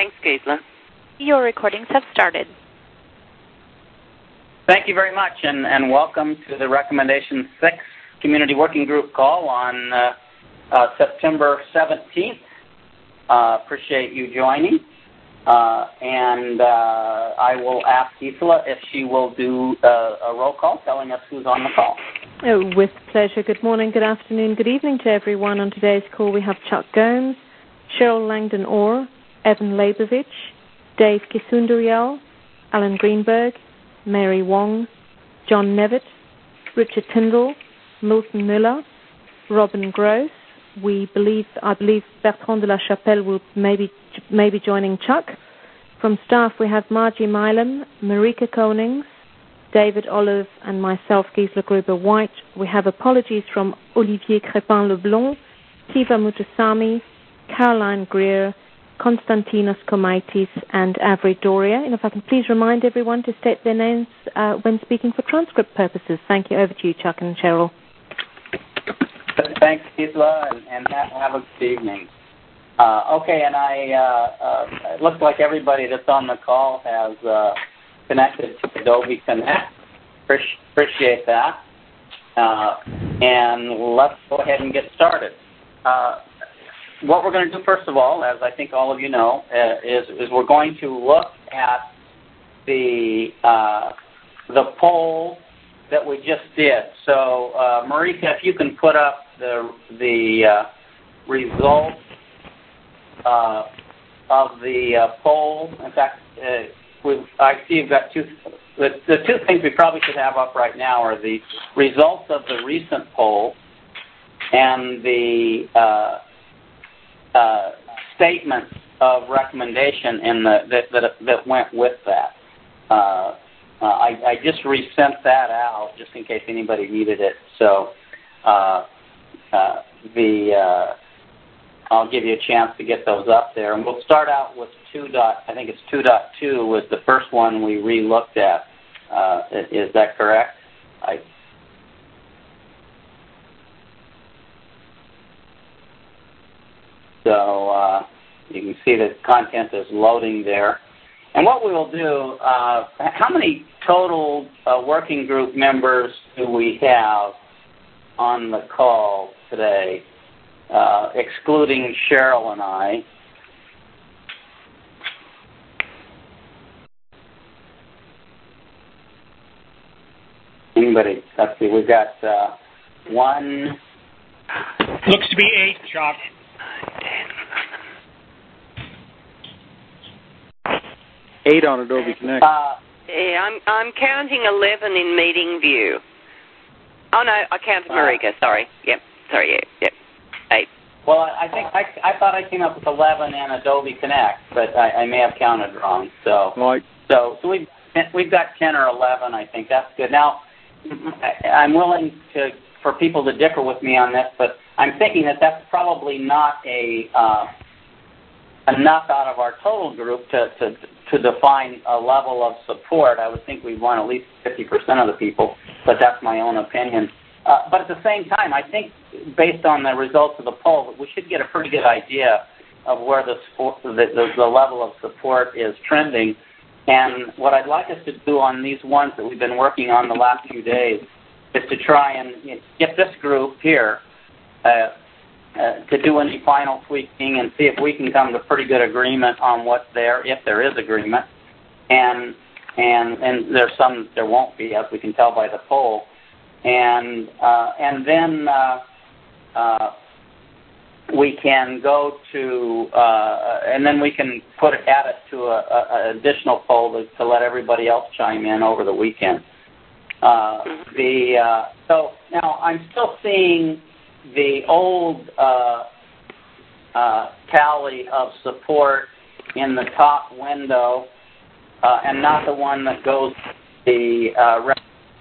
Thanks, Gisela. Your recordings have started. Thank you very much, and welcome to the Recommendation 6 Community Working Group call on September 17th. Appreciate you joining. And I will ask Gisela if she will do a roll call telling us who's on the call. Oh, with pleasure. Good morning, good afternoon, good evening to everyone. On today's call we have Chuck Gomes, Cheryl Langdon-Orr, Evan Leibovich, Dave Kisunduriel, Alan Greenberg, Mary Wong, John Nevitt, Richard Tyndall, Milton Miller, Robin Gross. I believe Bertrand de la Chapelle will maybe joining Chuck. From staff we have Margie Milam, Marika Konings, David Olive, and myself, Gisela Gruber-White. We have apologies from Olivier Crépin-Leblond, Tiva Mutusami, Caroline Greer, Konstantinos Komaitis, and Avery Doria. And if I can please remind everyone to state their names when speaking for transcript purposes. Thank you. Over to you, Chuck and Cheryl. Thanks, Gisela, and have a good evening. Okay, and it looks like everybody that's on the call has connected to Adobe Connect. Appreciate that. And let's go ahead and get started. What we're going to do, first of all, as I think all of you know, is we're going to look at the poll that we just did. So, Marika, if you can put up the results of the poll. In fact, I see you've got two. The two things we probably should have up right now are the results of the recent poll and the statements of recommendation that went with that. I just resent that out just in case anybody needed it. So I'll give you a chance to get those up there, and we'll start out with 2.2 was the first one we re-looked at. Is that correct? So you can see the content is loading there. And what we will do, how many total working group members do we have on the call today, excluding Cheryl and I? Anybody? Let's see, we've got one. Looks to be 8, Chuck. 8 on Adobe Connect. Yeah, I'm counting 11 in Meeting View. Oh no, I counted Marika. Sorry. Yep. 8. Well, I think I thought I came up with 11 in Adobe Connect, but I may have counted wrong. So we've got 10 or 11. I think that's good. Now, I'm willing for people to differ with me on this, but I'm thinking that that's probably not enough out of our total group to define a level of support. I would think we'd want at least 50% of the people, but that's my own opinion. But at the same time, I think based on the results of the poll, we should get a pretty good idea of where the level of support is trending. And what I'd like us to do on these ones that we've been working on the last few days is to try and get this group here to do any final tweaking and see if we can come to pretty good agreement on what's there, if there is agreement. And there's some there won't be, as we can tell by the poll. And then we can go to and then we can add it to an additional poll to let everybody else chime in over the weekend. So now I'm still seeing the old tally of support in the top window, and not the one that goes to the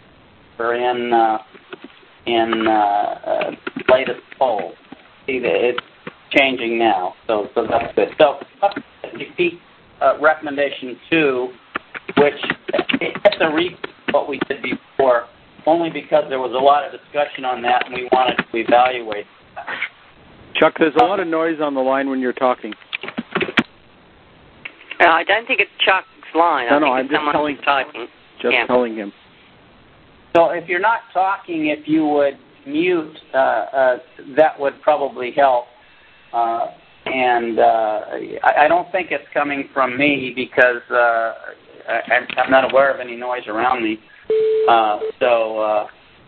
in latest poll. See, it's changing now, so that's good. So let's repeat recommendation 2, which it's a repeat of what we did before, only because there was a lot of discussion on that, and we wanted to evaluate that. Chuck, there's a lot of noise on the line when you're talking. I don't think it's Chuck's line. I'm just telling typing. telling him. So if you're not talking, if you would mute, that would probably help. And I don't think it's coming from me because I'm not aware of any noise around me. So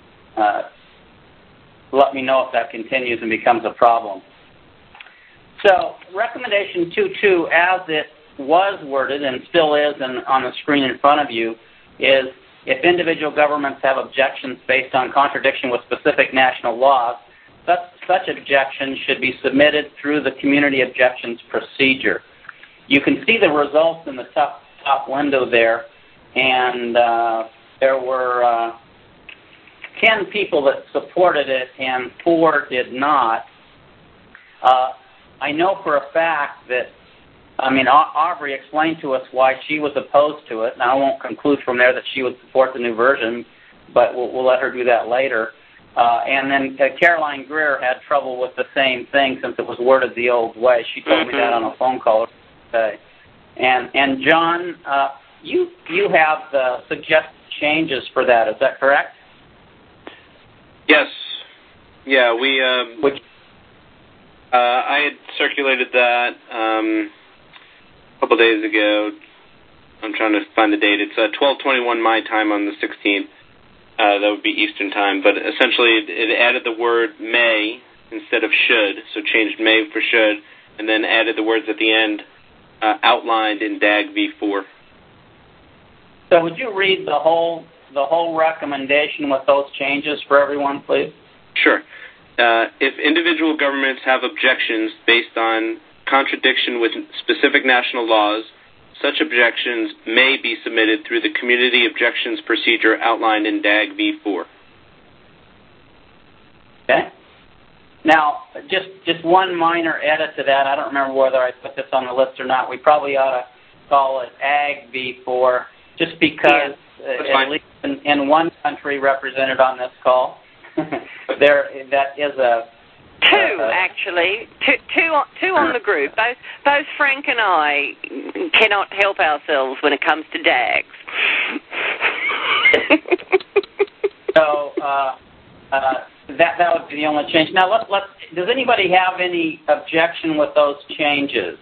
let me know if that continues and becomes a problem. So recommendation 2.2, as it was worded and still is on the screen in front of you, is if individual governments have objections based on contradiction with specific national laws, such objections should be submitted through the community objections procedure. You can see the results in the top window there, and there were 10 people that supported it and 4 did not. I know for a fact that, Aubrey explained to us why she was opposed to it, and I won't conclude from there that she would support the new version, but we'll let her do that later. And then Caroline Greer had trouble with the same thing since it was worded the old way. She told me that on a phone call today. And John, you have the suggested changes for that. Is that correct? Yes. Yeah, I had circulated that a couple days ago. I'm trying to find the date. It's 12:21 my time on the 16th. That would be Eastern time. But essentially, it added the word may instead of should, so changed may for should, and then added the words at the end outlined in DAG v4. So would you read the whole recommendation with those changes for everyone, please? Sure. If individual governments have objections based on contradiction with specific national laws, such objections may be submitted through the community objections procedure outlined in DAG v4. Okay. Now, just one minor edit to that. I don't remember whether I put this on the list or not. We probably ought to call it AG v4, just because at least in one country represented on this call, that is a... Two on the group. Both Frank and I cannot help ourselves when it comes to DAGs. So that would be the only change. Now, let's. Does anybody have any objection with those changes?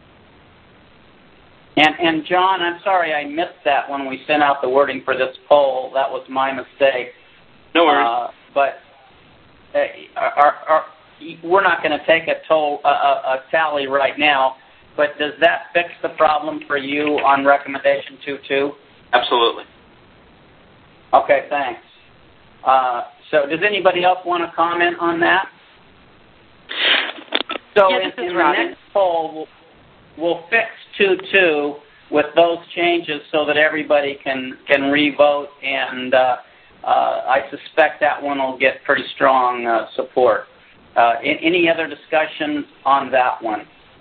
And John, I'm sorry I missed that when we sent out the wording for this poll. That was my mistake. No worries. But we're not going to take a tally right now, but does that fix the problem for you on recommendation 2.2? Absolutely. Okay, thanks. So does anybody else want to comment on that? So in the next poll, we'll fix 2.2 with those changes so that everybody can re-vote, and I suspect that one will get pretty strong support. Any other discussions on that one?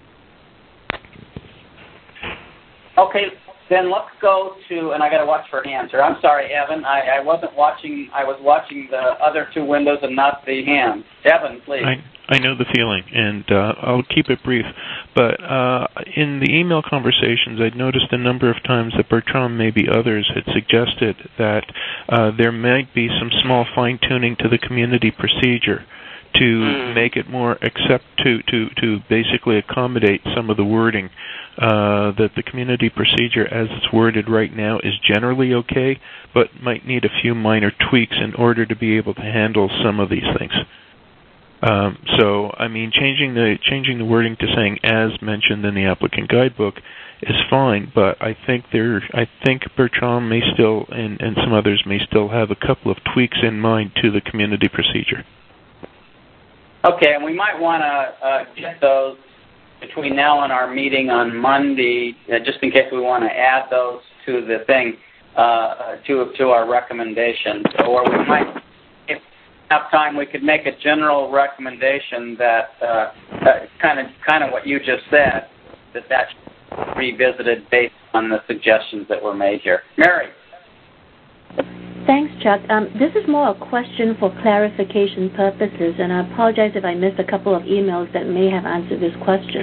Okay, then let's go to, and I got to watch for hands here. I'm sorry, Evan. I wasn't watching. I was watching the other two windows and not the hands. Evan, please. I know the feeling, and I'll keep it brief. But in the email conversations, I'd noticed a number of times that Bertrand, maybe others, had suggested that there might be some small fine-tuning to the community procedure to make it more to basically accommodate some of the wording. That the community procedure as it's worded right now is generally okay, but might need a few minor tweaks in order to be able to handle some of these things. So, I mean, changing the wording to saying "as mentioned in the applicant guidebook" is fine, but I think Bertrand may still and some others may still have a couple of tweaks in mind to the community procedure. Okay, and we might want to get those between now and our meeting on Monday, just in case we want to add those to the thing, to our recommendation. Or we might, if we have time, we could make a general recommendation that kind of what you just said, that should be revisited based on the suggestions that were made here. Mary. Thanks, Chuck. This is more a question for clarification purposes, and I apologize if I missed a couple of emails that may have answered this question.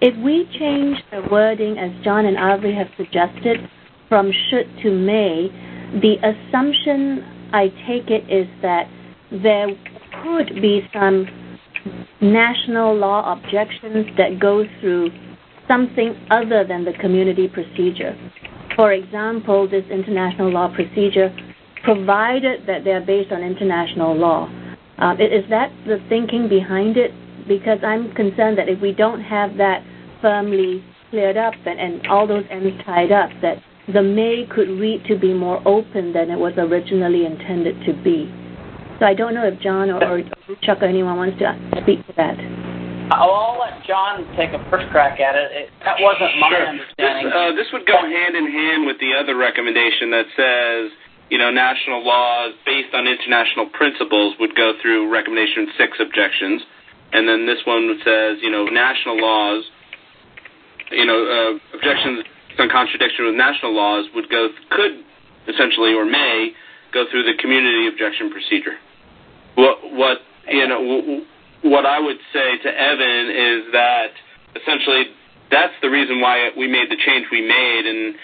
if we change the wording, as John and Avery have suggested, from should to may, the assumption, I take it, is that there could be some national law objections that go through something other than the community procedure. For example, this international law procedure, provided that they're based on international law. Is that the thinking behind it? Because I'm concerned that if we don't have that firmly cleared up and all those ends tied up, that the may could read to be more open than it was originally intended to be. So I don't know if John or Chuck or anyone wants to speak to that. I'll let John take a first crack at it. That wasn't my understanding. This would go hand in hand with the other recommendation that says, national laws based on international principles would go through recommendation 6 objections. And then this one says, national laws, objections on contradiction with national laws could essentially or may go through the community objection procedure. What I would say to Evan is that essentially that's the reason why we made the change we made, and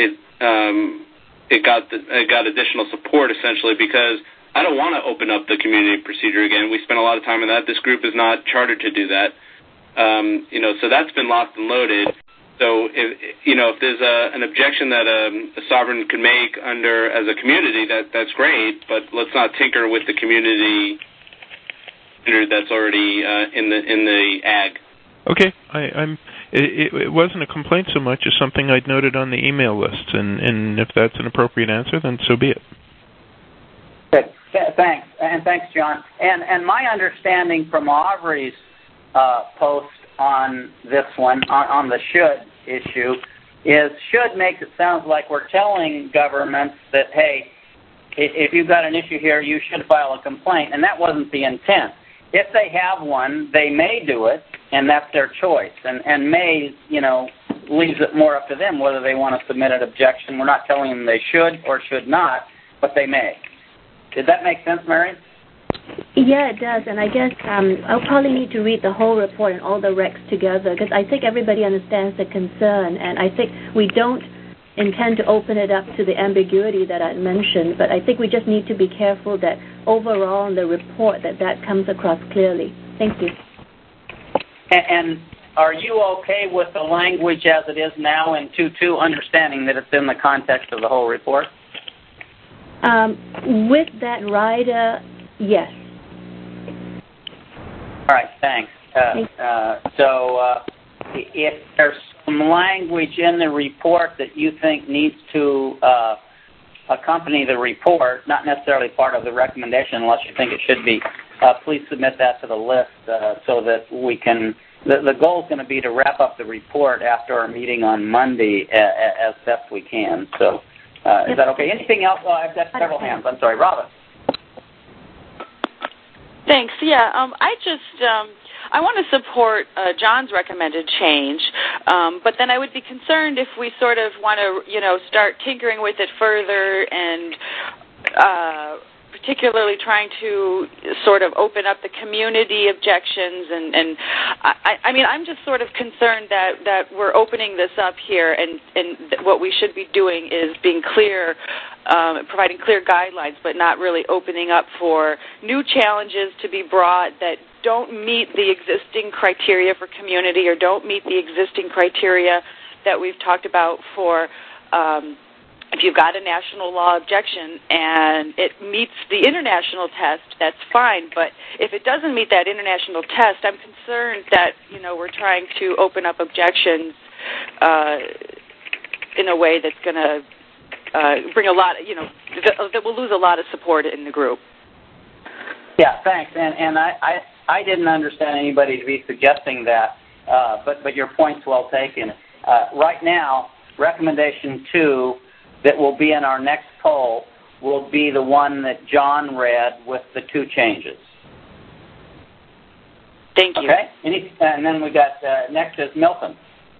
it got additional support essentially because I don't want to open up the community procedure again. We spent a lot of time on that. This group is not chartered to do that. So that's been locked and loaded. So if there's an objection that a sovereign could make as a community, that's great. But let's not tinker with the community standard that's already in the ag. Okay, it wasn't a complaint so much as something I'd noted on the email list, and if that's an appropriate answer, then so be it. Good. Thanks, and thanks, John. And my understanding from Aubrey's post on this one, on the should issue, is should makes it sound like we're telling governments that, hey, if you've got an issue here, you should file a complaint, and that wasn't the intent. If they have one, they may do it, and that's their choice. And may, leaves it more up to them whether they want to submit an objection. We're not telling them they should or should not, but they may. Did that make sense, Mary? Yeah, it does, and I guess I'll probably need to read the whole report and all the recs together because I think everybody understands the concern, and I think we don't intend to open it up to the ambiguity that I mentioned, but I think we just need to be careful that overall in the report that comes across clearly. Thank you. And are you okay with the language as it is now in 2.2, understanding that it's in the context of the whole report? With that rider, yes. All right, thanks. If there's some language in the report that you think needs to accompany the report, not necessarily part of the recommendation unless you think it should be, please submit that to the list so that we can. The goal is going to be to wrap up the report after our meeting on Monday as best we can. So is that okay? Anything else? Oh, I've got several hands. I'm sorry. Robin. Thanks. Yeah, I want to support John's recommended change, but then I would be concerned if we sort of want to, start tinkering with it further and particularly trying to sort of open up the community objections. And I'm just sort of concerned that we're opening this up here, and what we should be doing is being clear, providing clear guidelines, but not really opening up for new challenges to be brought that don't meet the existing criteria for community or don't meet the existing criteria that we've talked about for if you've got a national law objection and it meets the international test, that's fine. But if it doesn't meet that international test, I'm concerned that, we're trying to open up objections in a way that's going to bring a lot, that will lose a lot of support in the group. Yeah, thanks. And I didn't understand anybody to be suggesting that, but your point's well taken. Right now, recommendation 2 that will be in our next poll will be the one that John read with the 2 changes. Thank you. Okay. And then we got next is Milton.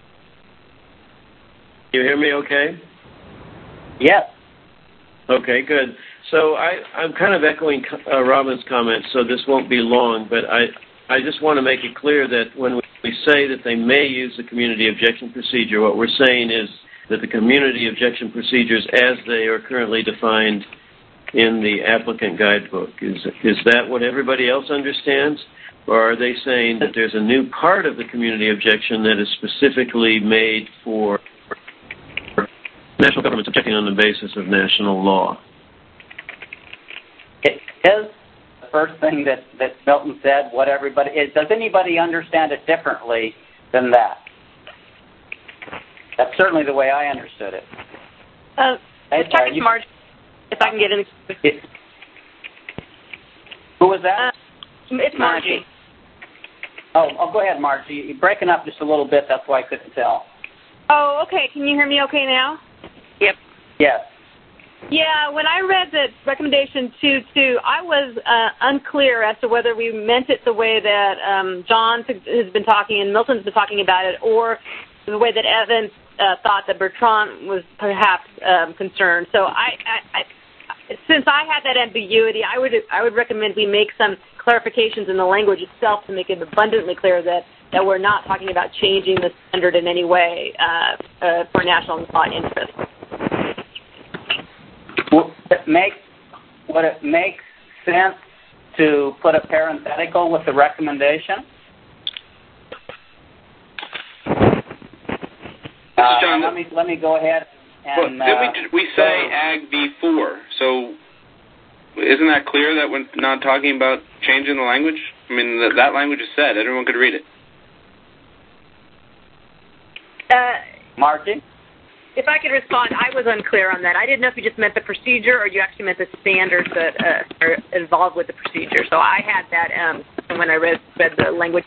You hear me okay? Yes. Okay, good. So I'm kind of echoing Robin's comments, so this won't be long, but I just want to make it clear that when we say that they may use the community objection procedure. What we're saying is that the community objection procedures as they are currently defined in the applicant guidebook. Is that what everybody else understands? Or are they saying that there's a new part of the community objection that is specifically made for national governments objecting on the basis of national law? It is the first thing that Milton said, what everybody is. Does anybody understand it differently than that? That's certainly the way I understood it. It's Marge, if I can get in. Who was that? It's Margie. Oh, go ahead, Margie. You're breaking up just a little bit. That's why I couldn't tell. Oh, okay. Can you hear me okay now? Yep. Yes. Yeah, when I read the recommendation 2.2, I was unclear as to whether we meant it the way that John has been talking and Milton's been talking about it, or the way that Evan thought that Bertrand was perhaps concerned. So since I had that ambiguity, I would recommend we make some clarifications in the language itself to make it abundantly clear that we're not talking about changing the standard in any way for national law interest. Would it make sense to put a parenthetical with the recommendation? John, let me go ahead and. Well, didn't we say Ag V4? So isn't that clear that we're not talking about changing the language? I mean, that language is said. Everyone could read it. Margie? If I could respond, I was unclear on that. I didn't know if you just meant the procedure or you actually meant the standards that are involved with the procedure. So I had that when I read the language.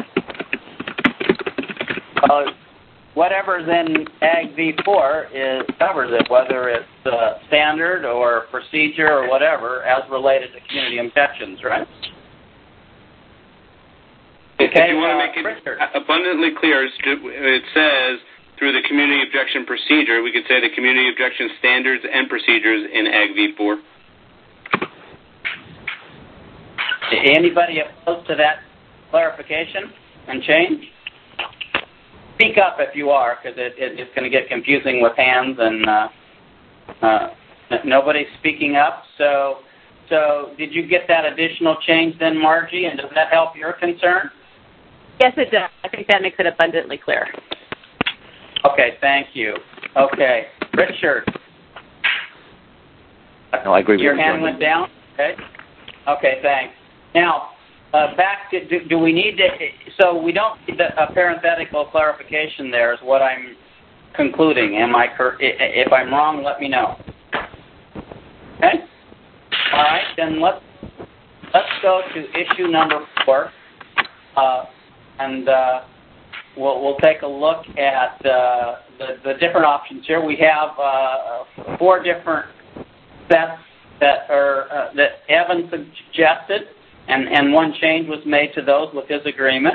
Whatever's in Ag V4 covers it, whether it's standard or procedure or whatever, as related to community objections, right? If you want to make it abundantly clear, it says through the community objection procedure, we could say the community objection standards and procedures in Ag V4. Anybody opposed to that clarification and change? Speak up if you are, because it's going to get confusing with hands and nobody's speaking up. So did you get that additional change then, Margie, and does that help your concern? Yes, it does. I think that makes it abundantly clear. Okay, thank you. Okay, Richard. No, I agree with you. Your hand went down? Okay, thanks. Now, back to, do we need to, so we don't need a parenthetical clarification there is what I'm concluding. If I'm wrong, let me know. Okay? All right, then let's go to issue number 4. And we'll take a look at the different options here. We have 4 different sets that Evan suggested, and one change was made to those with his agreement,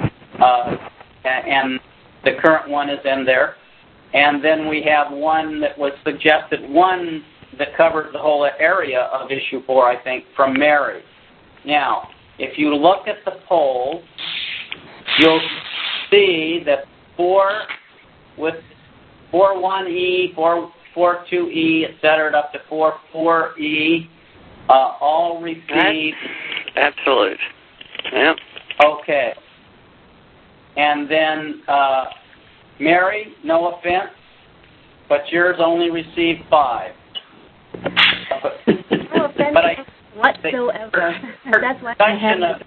and the current one is in there. And then we have one that was suggested, one that covered the whole area of issue 4, I think, from Mary. Now, if you look at the polls, you'll see that 4 with 4.1e, 4.2e, et cetera, up to 4.4e, all received. Absolute. Yep. Okay. And then, Mary, no offense, but yours only received 5. No offense whatsoever. That's why I have.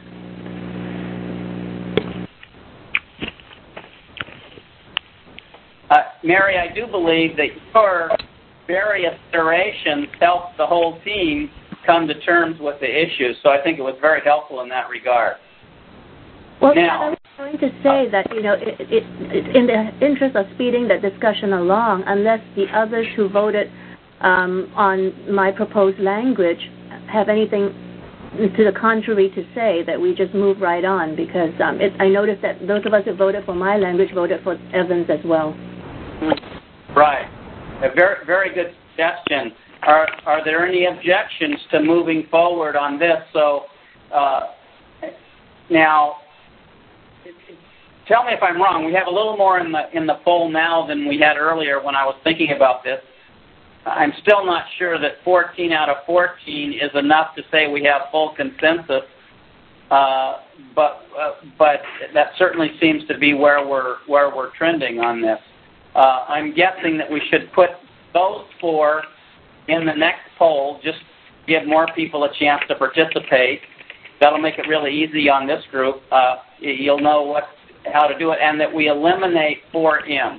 Mary, I do believe that your various iterations helped the whole team come to terms with the issue, so I think it was very helpful in that regard. Well, now, I was going to say that, in the interest of speeding the discussion along, unless the others who voted on my proposed language have anything to the contrary to say, that we just move right on, because I noticed that those of us who voted for my language voted for Evans as well. Right. A very, very good suggestion. Are there any objections to moving forward on this? So now, tell me if I'm wrong. We have a little more in the poll now than we had earlier when I was thinking about this. I'm still not sure that 14 out of 14 is enough to say we have full consensus, but that certainly seems to be where we're trending on this. I'm guessing that we should put those 4 in the next poll, just give more people a chance to participate. That'll make it really easy on this group. You'll know how to do it, and that we eliminate 4M.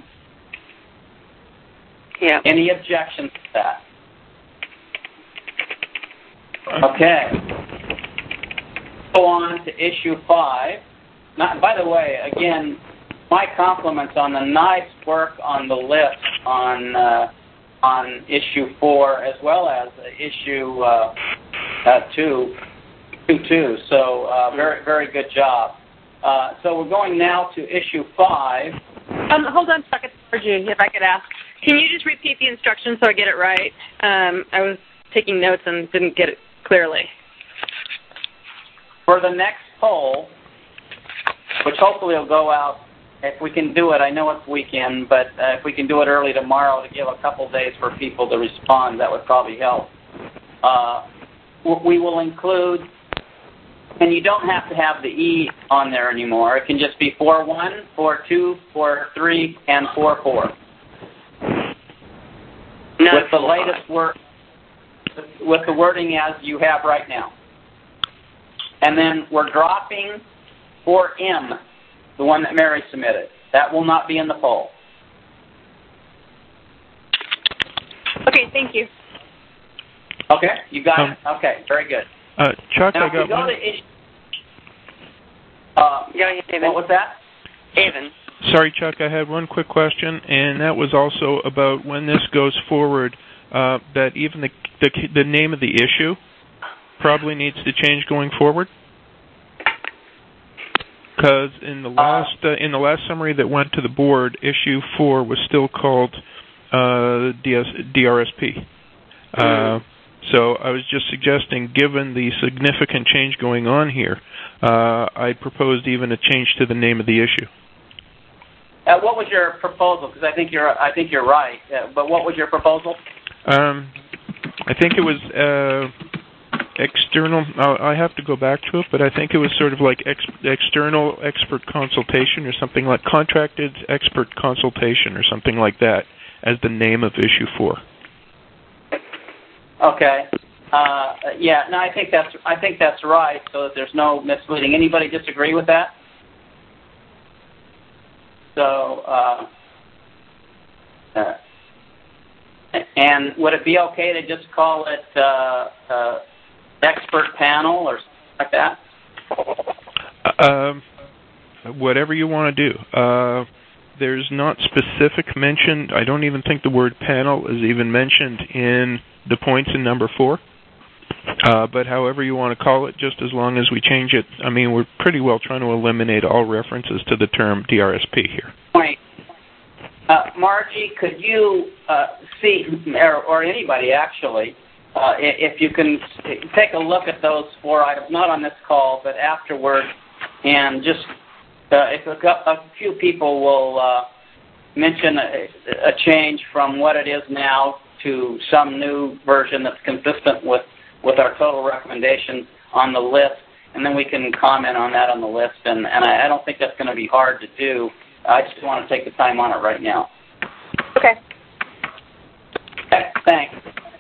Yeah. Any objections to that? Okay. Go on to issue 5. By the way, again, my compliments on the nice work on the list on issue 4 as well as issue 2. So very, very good job. So we're going now to issue 5. Hold on a second, Margie, if I could ask. Can you just repeat the instructions so I get it right? I was taking notes and didn't get it clearly. For the next poll, which hopefully will go out, if we can do it, I know it's weekend, but if we can do it early tomorrow to give a couple days for people to respond, that would probably help. We will include, and you don't have to have the E on there anymore. It can just be 4-1, 4-2, 4-3, and 4-4. With the latest with the wording as you have right now. And then we're dropping 4M, the one that Mary submitted. That will not be in the poll. Okay, thank you. Okay, you got it? Okay, very good. Chuck, now, I got one. What was that? Evan. Sorry, Chuck, I had one quick question, and that was also about when this goes forward, that even the name of the issue probably needs to change going forward. Because in the last summary that went to the board, issue 4 was still called DRSP. So I was just suggesting, given the significant change going on here, I proposed even a change to the name of the issue. What was your proposal? Because I think you're right. But what was your proposal? I think it was external. I have to go back to it, but I think it was sort of like external expert consultation or something like contracted expert consultation or something like that as the name of issue 4. Okay. Yeah. No, I think that's right. So that there's no misleading. Anybody disagree with that? So, and would it be okay to just call it expert panel or something like that? Whatever you want to do. There's not specific mention. I don't even think the word panel is even mentioned in the points in number 4. But however you want to call it, just as long as we change it. I mean, we're pretty well trying to eliminate all references to the term DRSP here. Right. Margie, could you see, or anybody actually, if you can take a look at those 4 items, not on this call, but afterward, and just if a few people will mention a change from what it is now to some new version that's consistent with our total recommendations on the list, and then we can comment on that on the list. And I don't think that's going to be hard to do. I just want to take the time on it right now. Okay. Thanks.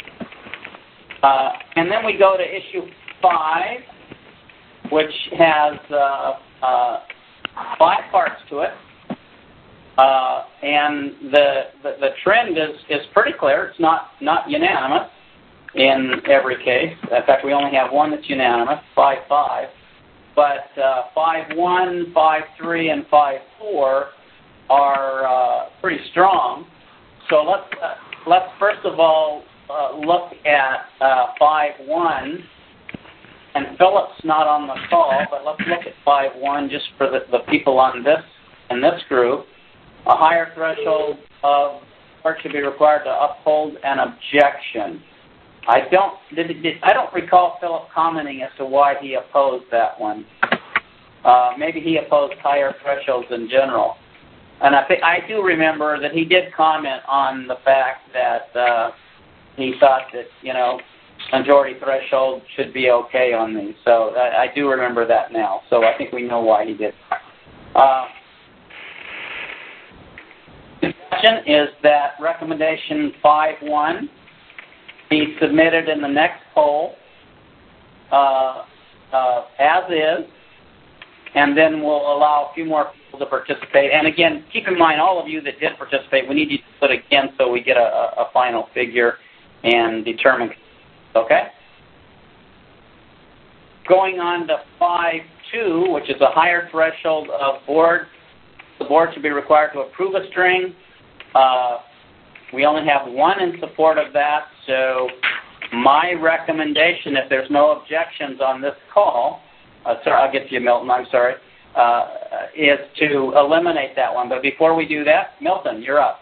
And then we go to issue 5, which has 5 parts to it. And the trend is pretty clear. It's not unanimous in every case. In fact, we only have one that's unanimous, 5-5. But 5-1, 5-3, and 5-4 are pretty strong. So let's first of all look at 5-1. And Philip's not on the call, but let's look at 5-1 just for the people on in this group. A higher threshold of court should be required to uphold an objection. I don't recall Philip commenting as to why he opposed that one. Maybe he opposed higher thresholds in general. And I do remember that he did comment on the fact that he thought that, majority threshold should be okay on these. So I do remember that now. So I think we know why he did. The question is that recommendation 5.1 be submitted in the next poll as is, and then we'll allow a few more people to participate. And again, keep in mind, all of you that did participate, we need you to put again so we get a final figure and determine. Okay? Going on to 5.2, which is a higher threshold of board. The board should be required to approve a string. We only have one in support of that, so my recommendation, if there's no objections on this call, I'll get to you, Milton, I'm sorry, is to eliminate that one. But before we do that, Milton, you're up.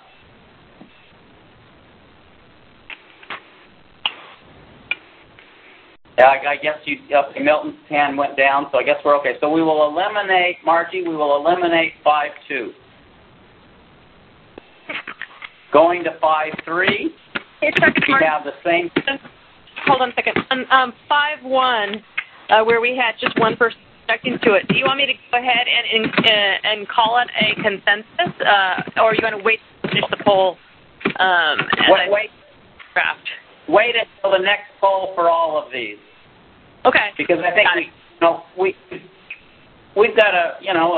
I guess Milton's hand went down, so I guess we're okay. So we will eliminate, Margie, 5.2. Going to 5.3, we have the same. Hold on a second. On 5.1, where we had just one person objecting to it, do you want me to go ahead and call it a consensus, or are you going to wait to finish the poll? Wait until the next poll for all of these. Okay. Because I think we've got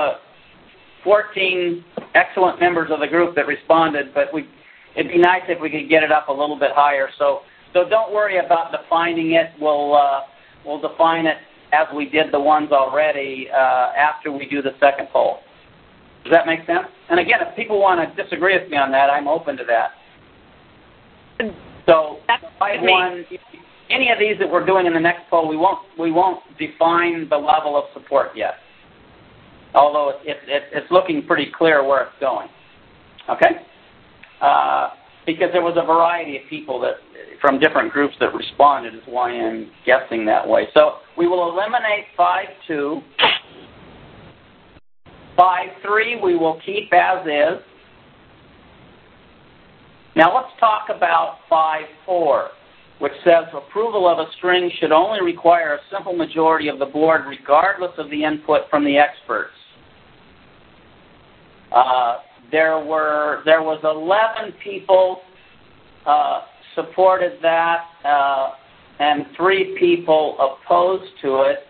14 excellent members of the group that responded, but it'd be nice if we could get it up a little bit higher. So don't worry about defining it. We'll define it as we did the ones already after we do the second poll. Does that make sense? And again, if people want to disagree with me on that, I'm open to that. So 5.1, any of these that we're doing in the next poll, we won't define the level of support yet. Although it's looking pretty clear where it's going. Okay? Because there was a variety of people from different groups that responded is why I'm guessing that way. So we will eliminate 5.2. 5.3 we will keep as is. Now let's talk about 5.4, which says approval of a string should only require a simple majority of the board regardless of the input from the experts. There was 11 people supported that, and 3 people opposed to it.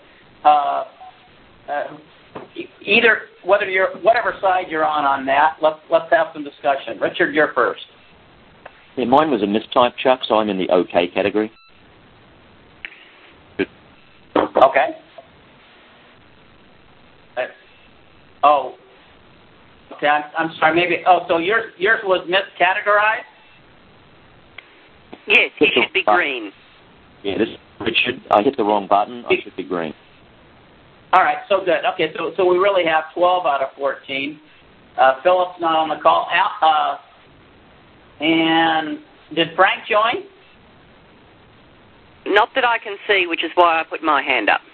Whatever side you're on that, let's have some discussion. Richard, you're first. Yeah, mine was a mistype, Chuck, so I'm in the okay category. Okay. Okay, I'm sorry, maybe, so yours was miscategorized? Yes, he should be green. Yeah, this Richard, I hit the wrong button. I should be green. All right, so good. Okay, so we really have 12 out of 14. Philip's not on the call. And did Frank join? Not that I can see, which is why I put my hand up.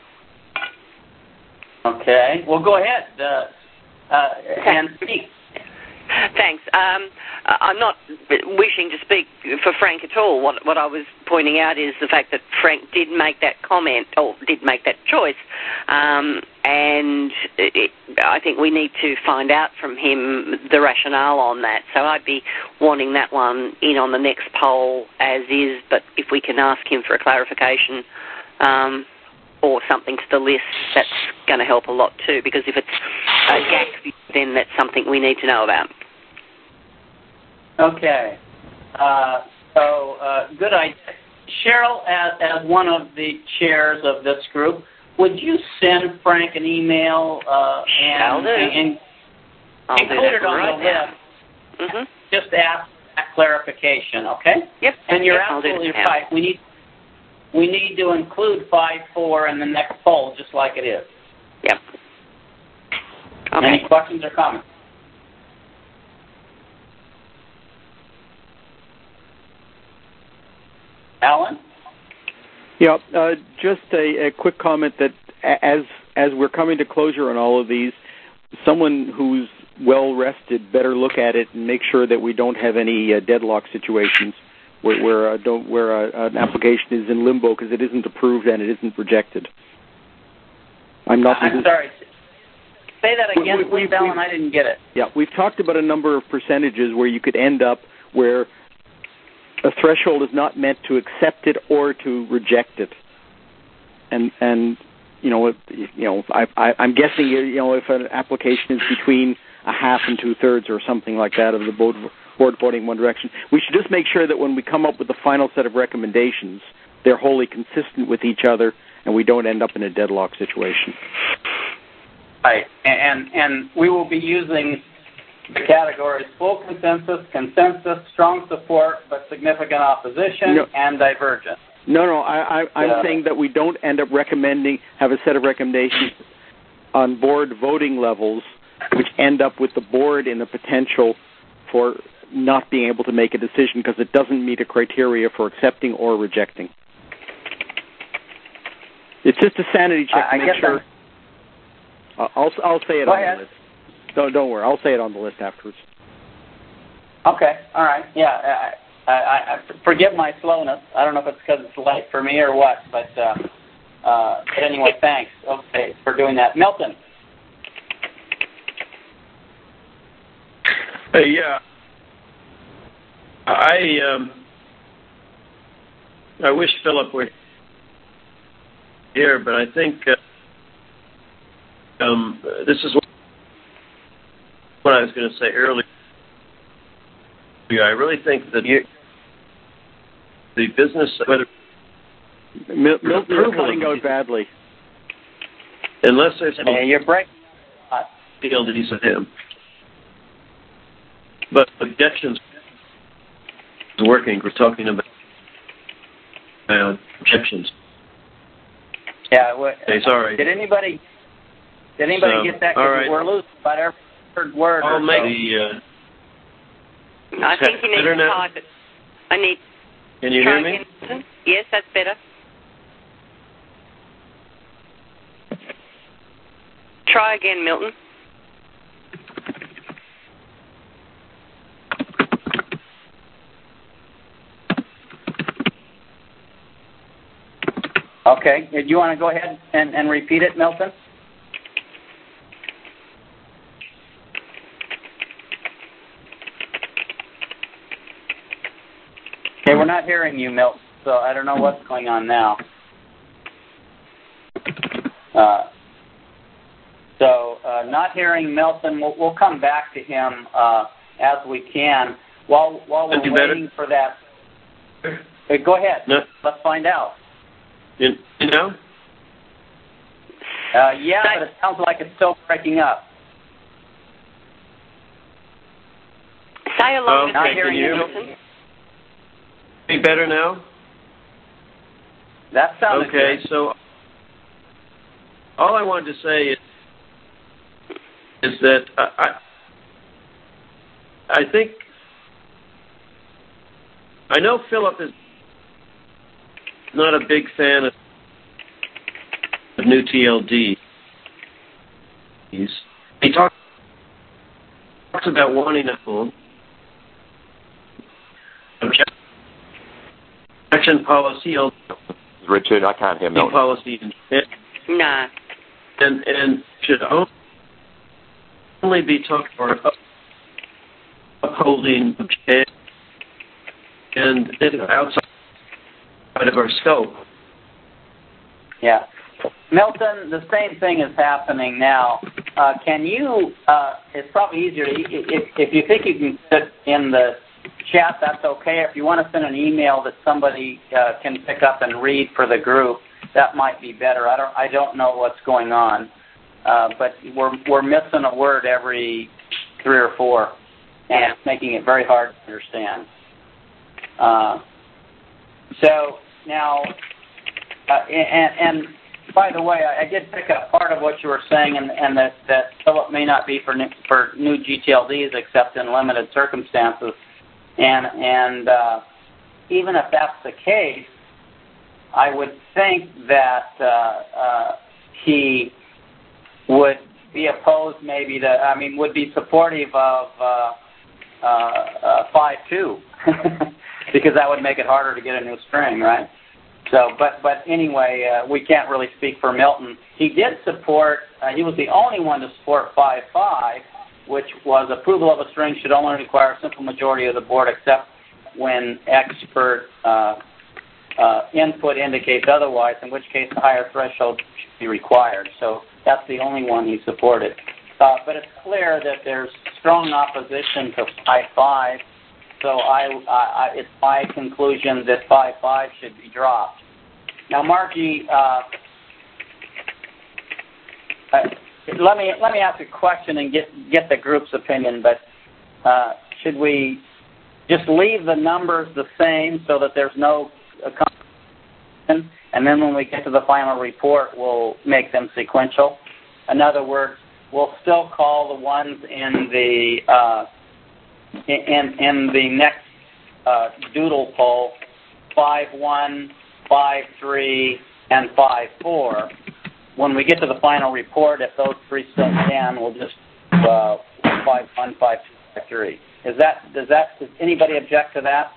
Okay, well, go ahead and speak. Thanks. I'm not wishing to speak for Frank at all. What I was pointing out is the fact that Frank did make that comment, or did make that choice, and I think we need to find out from him the rationale on that. So I'd be wanting that one in on the next poll as is, but if we can ask him for a clarification or something to the list, that's going to help a lot too, because if it's a gap, then that's something we need to know about. Okay. Good idea. Cheryl, as one of the chairs of this group, would you send Frank an email and include it on the list? Mm-hmm. Just ask that clarification, okay? Yep. And you're absolutely right. We need to include 5.4 in the next poll, just like it is. Yep. Okay. Any questions or comments? Alan? Yeah, just a quick comment that as as we're coming to closure on all of these, someone who's well-rested better look at it and make sure that we don't have any deadlock situations where an application is in limbo because it isn't approved and it isn't rejected. I'm sorry. Say that again, please, Alan. I didn't get it. Yeah, we've talked about a number of percentages where you could end up where a threshold is not meant to accept it or to reject it. And I'm guessing if an application is between a half and 2/3 or something like that of the board voting one direction, we should just make sure that when we come up with the final set of recommendations, they're wholly consistent with each other and we don't end up in a deadlock situation. Right, and we will be using the categories full consensus, strong support but significant opposition, and divergent. No, I'm saying that we don't end up have a set of recommendations on board voting levels which end up with the board in a potential for not being able to make a decision because it doesn't meet a criteria for accepting or rejecting. It's just a sanity check to make sure. I'll say it on the list. Don't worry. I'll say it on the list afterwards. Okay. All right. Yeah. I forgive my slowness. I don't know if it's because it's late for me or what, but anyway, thanks. Okay, for doing that. Milton. Yeah. I wish Philip were here, but I think this is what I was going to say earlier. I really think that the business, whether Milton, you're cutting out badly. Unless there's you're breaking deal that he's with him, but objections is working. We're talking about objections. Yeah. Hey, sorry. Did anybody get that? All right. We're losing about every third word. I'll make the. I think you need to type it. Can you hear me? Again. Yes, that's better. Try again, Milton. Okay. Do you want to go ahead and repeat it, Milton? Okay, we're not hearing you, Milton, so I don't know what's going on now. Not hearing Milton, we'll come back to him as we can. While we're waiting for that, go ahead. No. Let's find out. You know? Yeah, but it sounds like it's still breaking up. Say along. Not hearing you, Milton. Any better now? That sounds okay. Good. So all I wanted to say is that I think I know Philip is not a big fan of new TLD. He talks about wanting a full objection policy. Richard, I can't hear Milton. Policy. No. And should only be talked for upholding and outside of our scope. Yeah. Milton, the same thing is happening now. Can you, it's probably easier, if you think you can put in the chat, that's okay. If you want to send an email that somebody can pick up and read for the group, that might be better. I don't know what's going on, but we're missing a word every 3 or 4, and it's making it very hard to understand. So now, and by the way, I did pick up part of what you were saying, and that Philip may not be for new GTLDs except in limited circumstances. And even if that's the case, I would think that he would be opposed maybe to, would be supportive of 5-2 because that would make it harder to get a new string, right? So, but anyway, we can't really speak for Milton. He did support, he was the only one to support 5-5, which was approval of a string should only require a simple majority of the board except when expert input indicates otherwise, in which case the higher threshold should be required. So that's the only one he supported. But it's clear that there's strong opposition to 5-5, so it's my conclusion that 5-5 should be dropped. Now, Margie, let me ask a question and get the group's opinion. But should we just leave the numbers the same so that there's no competition, and then when we get to the final report, we'll make them sequential? In other words, we'll still call the ones in the next doodle poll 5-1, 5-3, and 5-4. When we get to the final report, if those three still stand, we'll just 5-1, 5-2, 5-3. Does anybody object to that?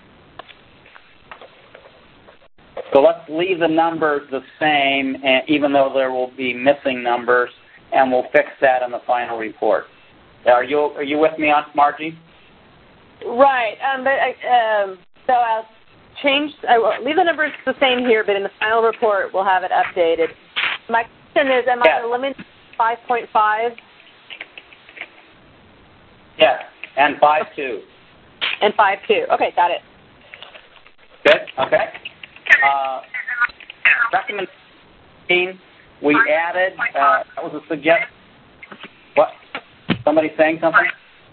So let's leave the numbers the same, even though there will be missing numbers, and we'll fix that in the final report. Are you with me on Margie? Right. So I'll leave the numbers the same here, but in the final report, we'll have it updated. My question is, am I eliminating 5.5? Yes, and 5-2. And 5-2. Okay, got it. Good. Okay. Recommendation, we added, that was a suggestion. What? Somebody saying something?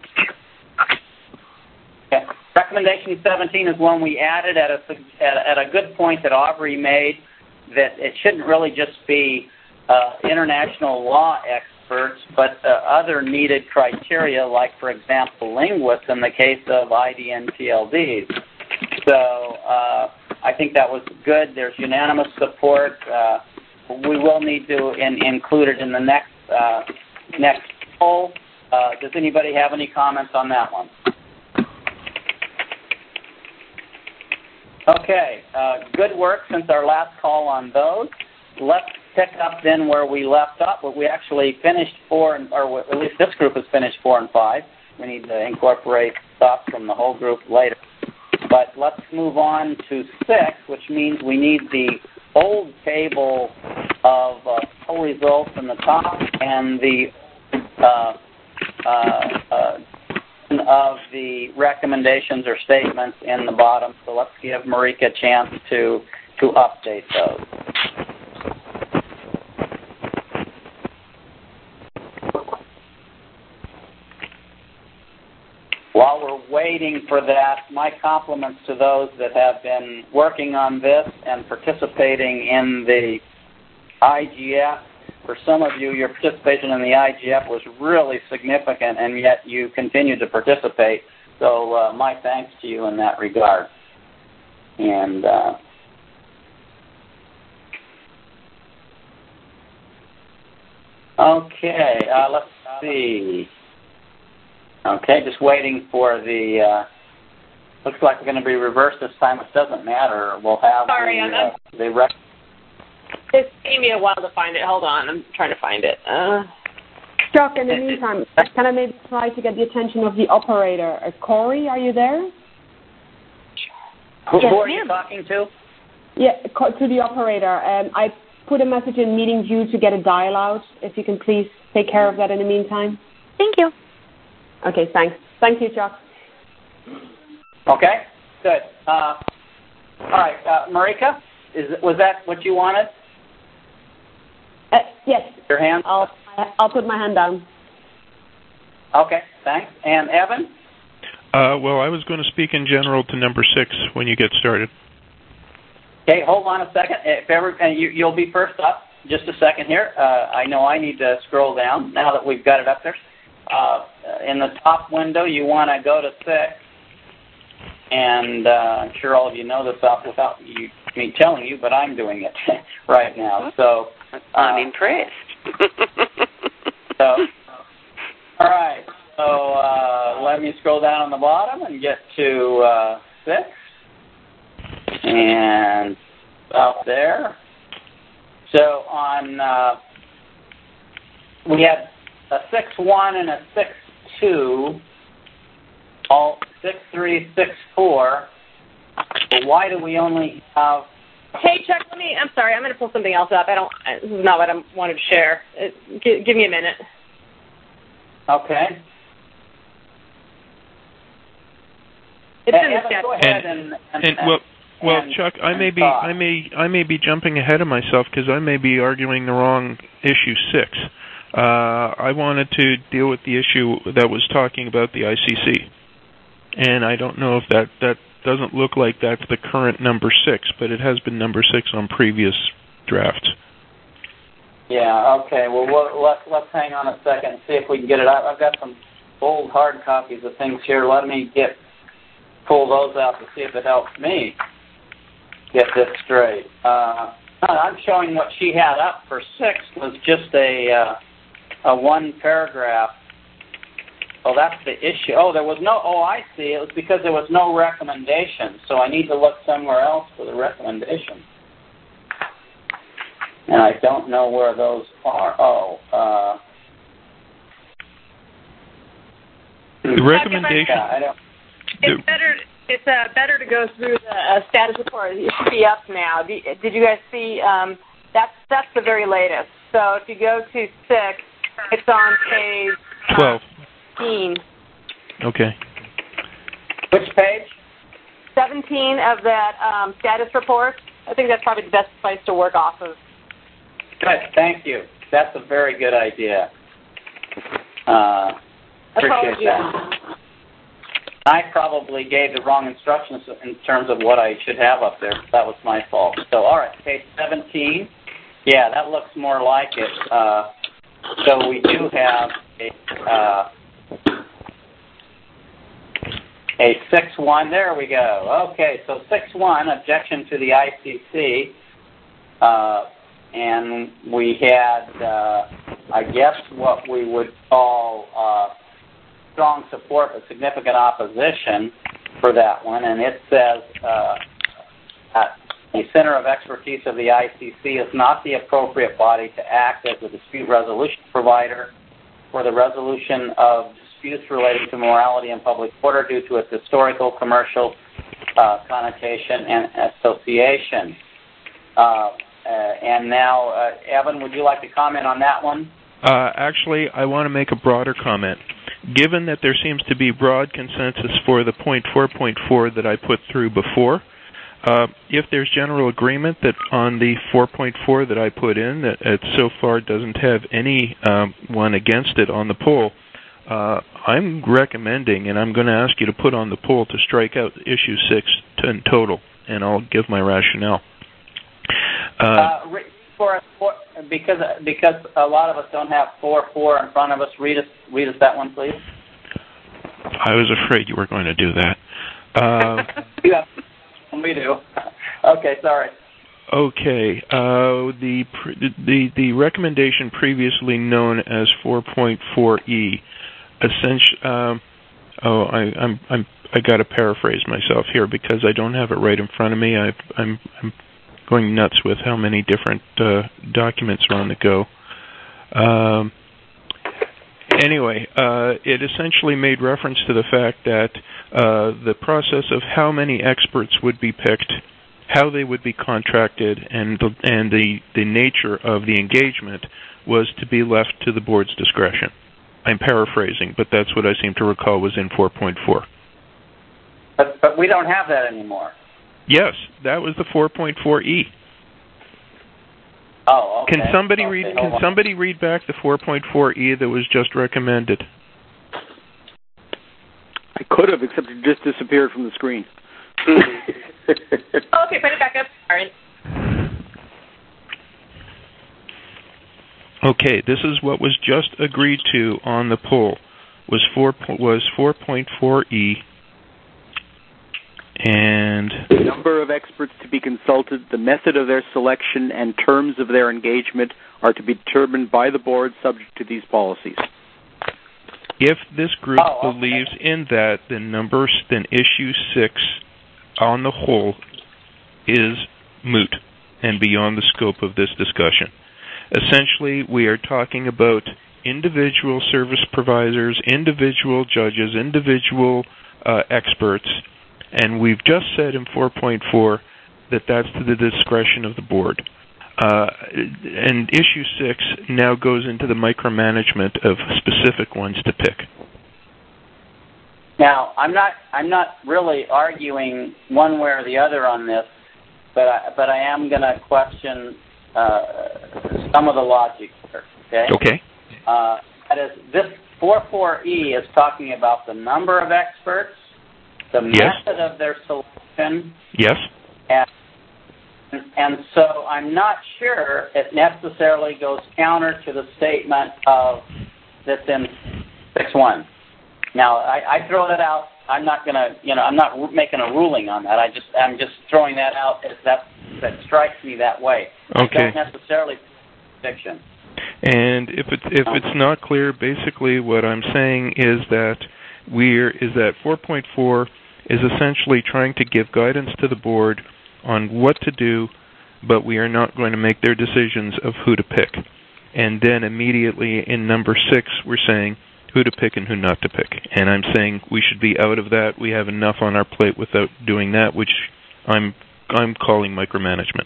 Okay. Recommendation 17 is one we added at a good point that Aubrey made, that it shouldn't really just be international law experts, but other needed criteria, like, for example, linguists in the case of IDN-TLDs. So I think that was good. There's unanimous support. We will need to include it in the next poll. Does anybody have any comments on that one? Okay, good work since our last call on those. Let's pick up then where we left off. But we actually finished or at least this group has finished 4 and 5. We need to incorporate stuff from the whole group later. But let's move on to 6, which means we need the old table of poll results in the top and the of the recommendations or statements in the bottom. So let's give Marika a chance to update those. While we're waiting for that, my compliments to those that have been working on this and participating in the IGF. For some of you, your participation in the IGF was really significant, and yet you continue to participate. So my thanks to you in that regard. And okay, let's see. Okay, just waiting for the. Looks like we're going to be reversed this time. It doesn't matter. We'll have the It's taking me a while to find it. Hold on, I'm trying to find it. Chuck, in the meantime, can I maybe try to get the attention of the operator? Corey, are you there? Who are you talking to? Yeah, to the operator. I put a message in meeting you to get a dial out. If you can please take care of that in the meantime. Thank you. Okay, thanks. Thank you, Chuck. Okay, good. All right, Marika, was that what you wanted? Yes. Your hand? I'll put my hand down. Okay, thanks. And Evan? Well, I was going to speak in general to number 6 when you get started. Okay, hold on a second. You'll be first up. Just a second here. I know I need to scroll down now that we've got it up there. In the top window, you want to go to 6. And I'm sure all of you know this without me telling you, but I'm doing it right now. So I'm impressed. So, all right. So let me scroll down on the bottom and get to 6. And up there. So on, we had a 6-1 and a 6-2, all 6-3, 6-4. But why do we only have... Hey, Chuck, I'm sorry, I'm going to pull something else up. This is not what I wanted to share. Give me a minute. Okay. It's in the chat. Go ahead Well, Chuck, I may be jumping ahead of myself because I may be arguing the wrong issue 6. I wanted to deal with the issue that was talking about the ICC, and I don't know if that doesn't look like that's the current number 6, but it has been number 6 on previous drafts. Yeah. Okay. Well, let's hang on a second and see if we can get it out. I've got some old hard copies of things here. Let me pull those out to see if it helps me get this straight. I'm showing what she had up for 6 was just a one paragraph. Oh, that's the issue. Oh, there was no. Oh, I see. It was because there was no recommendation. So I need to look somewhere else for the recommendation. And I don't know where those are. The recommendation. It's better to go through the status report. It should be up now. Did you guys see? That's the very latest. So if you go to 6, it's on page 12. 17. Okay. Which page? 17 of that status report. I think that's probably the best place to work off of. Good. Thank you. That's a very good idea. Appreciate that. I probably gave the wrong instructions in terms of what I should have up there. That was my fault. So, all right, page 17. Yeah, that looks more like it. So we do have a 6-1. There we go. Okay, so 6-1, objection to the ICC. And we had, I guess, what we would call strong support but significant opposition for that one. And it says the Center of Expertise of the ICC is not the appropriate body to act as a dispute resolution provider for the resolution of disputes relating to morality and public order due to its historical, commercial connotation and association. And now, Evan, would you like to comment on that one? Actually, I want to make a broader comment. Given that there seems to be broad consensus for the .4.4 that I put through before, if there's general agreement that on the 4.4 that I put in, that it so far doesn't have any one against it on the poll, I'm recommending, and I'm going to ask you to put on the poll to strike out issue 6 in total, and I'll give my rationale. Because a lot of us don't have 4.4 in front of us, read us that one, please. I was afraid you were going to do that. Yeah, we do. Okay, sorry. Okay, the recommendation previously known as 4.4E, essentially. I got to paraphrase myself here because I don't have it right in front of me. I'm going nuts with how many different documents are on the go. Anyway, it essentially made reference to the fact that the process of how many experts would be picked, how they would be contracted, and the nature of the engagement was to be left to the board's discretion. I'm paraphrasing, but that's what I seem to recall was in 4.4. But we don't have that anymore. Yes, that was the 4.4E. Oh, okay. Can somebody read back the 4.4E that was just recommended? I could have, except it just disappeared from the screen. Okay, put it back up. Sorry. Okay, this is what was just agreed to on the poll. Was 4.4E, and The number of experts to be consulted, the method of their selection, and terms of their engagement are to be determined by the board subject to these policies. If this group believes in that, then issue 6 on the whole is moot and beyond the scope of this discussion. Essentially, we are talking about individual service providers, individual judges, individual experts, and we've just said in 4.4 that that's to the discretion of the board. And issue 6 now goes into the micromanagement of specific ones to pick. Now, I'm not really arguing one way or the other on this, but I am going to question some of the logic here. Okay. That is, this 4.4e is talking about the number of experts, the method of their selection. Yes. And so I'm not sure it necessarily goes counter to the statement of that's in 6.1. Now, I throw that out. I'm not going to, I'm not making a ruling on that. I'm just throwing that out as that strikes me that way. Okay. I don't necessarily fiction. And if it's not clear, basically what I'm saying is that 4.4 is essentially trying to give guidance to the board on what to do, but we are not going to make their decisions of who to pick. And then immediately in number 6, we're saying who to pick and who not to pick. And I'm saying we should be out of that. We have enough on our plate without doing that, which I'm calling micromanagement.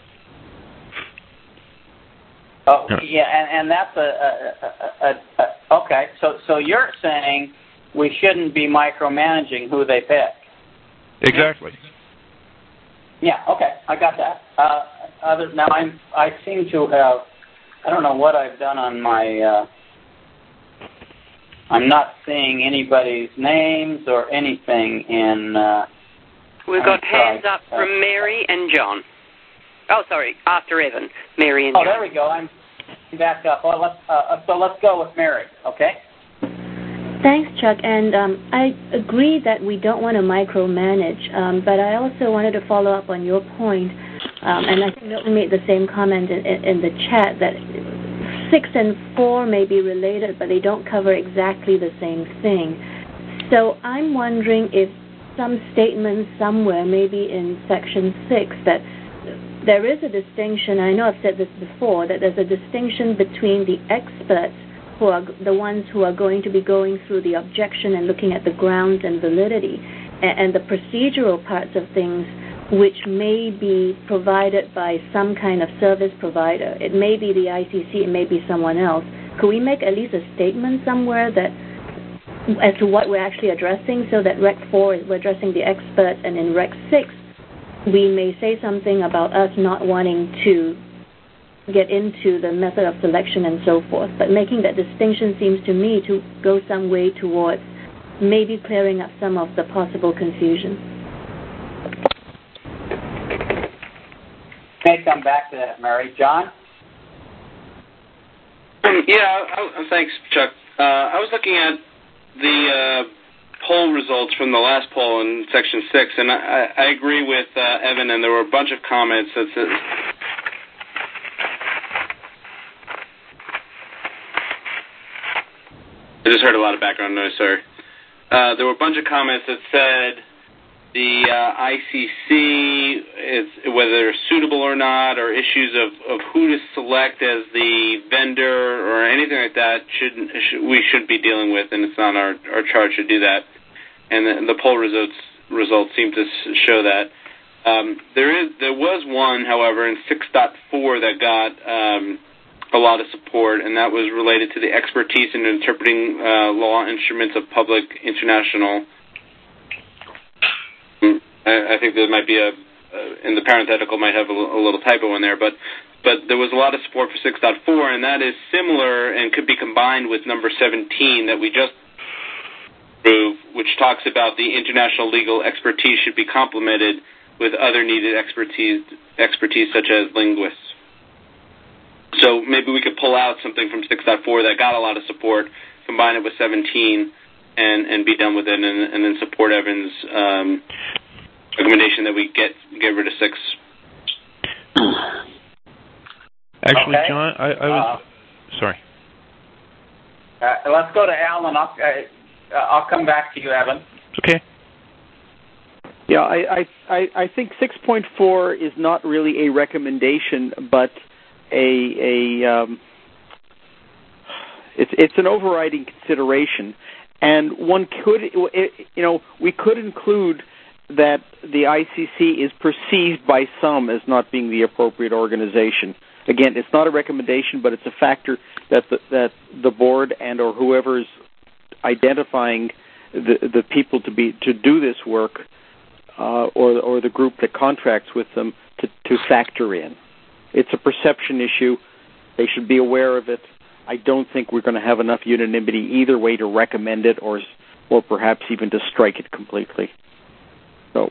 Oh, yeah, and that's okay. So you're saying we shouldn't be micromanaging who they pick. Exactly. Yeah. Okay. I got that. Now I seem to have. I don't know what I've done on my. I'm not seeing anybody's names or anything in. We've got hands up from Mary and John. Oh, sorry. After Evan, Mary and John. Oh, there we go. I'm back up. Well, let's go with Mary. Okay. Thanks, Chuck. And I agree that we don't want to micromanage, but I also wanted to follow up on your point, and I think Milton made the same comment in the chat that 6 and 4 may be related, but they don't cover exactly the same thing. So I'm wondering if some statement somewhere, maybe in Section 6, that there is a distinction. I know I've said this before, that there's a distinction between the experts who are the ones who are going to be going through the objection and looking at the grounds and validity, and the procedural parts of things which may be provided by some kind of service provider. It may be the ICC, it may be someone else. Could we make at least a statement somewhere that as to what we're actually addressing, so that Rec 4 we're addressing the experts, and in Rec 6 we may say something about us not wanting to get into the method of selection and so forth, but making that distinction seems to me to go some way towards maybe clearing up some of the possible confusion. May come back to that, Mary. John? Thanks, Chuck. I was looking at the poll results from the last poll in Section 6, and I agree with Evan, and there were a bunch of comments that said... I just heard a lot of background noise, sorry. There were a bunch of comments that said the ICC, whether they're suitable or not, or issues of who to select as the vendor or anything like that, we should be dealing with, and it's not our charge to do that. And the poll results seem to show that. There was one, however, in 6.4 that got a lot of support, and that was related to the expertise in interpreting law instruments of public international. I think there might be in the parenthetical might have a little typo in there, but there was a lot of support for 6.4, and that is similar and could be combined with number 17 that we just approved, which talks about the international legal expertise should be complemented with other needed expertise such as linguists. So maybe we could pull out something from 6.4 that got a lot of support, combine it with 17, and be done with it, and then support Evan's recommendation that we get rid of 6. Actually, okay. John, I was sorry. Let's go to Alan. I'll come back to you, Evan. Okay. Yeah, I think 6.4 is not really a recommendation, but it's an overriding consideration, and one could, we could include that the ICC is perceived by some as not being the appropriate organization. Again, it's not a recommendation, but it's a factor that the board and or whoever's identifying the people to do this work, or the group that contracts with them to factor in. It's a perception issue. They should be aware of it. I don't think we're going to have enough unanimity either way to recommend it or perhaps even to strike it completely. So.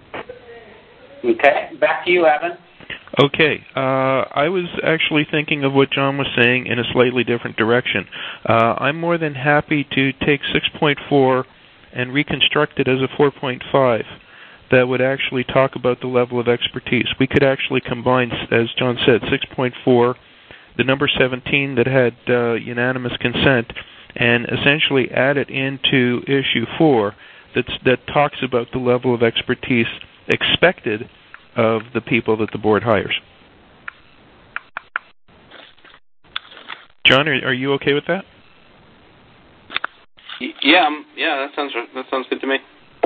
Okay, back to you, Evan. Okay, I was actually thinking of what John was saying in a slightly different direction. I'm more than happy to take 6.4 and reconstruct it as a 4.5 that would actually talk about the level of expertise. We could actually combine, as John said, 6.4, the number 17 that had unanimous consent, and essentially add it into issue 4 that talks about the level of expertise expected of the people that the board hires. John, are you okay with that? Yeah, that sounds good to me.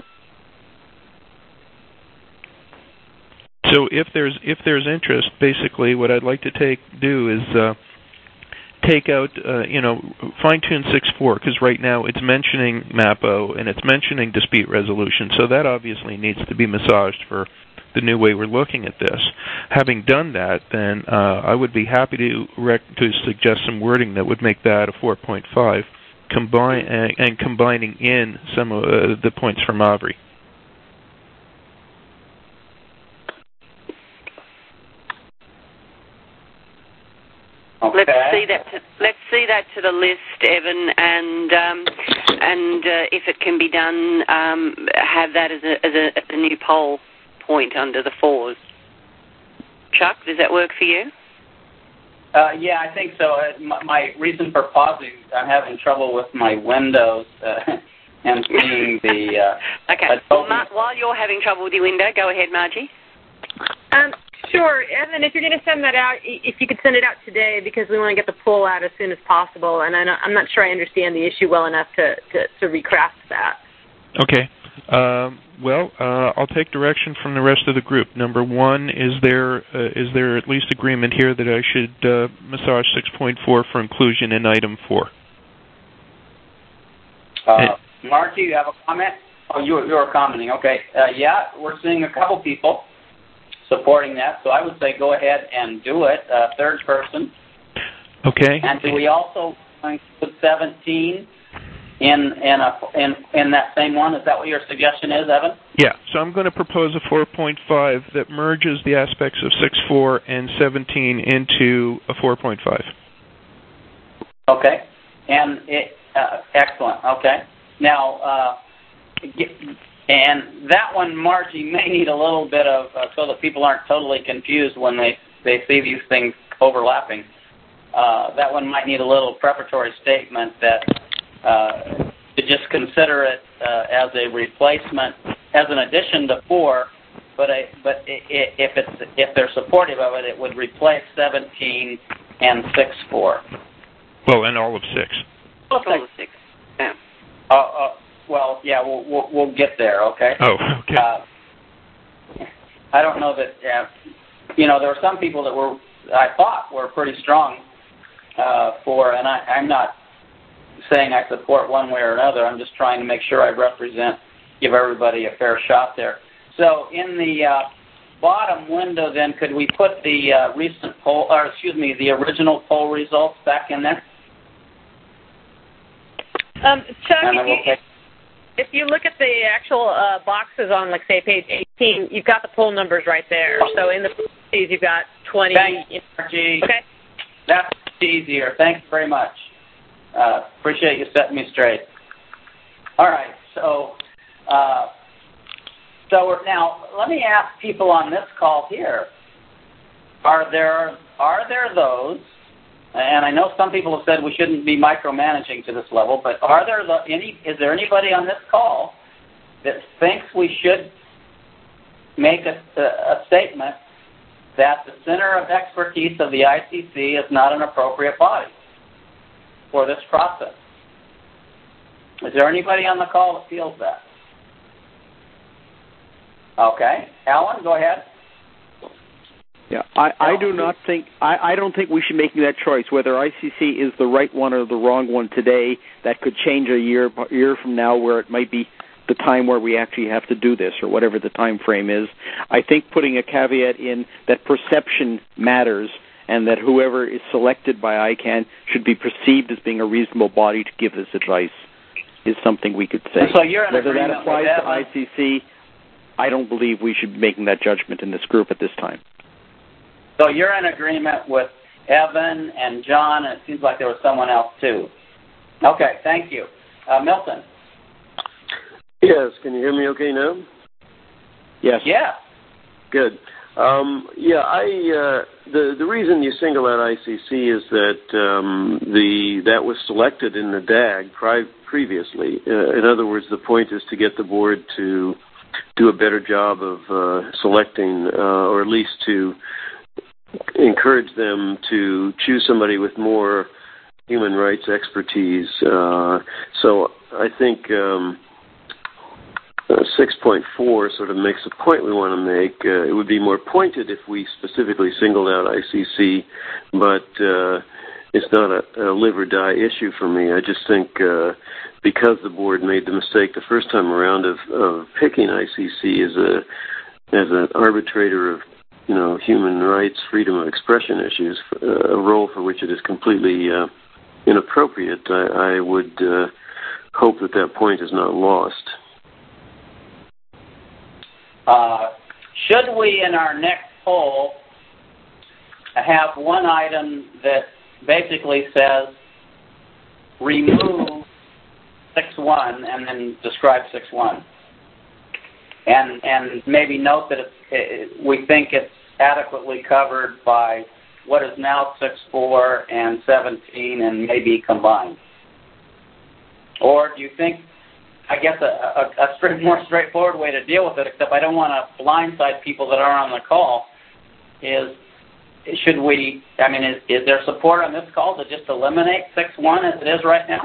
So if there's interest, basically what I'd like to do is take out, fine-tune 6.4, because right now it's mentioning MAPO and it's mentioning dispute resolution, so that obviously needs to be massaged for the new way we're looking at this. Having done that, then I would be happy to suggest some wording that would make that a 4.5, combining in some of the points from Aubrey. Okay. Let's see that to the list, Evan, and if it can be done, have that as a new poll point under the 4s. Chuck, does that work for you? Yeah, I think so. My reason for pausing, I'm having trouble with my Windows and seeing the... okay. Well, while you're having trouble with your window, go ahead, Margie. Sure. Evan, if you're going to send that out, if you could send it out today, because we want to get the poll out as soon as possible, and I'm not sure I understand the issue well enough to recraft that. Okay. I'll take direction from the rest of the group. Number 1, is there at least agreement here that I should massage 6.4 for inclusion in item 4? Margie, you have a comment? Oh, you were commenting. Okay. Yeah, we're seeing a couple people supporting that, so I would say go ahead and do it. Third person. Okay. And do we also include 17 in that same one? Is that what your suggestion is, Evan? Yeah. So I'm going to propose a 4.5 that merges the aspects of 6.4 and 17 into a 4.5. Okay. And excellent. Okay. Now. And that one, Margie, may need a little bit of, so that people aren't totally confused when they see these things overlapping. That one might need a little preparatory statement that to just consider it as a replacement, as an addition to 4, but if they're supportive of it, it would replace 17 and 6.4. Well, and all of 6. All of 6. Yeah. Well, yeah, we'll get there, okay? Oh, okay. I don't know that, there were some people that I thought were pretty strong for, and I'm not saying I support one way or another. I'm just trying to make sure I give everybody a fair shot there. So in the bottom window, then, could we put the the original poll results back in there? Chuck, if you look at the actual boxes on, like, say, page 18, you've got the poll numbers right there. So in the pages, you've got 20. Thanks, Margie. Okay. That's easier. Thanks very much. Appreciate you setting me straight. All right. So So now, let me ask people on this call here: Are there those? And I know some people have said we shouldn't be micromanaging to this level, but is there anybody on this call that thinks we should make a statement that the Center of Expertise of the ICC is not an appropriate body for this process? Is there anybody on the call that feels that? Okay. Alan, go ahead. Yeah, I don't think we should be making that choice, whether ICC is the right one or the wrong one today. That could change a year from now, where it might be the time where we actually have to do this, or whatever the time frame is. I think putting a caveat in that perception matters, and that whoever is selected by ICANN should be perceived as being a reasonable body to give this advice is something we could say. So you're in whether that agreement applies with to ICC, I don't believe we should be making that judgment in this group at this time. So you're in agreement with Evan and John, and it seems like there was someone else too. Okay, thank you. Milton. Yes, can you hear me okay now? Yes. Yeah. Good. The reason you single out ICC is that that was selected in the DAG previously. In other words, the point is to get the board to do a better job of selecting, or at least to encourage them to choose somebody with more human rights expertise. So I think 6.4 sort of makes a point we want to make. It would be more pointed if we specifically singled out ICC, but it's not a live or die issue for me. I just think because the board made the mistake the first time around of picking ICC as an arbitrator of human rights, freedom of expression issues, a role for which it is completely inappropriate, I would hope that point is not lost. Should we, in our next poll, have one item that basically says remove 6.1 and then describe 6.1? And maybe note that we think it's adequately covered by what is now 6.4 and 17 and maybe combined? Or do you think, I guess a more straightforward way to deal with it, except I don't want to blindside people that are on the call, is there support on this call to just eliminate 6.1 as it is right now?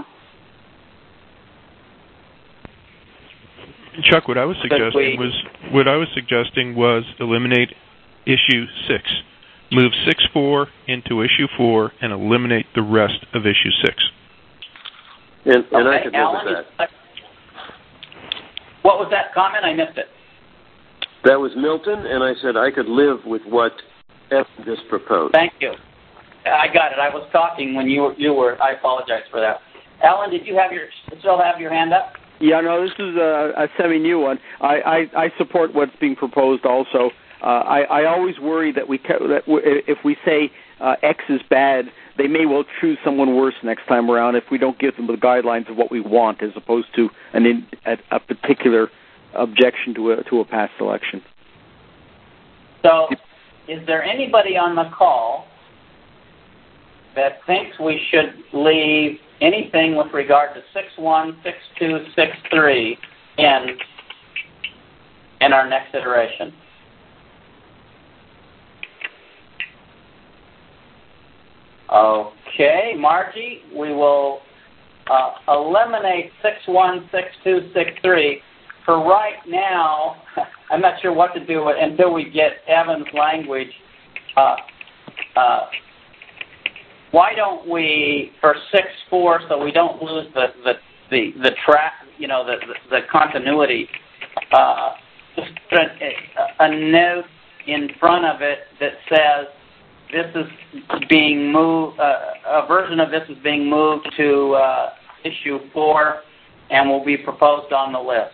Chuck, what I was suggesting was eliminate issue 6. Move 6.4 into issue 4 and eliminate the rest of issue 6. And I could live with that. What was that comment? I missed it. That was Milton, and I said I could live with what F just proposed. Thank you. I got it. I was talking when you were. I apologize for that. Alan, did you still have your hand up? Yeah, no, this is a semi-new one. I support what's being proposed also. I always worry that if we say X is bad, they may well choose someone worse next time around if we don't give them the guidelines of what we want, as opposed to a particular objection to a past election. So, is there anybody on the call that thinks we should leave anything with regard to 6.1, 6.2, 6.3 in our next iteration? Okay, Margie, we will eliminate 6.1, 6.2, 6.3. For right now, I'm not sure what to do until we get Evan's language. Why don't we, for 6.4, so we don't lose the track, the continuity, just a note in front of it that says this is being moved, a version of this is being moved to issue 4 and will be proposed on the list.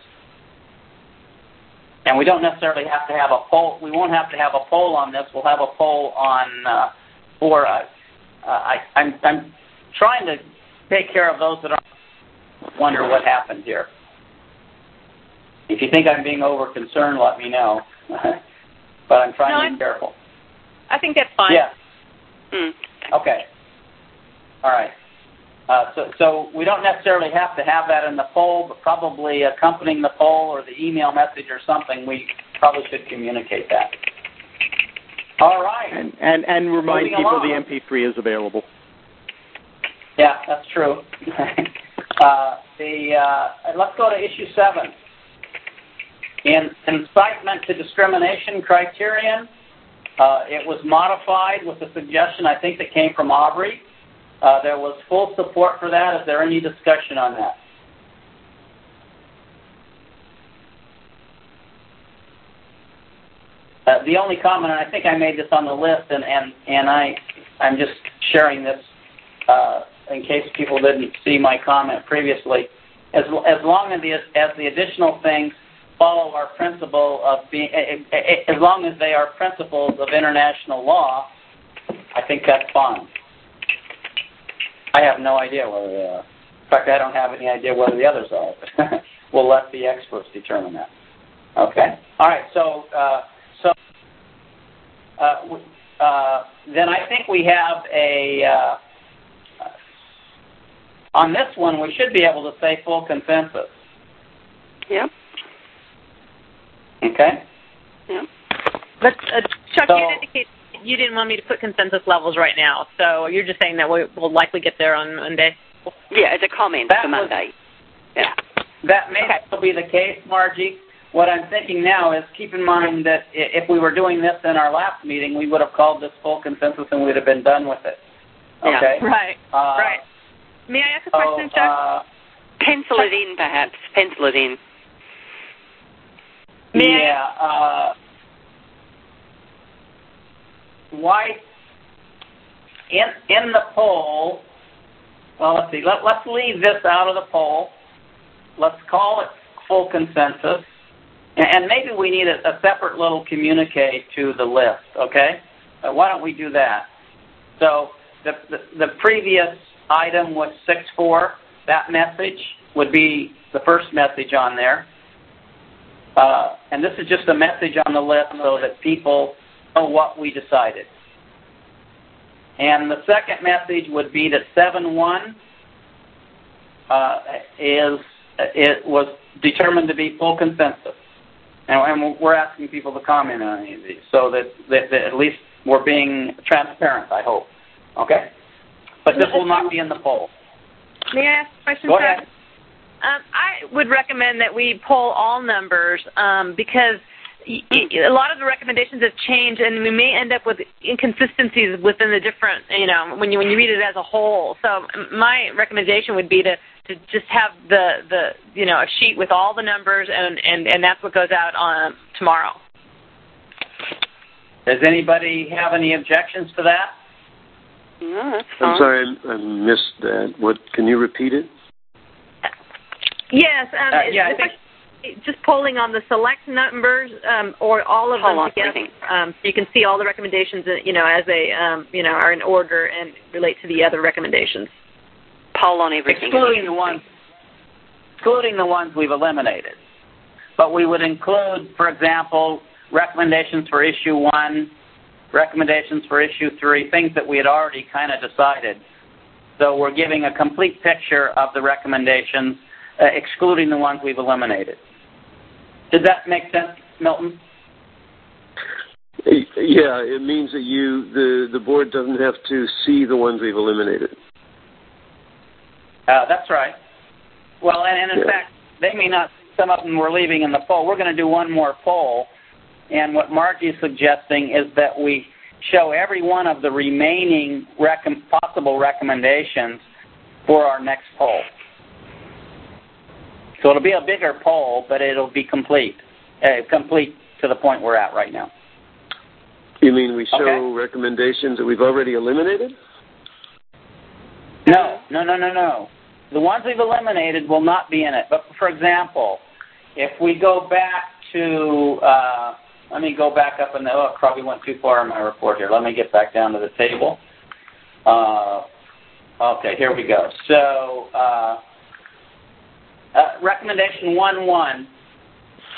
And we don't necessarily have to have a poll. We won't have to have a poll on this. We'll have a poll on 4. I'm trying to take care of those that wonder what happened here. If you think I'm being over-concerned, let me know. But I'm trying to be careful. I think that's fine. Yeah. Okay. All right. So we don't necessarily have to have that in the poll, but probably accompanying the poll or the email message or something, we probably should communicate that. All right. And remind Moving people along. the MP3 is available. Yeah, that's true. Let's go to issue 7. In incitement to discrimination criterion, it was modified with the suggestion, I think, that came from Aubrey. There was full support for that. Is there any discussion on that? The only comment, and I think I made this on the list, and I'm just sharing this in case people didn't see my comment previously. As long as the additional things follow our principle of being, as long as they are principles of international law, I think that's fine. I have no idea whether they are. In fact, I don't have any idea whether the others are. We'll let the experts determine that. Okay. All right. Then I think we have on this one, we should be able to say full consensus. Yep. Okay. Yep. But Chuck, you indicated you didn't want me to put consensus levels right now, so you're just saying that we'll likely get there on Monday? Yeah, it's a comment for Monday. Yeah. That may still be the case, Margie. What I'm thinking now is keep in mind that if we were doing this in our last meeting, we would have called this full consensus and we would have been done with it. Okay? Yeah. Right. Right. May I ask a question, Chuck? Pencil it in, perhaps. Pencil it in. Why in the poll? Well, let's see. Let's leave this out of the poll. Let's call it full consensus, and maybe we need a separate little communique to the list. Okay? Why don't we do that? So the previous item was 6.4. That message would be the first message on there. And this is just a message on the list so that people know what we decided. And the second message would be that 7.1 it was determined to be full consensus. And we're asking people to comment on any of these so that at least we're being transparent, I hope. Okay? But this will not be in the poll. May I ask a question, Go ahead. I would recommend that we poll all numbers because a lot of the recommendations have changed, and we may end up with inconsistencies within the different, when you read it as a whole. So my recommendation would be to just have a sheet with all the numbers, and that's what goes out on tomorrow. Does anybody have any objections to that? No, that's fine. I'm sorry, I missed that. What? Can you repeat it? Yes. I think just polling on the select numbers or all of them together, so you can see all the recommendations, as they, are in order and relate to the other recommendations. Poll on everything. Excluding the ones we've eliminated. But we would include, for example, recommendations for issue 1, recommendations for issue 3, things that we had already kind of decided. So we're giving a complete picture of the recommendations, excluding the ones we've eliminated. Does that make sense, Milton? Yeah, it means that the board doesn't have to see the ones we've eliminated. That's right. Well, and in fact, they may not. Some of them we're leaving in the poll. We're going to do one more poll, and what Margie is suggesting is that we show every one of the remaining possible recommendations for our next poll. So it'll be a bigger poll, but it'll be complete to the point we're at right now. You mean we show recommendations that we've already eliminated? No. The ones we've eliminated will not be in it. But, for example, if we go back to, let me go back up and I probably went too far in my report here. Let me get back down to the table. Okay, here we go. So, recommendation 1.1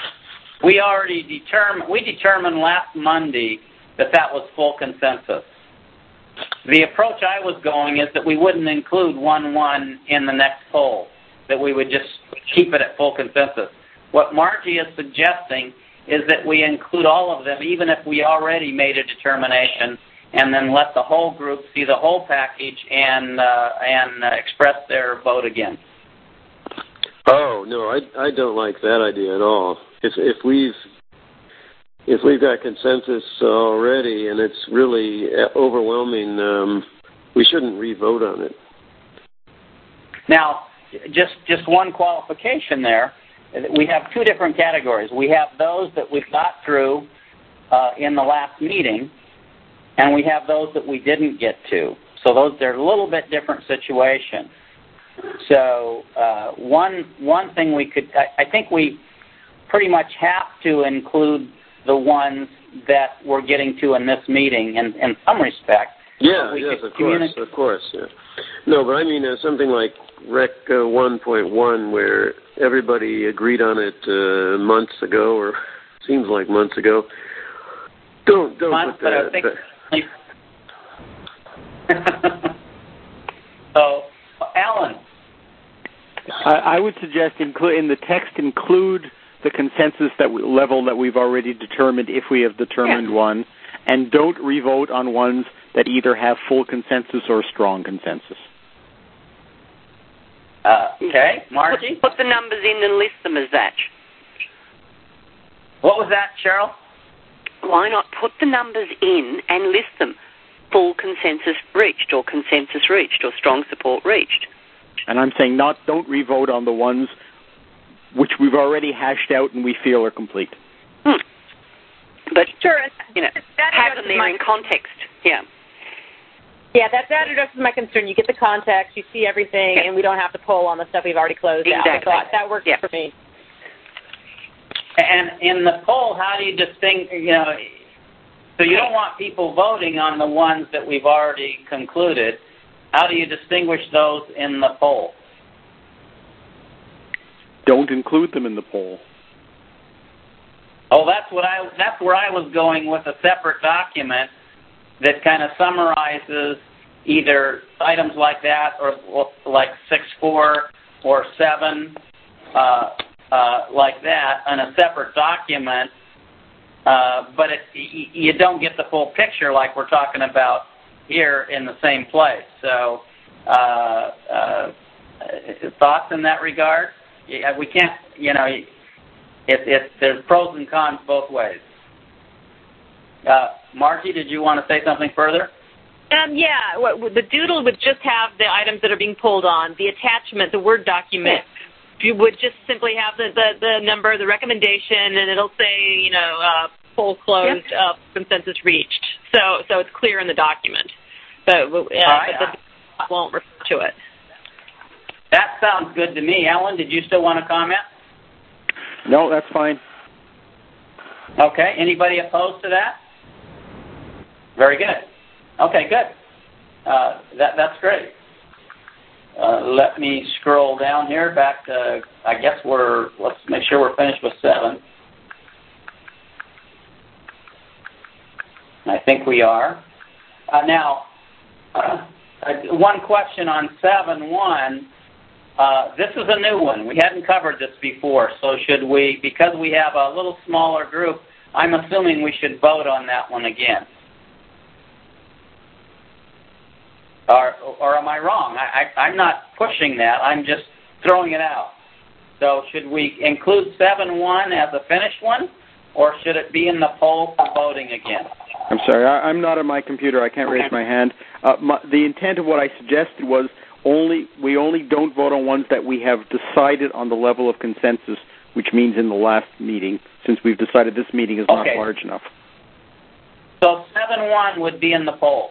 We determined last Monday that was full consensus. The approach I was going is that we wouldn't include 1-1 in the next poll, that we would just keep it at full consensus. What Margie is suggesting is that we include all of them, even if we already made a determination, and then let the whole group see the whole package and express their vote again. Oh no, I don't like that idea at all. If we've got consensus already and it's really overwhelming, we shouldn't re-vote on it. Now, just one qualification there. We have two different categories. We have those that we got through in the last meeting, and we have those that we didn't get to. So they're a little bit different situations. So one thing I think we pretty much have to include the ones that we're getting to in this meeting in some respect. Yeah, yes, of course, yeah. No, but I mean something like Rec 1.1 where everybody agreed on it months ago, or seems like months ago. Don't put that. So, Alan. I would suggest in the text include the consensus level that we've already determined if we have determined one, and don't re-vote on ones that either have full consensus or strong consensus. Okay, Margie? Put the numbers in and list them as that. What was that, Cheryl? Why not put the numbers in and list them? Full consensus reached, or consensus reached, or strong support reached. And I'm saying don't re-vote on the ones which we've already hashed out and we feel are complete. But, sure, have them there in context. Yeah. Yeah, that addresses my concern. You get the context, you see everything, and we don't have to pull on the stuff we've already closed out. So that works for me. And in the poll, how do you distinguish, so you don't want people voting on the ones that we've already concluded. How do you distinguish those in the poll? Don't include them in the poll. Oh, that's where I was going with a separate document that kind of summarizes either items like that or like 6.4 or 7, like that, on a separate document. But you don't get the full picture like we're talking about here in the same place. So, thoughts in that regard? We can't, there's pros and cons both ways. Margie, did you want to say something further? Yeah, the doodle would just have the items that are being pulled on. The attachment, the Word document, you would just simply have the number, the recommendation, and it'll say, poll closed, consensus reached. So it's clear in the document, but the won't refer to it. That sounds good to me. Ellen, did you still want to comment? No, that's fine. Okay. Anybody opposed to that? Very good. Okay, good. That's great. Let me scroll down here back to, let's make sure we're finished with 7. I think we are. Now, one question on 7.1. This is a new one. We hadn't covered this before, so should we, because we have a little smaller group, I'm assuming we should vote on that one again. Or am I wrong? I'm not pushing that. I'm just throwing it out. So should we include 7.1 as a finished one, or should it be in the poll for voting again? I'm sorry. I'm not on my computer. I can't raise my hand. The intent of what I suggested was we only don't vote on ones that we have decided on the level of consensus, which means in the last meeting, since we've decided this meeting is not large enough. So 7.1 would be in the poll.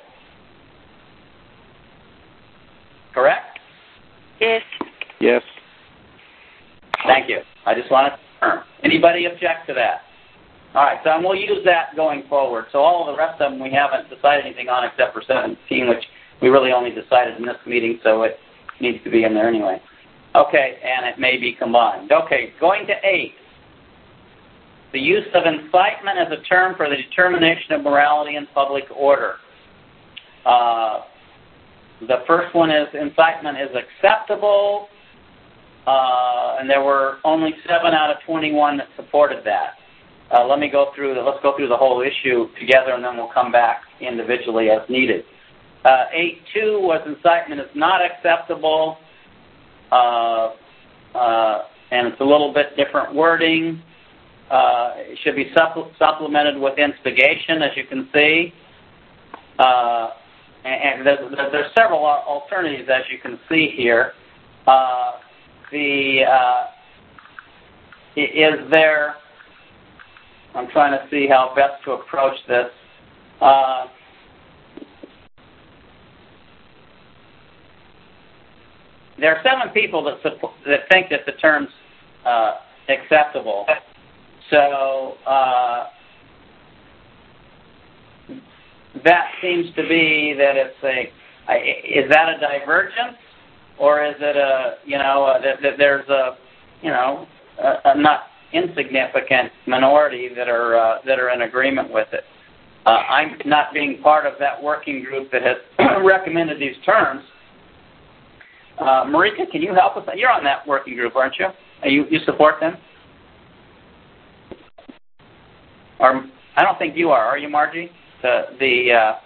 Correct? Yes. Yes. Thank you. I just want to confirm. Anybody object to that? All right, so we'll use that going forward. So all of the rest of them we haven't decided anything on except for 17, which we really only decided in this meeting, so it needs to be in there anyway. Okay, and it may be combined. Okay, going to 8. the use of incitement as a term for the determination of morality and public order. The first one is incitement is acceptable, and there were only 7 out of 21 that supported that. Let's go through the whole issue together, and then we'll come back individually as needed. 8.2 was incitement is not acceptable, and it's a little bit different wording. It should be supplemented with instigation, as you can see. And there's several alternatives, as you can see here. I'm trying to see how best to approach this. There are 7 people that think that the term's acceptable. So that seems to be that is that a divergence, or is it that there's a not insignificant minority that are in agreement with it? I'm not being part of that working group that has recommended these terms. Marika, can you help us? You're on that working group, aren't you? You support them? Or I don't think you are you, Margie? Yeah,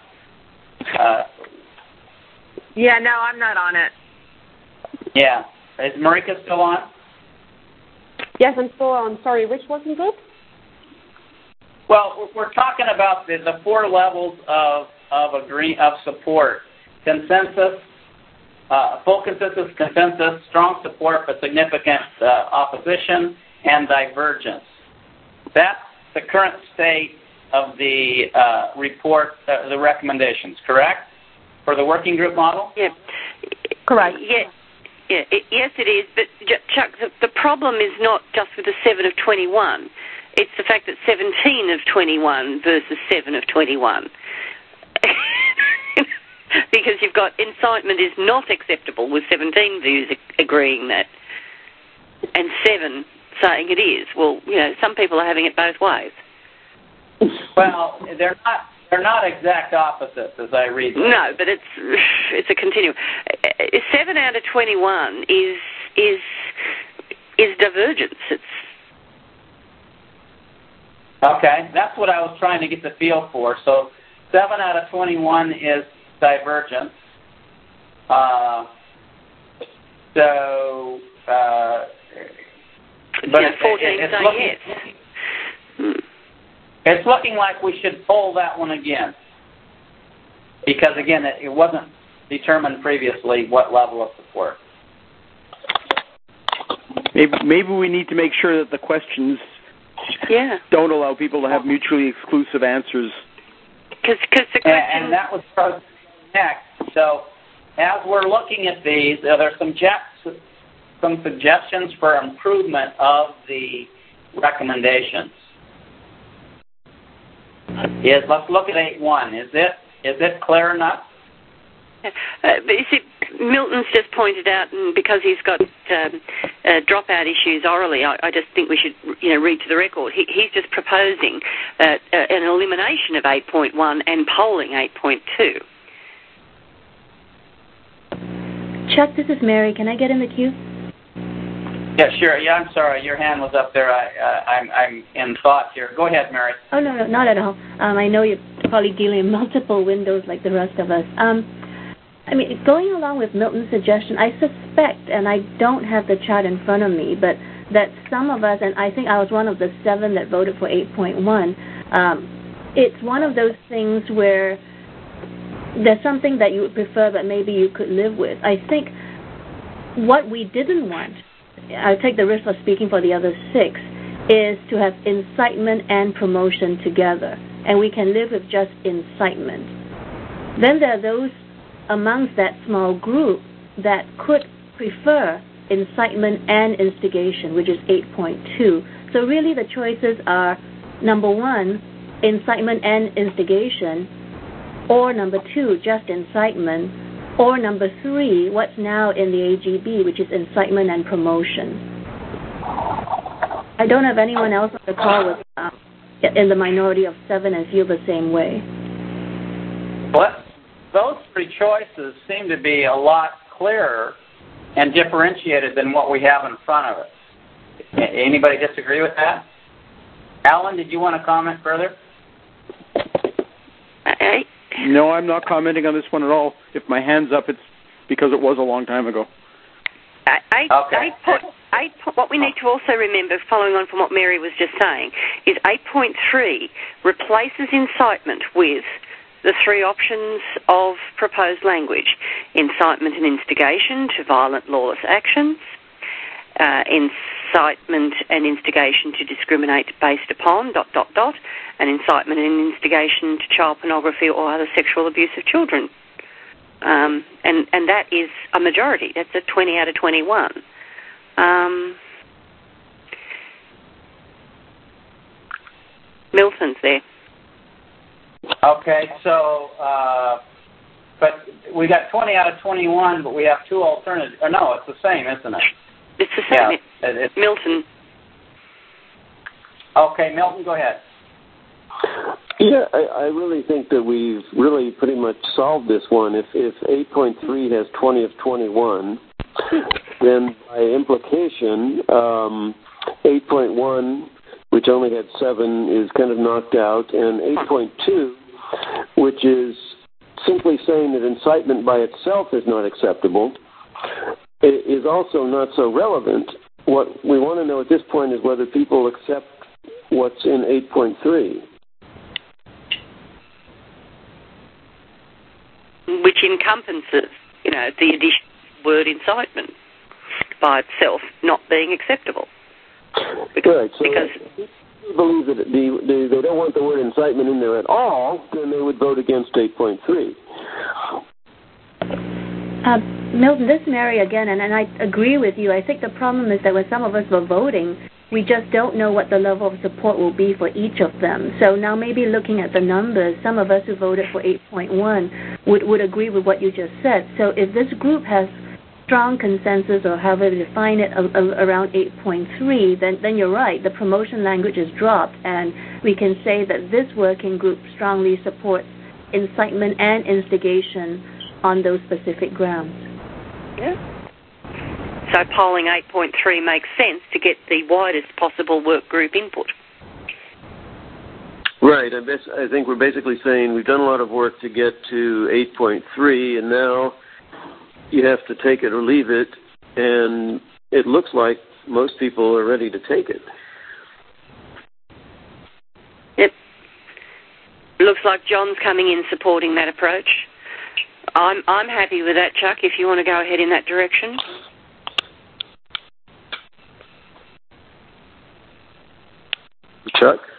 no, I'm not on it. Yeah. Is Marika still on? Yes, I'm still on. Sorry, which working group? Well, we're talking about the 4 levels of support: consensus, full consensus, consensus, strong support but significant opposition, and divergence. That's the current state of the report, the recommendations, correct? For the working group model? Yeah. Correct. Yeah. Yes, it is. But, Chuck, the problem is not just with the 7 of 21. It's the fact that 17 of 21 versus 7 of 21. Because you've got incitement is not acceptable with 17 views agreeing that, and 7 saying it is. Well, some people are having it both ways. Well, they're not exact opposites as I read them. No, but it's a continuum. 7 out of 21 is divergence. Okay, that's what I was trying to get the feel for. So 7 out of 21 is divergence. But 14 saying yes. It's looking like we should poll that one again. Because, again, it wasn't determined previously what level of support. Maybe we need to make sure that the questions don't allow people to have mutually exclusive answers. Because the question... And that was next. So, as we're looking at these, there's some suggestions for improvement of the recommendations. Let's look at 8.1. Is it clear enough? But you see, Milton's just pointed out, and because he's got dropout issues orally, I just think we should read to the record. He's just proposing an elimination of 8.1 and polling 8.2. Chuck, this is Mary. Can I get in the queue? Yeah, sure. Yeah, I'm sorry. Your hand was up there. I'm in thought here. Go ahead, Mary. Oh, no, not at all. I know you're probably dealing in multiple windows like the rest of us. Going along with Milton's suggestion, I suspect, and I don't have the chart in front of me, but that some of us, and I think I was one of the 7 that voted for 8.1, it's one of those things where there's something that you would prefer but maybe you could live with. I think what we didn't want, I'll take the risk of speaking for the other 6, is to have incitement and promotion together, and we can live with just incitement. Then there are those amongst that small group that could prefer incitement and instigation, which is 8.2. So really the choices are, number 1, incitement and instigation, or number 2, just incitement, or number 3, what's now in the AGB, which is incitement and promotion. I don't have anyone else on the call with in the minority of 7 and feel the same way? Well, those three choices seem to be a lot clearer and differentiated than what we have in front of us. Anybody disagree with that? Alan, did you want to comment further? No, I'm not commenting on this one at all. If my hand's up, it's because it was a long time ago. What we need to also remember, following on from what Mary was just saying, is 8.3 replaces incitement with the three options of proposed language: incitement and instigation to violent, lawless actions, incitement and instigation to discriminate based upon ... and incitement and instigation to child pornography or other sexual abuse of children. And that is a majority. That's a 20 out of 21. Milton's there. Okay, so, but we got 20 out of 21, but we have two alternatives. Or no, it's the same, isn't it? It's the same. Yeah, Milton. Okay, Milton, go ahead. Yeah, I really think that we've really pretty much solved this one. If 8.3 has 20 of 21, then by implication, 8.1, which only had 7, is kind of knocked out, and 8.2, which is simply saying that incitement by itself is not acceptable, is also not so relevant. What we want to know at this point is whether people accept what's in 8.3. Which encompasses, the additional word incitement by itself not being acceptable. Right. So if people believe that they don't want the word incitement in there at all, then they would vote against 8.3. Milton, this is Mary again, and I agree with you. I think the problem is that when some of us were voting, we just don't know what the level of support will be for each of them. So now maybe looking at the numbers, some of us who voted for 8.1 would agree with what you just said. So if this group has strong consensus, or however they define it, around 8.3, then you're right. The promotion language is dropped, and we can say that this working group strongly supports incitement and instigation on those specific grounds. Yeah. So polling 8.3 makes sense to get the widest possible work group input. Right. I think we're basically saying we've done a lot of work to get to 8.3, and now you have to take it or leave it, and it looks like most people are ready to take it. Yep. Looks like John's coming in supporting that approach. I'm happy with that, Chuck, if you want to go ahead in that direction. Chuck?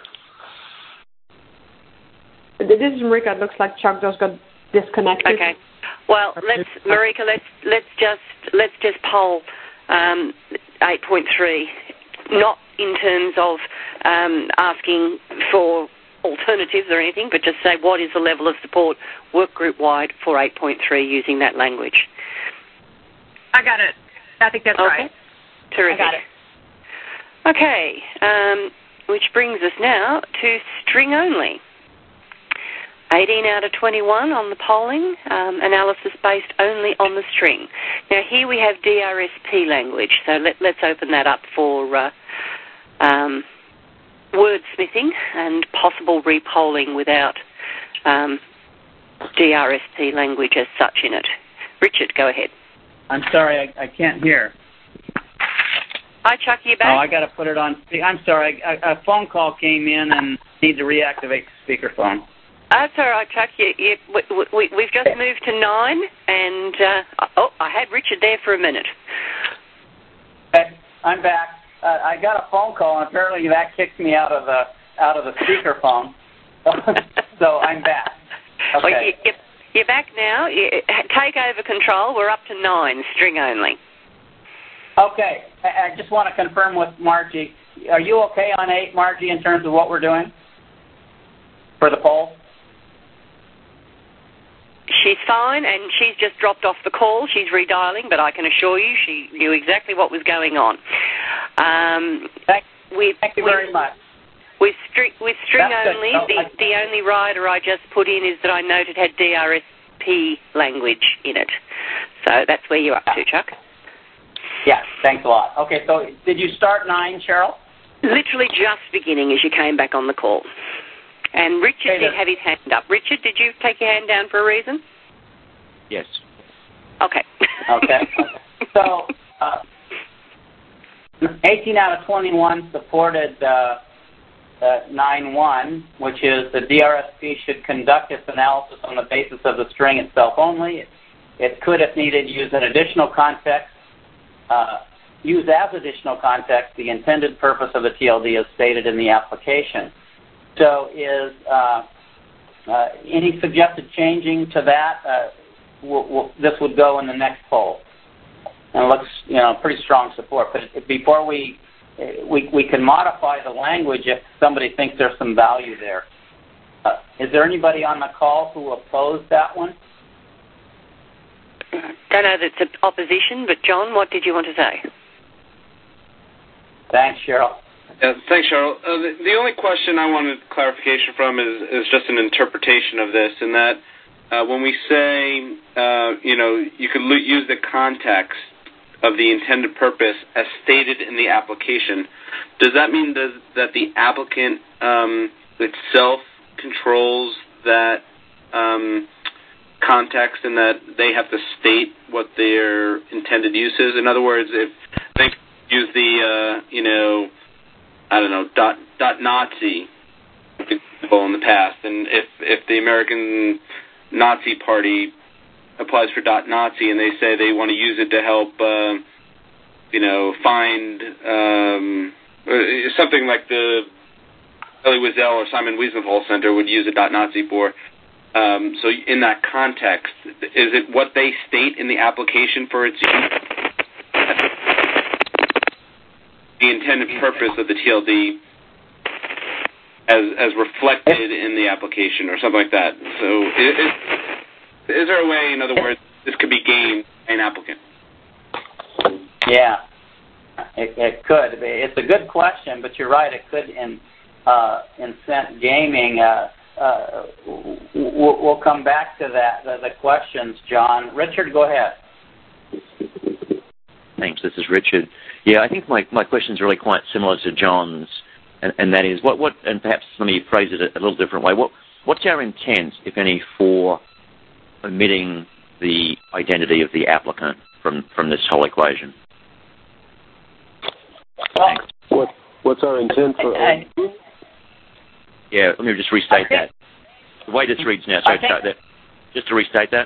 This is Marika. It looks like Chuck just got disconnected. Okay. Well, Marika, let's just poll 8.3, not in terms of asking for alternatives or anything, but just say what is the level of support work group wide for 8.3 using that language. I got it. I think that's right. Terrific. I got it. Okay, which brings us now to string only. 18 out of 21 on the polling, analysis based only on the string. Now here we have DRSP language, so let's open that up for wordsmithing and possible repolling without DRSP language as such in it. Richard, go ahead. I'm sorry, I can't hear. Hi, Chuck, you back? Oh, I got to put it on. I'm sorry, a phone call came in and need to reactivate the speakerphone. That's all right, Chuck. We've just moved to 9, and I had Richard there for a minute. Okay, I'm back. I got a phone call, and apparently that kicked me out of the speakerphone. So I'm back. Okay. Well, you're back now. Take over control. We're up to 9, string only. Okay. I just want to confirm with Margie. Are you okay on 8, Margie, in terms of what we're doing for the poll? She's fine, and she's just dropped off the call. She's redialing, but I can assure you she knew exactly what was going on. Thank you very much. With string only, the only rider I just put in is that I noted had DRSP language in it. So that's where you're up to, Chuck. Yeah, thanks a lot. Okay, so did you start 9, Cheryl? Literally just beginning as you came back on the call. And Richard did have his hand up. Richard, did you take your hand down for a reason? Yes. Okay. Okay. So 18 out of 21 supported 9.1, which is the DRSP should conduct its analysis on the basis of the string itself only. It could, if needed, use as additional context the intended purpose of the TLD as stated in the application. So is any suggested changing to that? This would go in the next poll. And it looks, pretty strong support. But before we can modify the language if somebody thinks there's some value there. Is there anybody on the call who opposed that one? Don't know that it's opposition, but John, what did you want to say? Thanks, Cheryl. Thanks, Cheryl. The only question I wanted clarification from is just an interpretation of this, in that when we say, you could use the context of the intended purpose as stated in the application, does that mean that the applicant itself controls that context and that they have to state what their intended use is? In other words, if they use the, dot Nazi example in the past, and if the American Nazi Party applies for dot Nazi and they say they want to use it to help, find something like the Elie Wiesel or Simon Wiesenthal Center would use a dot Nazi for. So in that context, is it what they state in the application for its use? The intended purpose of the TLD as reflected in the application or something like that. So is there a way, in other words, this could be gained by an applicant? Yeah, it could. It's a good question, but you're right. It could incent gaming. We'll come back to that, the questions, John. Richard, go ahead. Thanks. This is Richard. Yeah, I think my question is really quite similar to John's, and that is, what and perhaps let me phrase it a little different way. What's our intent, if any, for omitting the identity of the applicant from this whole equation? What's our intent for? Yeah, let me just restate that. The way this reads now, just to restate that.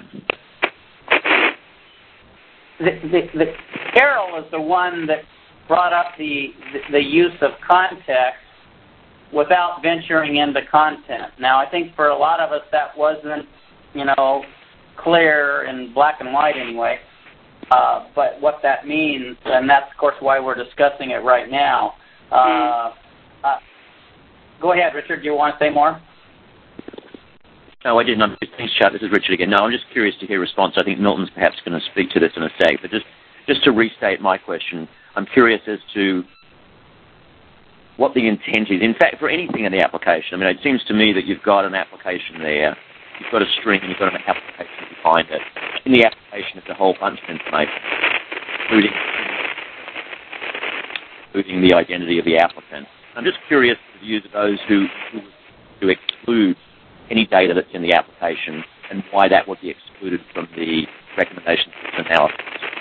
The Carol is the one that brought up the use of context without venturing into content. Now, I think for a lot of us that wasn't, clear in black and white anyway. But what that means, and that's of course why we're discussing it right now. Go ahead, Richard. Do you want to say more? No, I didn't. Thanks, Chuck. This is Richard again. No, I'm just curious to hear a response. I think Milton's perhaps going to speak to this in a sec. But just to restate my question, I'm curious as to what the intent is. In fact, for anything in the application, it seems to me that you've got an application there. You've got a string and you've got an application behind it. In the application, it's a whole bunch of information, including the identity of the applicant. I'm just curious to the views of those who exclude any data that's in the application and why that would be excluded from the recommendations analysis.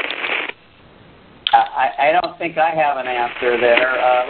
I don't think I have an answer there.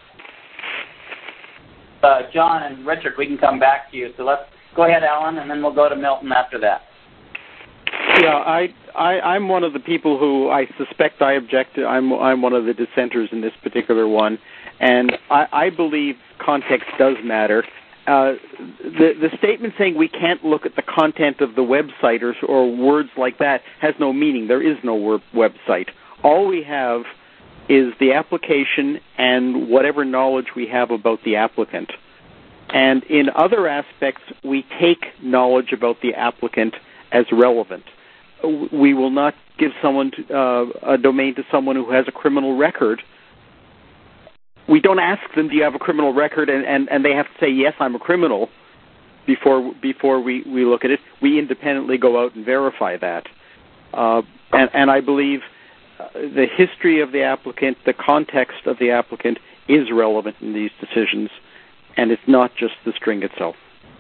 John and Richard, we can come back to you. So let's go ahead, Alan, and then we'll go to Milton after that. Yeah, I'm one of the people who I suspect I object to. I'm one of the dissenters in this particular one, and I believe context does matter. The statement saying we can't look at the content of the website or words like that has no meaning. There is no website. All we have is the application and whatever knowledge we have about the applicant. And in other aspects, we take knowledge about the applicant as relevant. We will not give someone a domain to someone who has a criminal record we don't ask them, do you have a criminal record, and they have to say, yes, I'm a criminal, before we look at it. We independently go out and verify that. And I believe the history of the applicant, the context of the applicant is relevant in these decisions, and it's not just the string itself.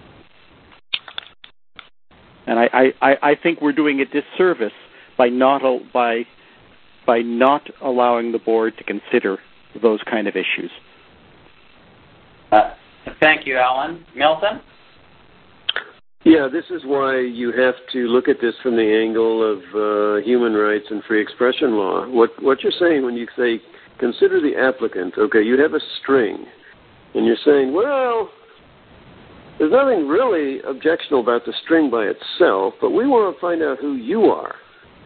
And I think we're doing a disservice by not allowing the board to consider those kind of issues. Thank you, Alan. Milton? Yeah, this is why you have to look at this from the angle of human rights and free expression law. What you're saying when you say, consider the applicant, okay, you have a string, and you're saying, well, there's nothing really objectionable about the string by itself, but we want to find out who you are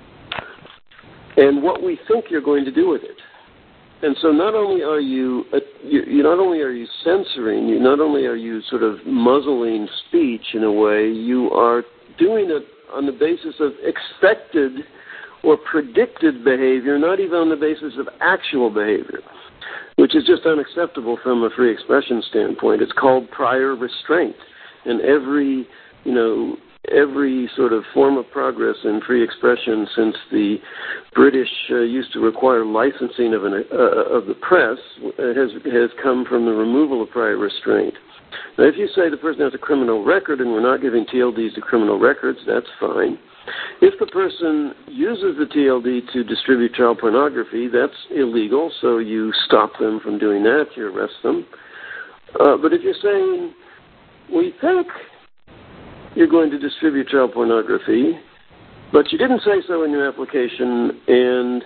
and what we think you're going to do with it. And so not only are you censoring, not only are you sort of muzzling speech in a way, you are doing it on the basis of expected or predicted behavior, not even on the basis of actual behavior, which is just unacceptable from a free expression standpoint. It's called prior restraint. And every sort of form of progress in free expression since the British used to require licensing of the press has come from the removal of prior restraint. Now, if you say the person has a criminal record and we're not giving TLDs to criminal records, that's fine. If the person uses the TLD to distribute child pornography, that's illegal, so you stop them from doing that, you arrest them. But if you're saying, we think you're going to distribute child pornography, but you didn't say so in your application, and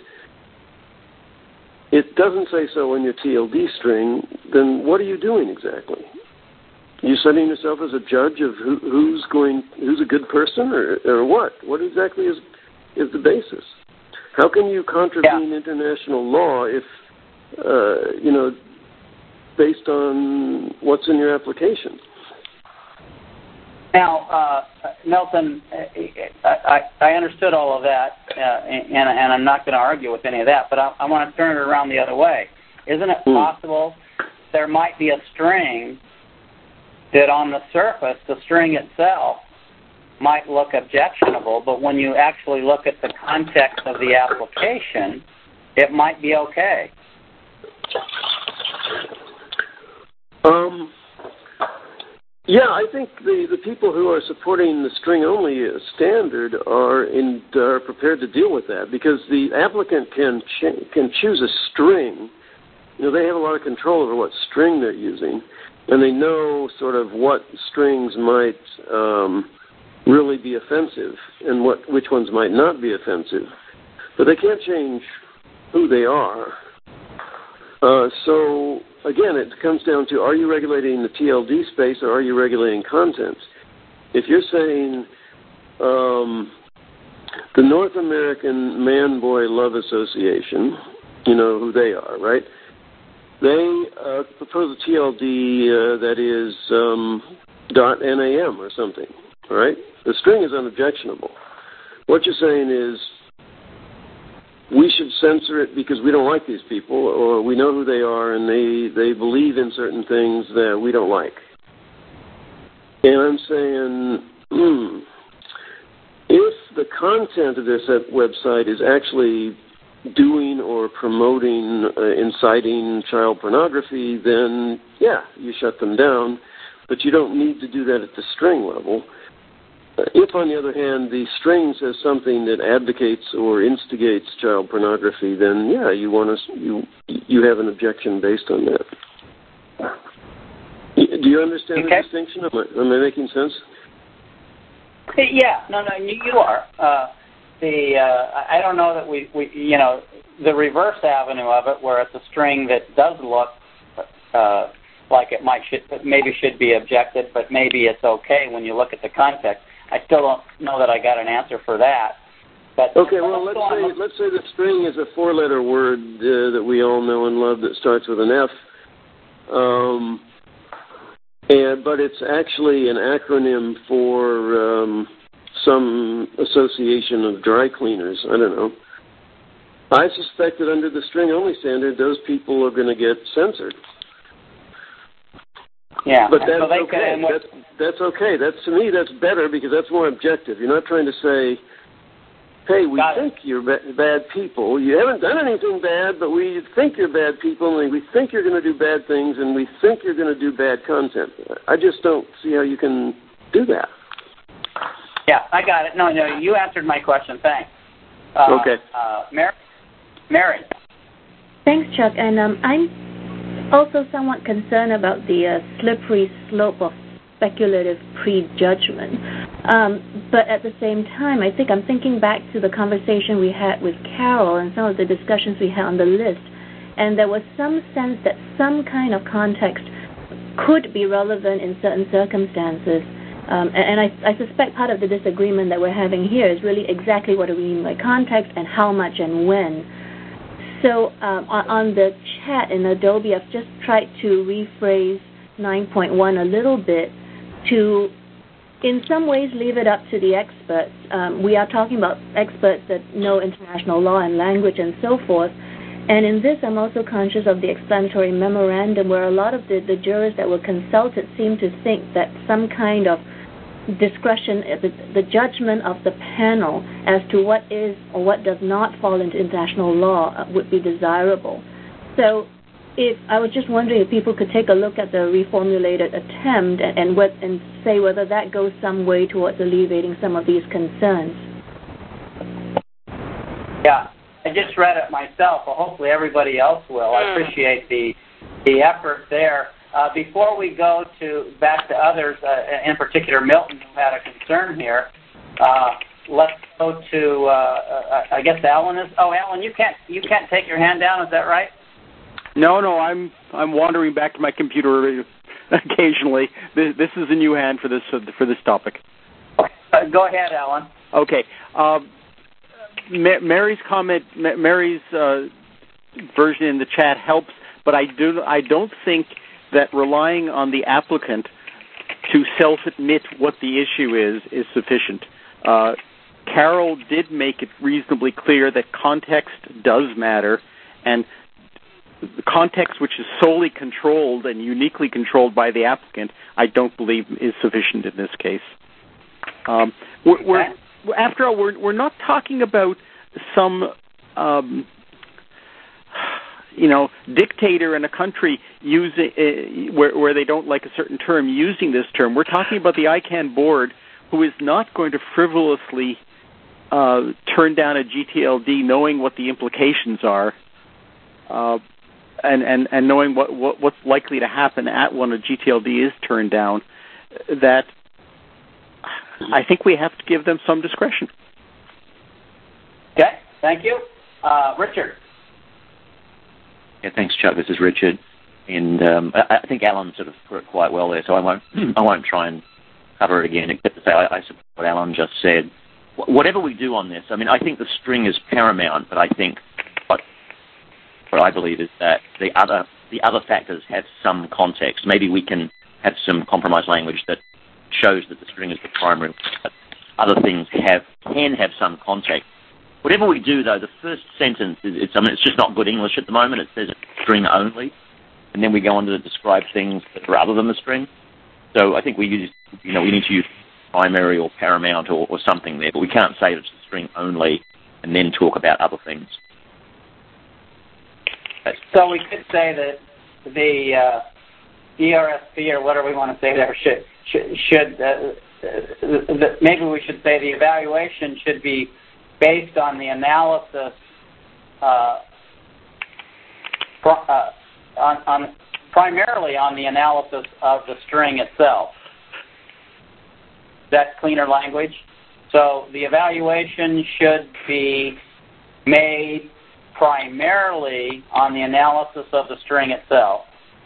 it doesn't say so in your TLD string, then what are you doing exactly? Are you setting yourself as a judge of who's a good person, or what? What exactly is the basis? How can you contravene international law if based on what's in your application? Now, Milton, I understood all of that, and I'm not going to argue with any of that, but I want to turn it around the other way. Isn't it possible there might be a string that on the surface, the string itself might look objectionable, but when you actually look at the context of the application, it might be okay? Yeah, I think the people who are supporting the string-only standard are prepared to deal with that, because the applicant can choose a string. They have a lot of control over what string they're using, and they know sort of what strings might really be offensive and which ones might not be offensive. But they can't change who they are. So, again, it comes down to, are you regulating the TLD space or are you regulating content? If you're saying the North American Man-Boy Love Association, you know who they are, right? They propose a TLD that is .NAM or something, right? The string is unobjectionable. What you're saying is, we should censor it because we don't like these people, or we know who they are and they believe in certain things that we don't like. And I'm saying, if the content of this website is actually doing or promoting, inciting child pornography, then, yeah, you shut them down, but you don't need to do that at the string level. If, on the other hand, the string says something that advocates or instigates child pornography, then yeah, you have an objection based on that. Do you understand the distinction? Am I making sense? Yeah, no, you are. I don't know that we the reverse avenue of it, where it's a string that does look like it maybe should be objected, but maybe it's okay when you look at the context. I still don't know that I got an answer for that. But okay, well, let's say the string is a four-letter word that we all know and love that starts with an F, but it's actually an acronym for some association of dry cleaners. I don't know. I suspect that under the string-only standard, those people are going to get censored. Yeah, but that's okay. That's okay. To me, that's better because that's more objective. You're not trying to say, hey, we think you're bad people. You haven't done anything bad, but we think you're bad people, and we think you're going to do bad things, and we think you're going to do bad content. I just don't see how you can do that. Yeah, I got it. No, you answered my question. Thanks. Okay. Mary. Thanks, Chuck. And I'm also somewhat concerned about the slippery slope of speculative prejudgment. But at the same time, I think I'm thinking back to the conversation we had with Carol and some of the discussions we had on the list, and there was some sense that some kind of context could be relevant in certain circumstances. And I suspect part of the disagreement that we're having here is really exactly what do we mean by context and how much and when. So on the chat in Adobe, I've just tried to rephrase 9.1 a little bit to, in some ways, leave it up to the experts. We are talking about experts that know international law and language and so forth. And in this, I'm also conscious of the explanatory memorandum where a lot of the jurors that were consulted seem to think that some kind of discretion, the judgment of the panel as to what is or what does not fall into international law would be desirable. So if I was just wondering if people could take a look at the reformulated attempt and say whether that goes some way towards alleviating some of these concerns. Yeah, I just read it myself. Well, hopefully everybody else will. I appreciate the effort there. Before we go back to others, in particular Milton, who had a concern here, let's go to I guess Alan is. Oh, Alan, you can't take your hand down. Is that right? No, I'm wandering back to my computer occasionally. This is a new hand for this topic. Go ahead, Alan. Okay. Mary's comment, Mary's version in the chat helps, but I don't think that relying on the applicant to self-admit what the issue is sufficient. Carol did make it reasonably clear that context does matter, and the context which is solely controlled and uniquely controlled by the applicant, I don't believe is sufficient in this case. After all, we're not talking about some dictator in a country using where they don't like a certain term using this term. We're talking about the ICANN board, who is not going to frivolously turn down a GTLD, knowing what the implications are, and knowing what's likely to happen when a GTLD is turned down. That I think we have to give them some discretion. Okay, thank you, Richard. Yeah, thanks, Chuck. This is Richard, and I think Alan sort of put it quite well there, so I won't try and cover it again, except to say I support what Alan just said. Whatever we do on this, I mean, I think the string is paramount, but I think what I believe is that the other factors have some context. Maybe we can have some compromise language that shows that the string is the primary, but other things can have some context. Whatever we do, though, the first sentence it's just not good English at the moment. It says string only, and then we go on to describe things that are other than the string. So I think we need to use primary or paramount or something there, but we can't say it's the string only and then talk about other things. So we could say that the ERSP or whatever we want to say there should maybe we should say the evaluation should be based on the analysis primarily on the analysis of the string itself. Is that cleaner language? So the evaluation should be made primarily on the analysis of the string itself.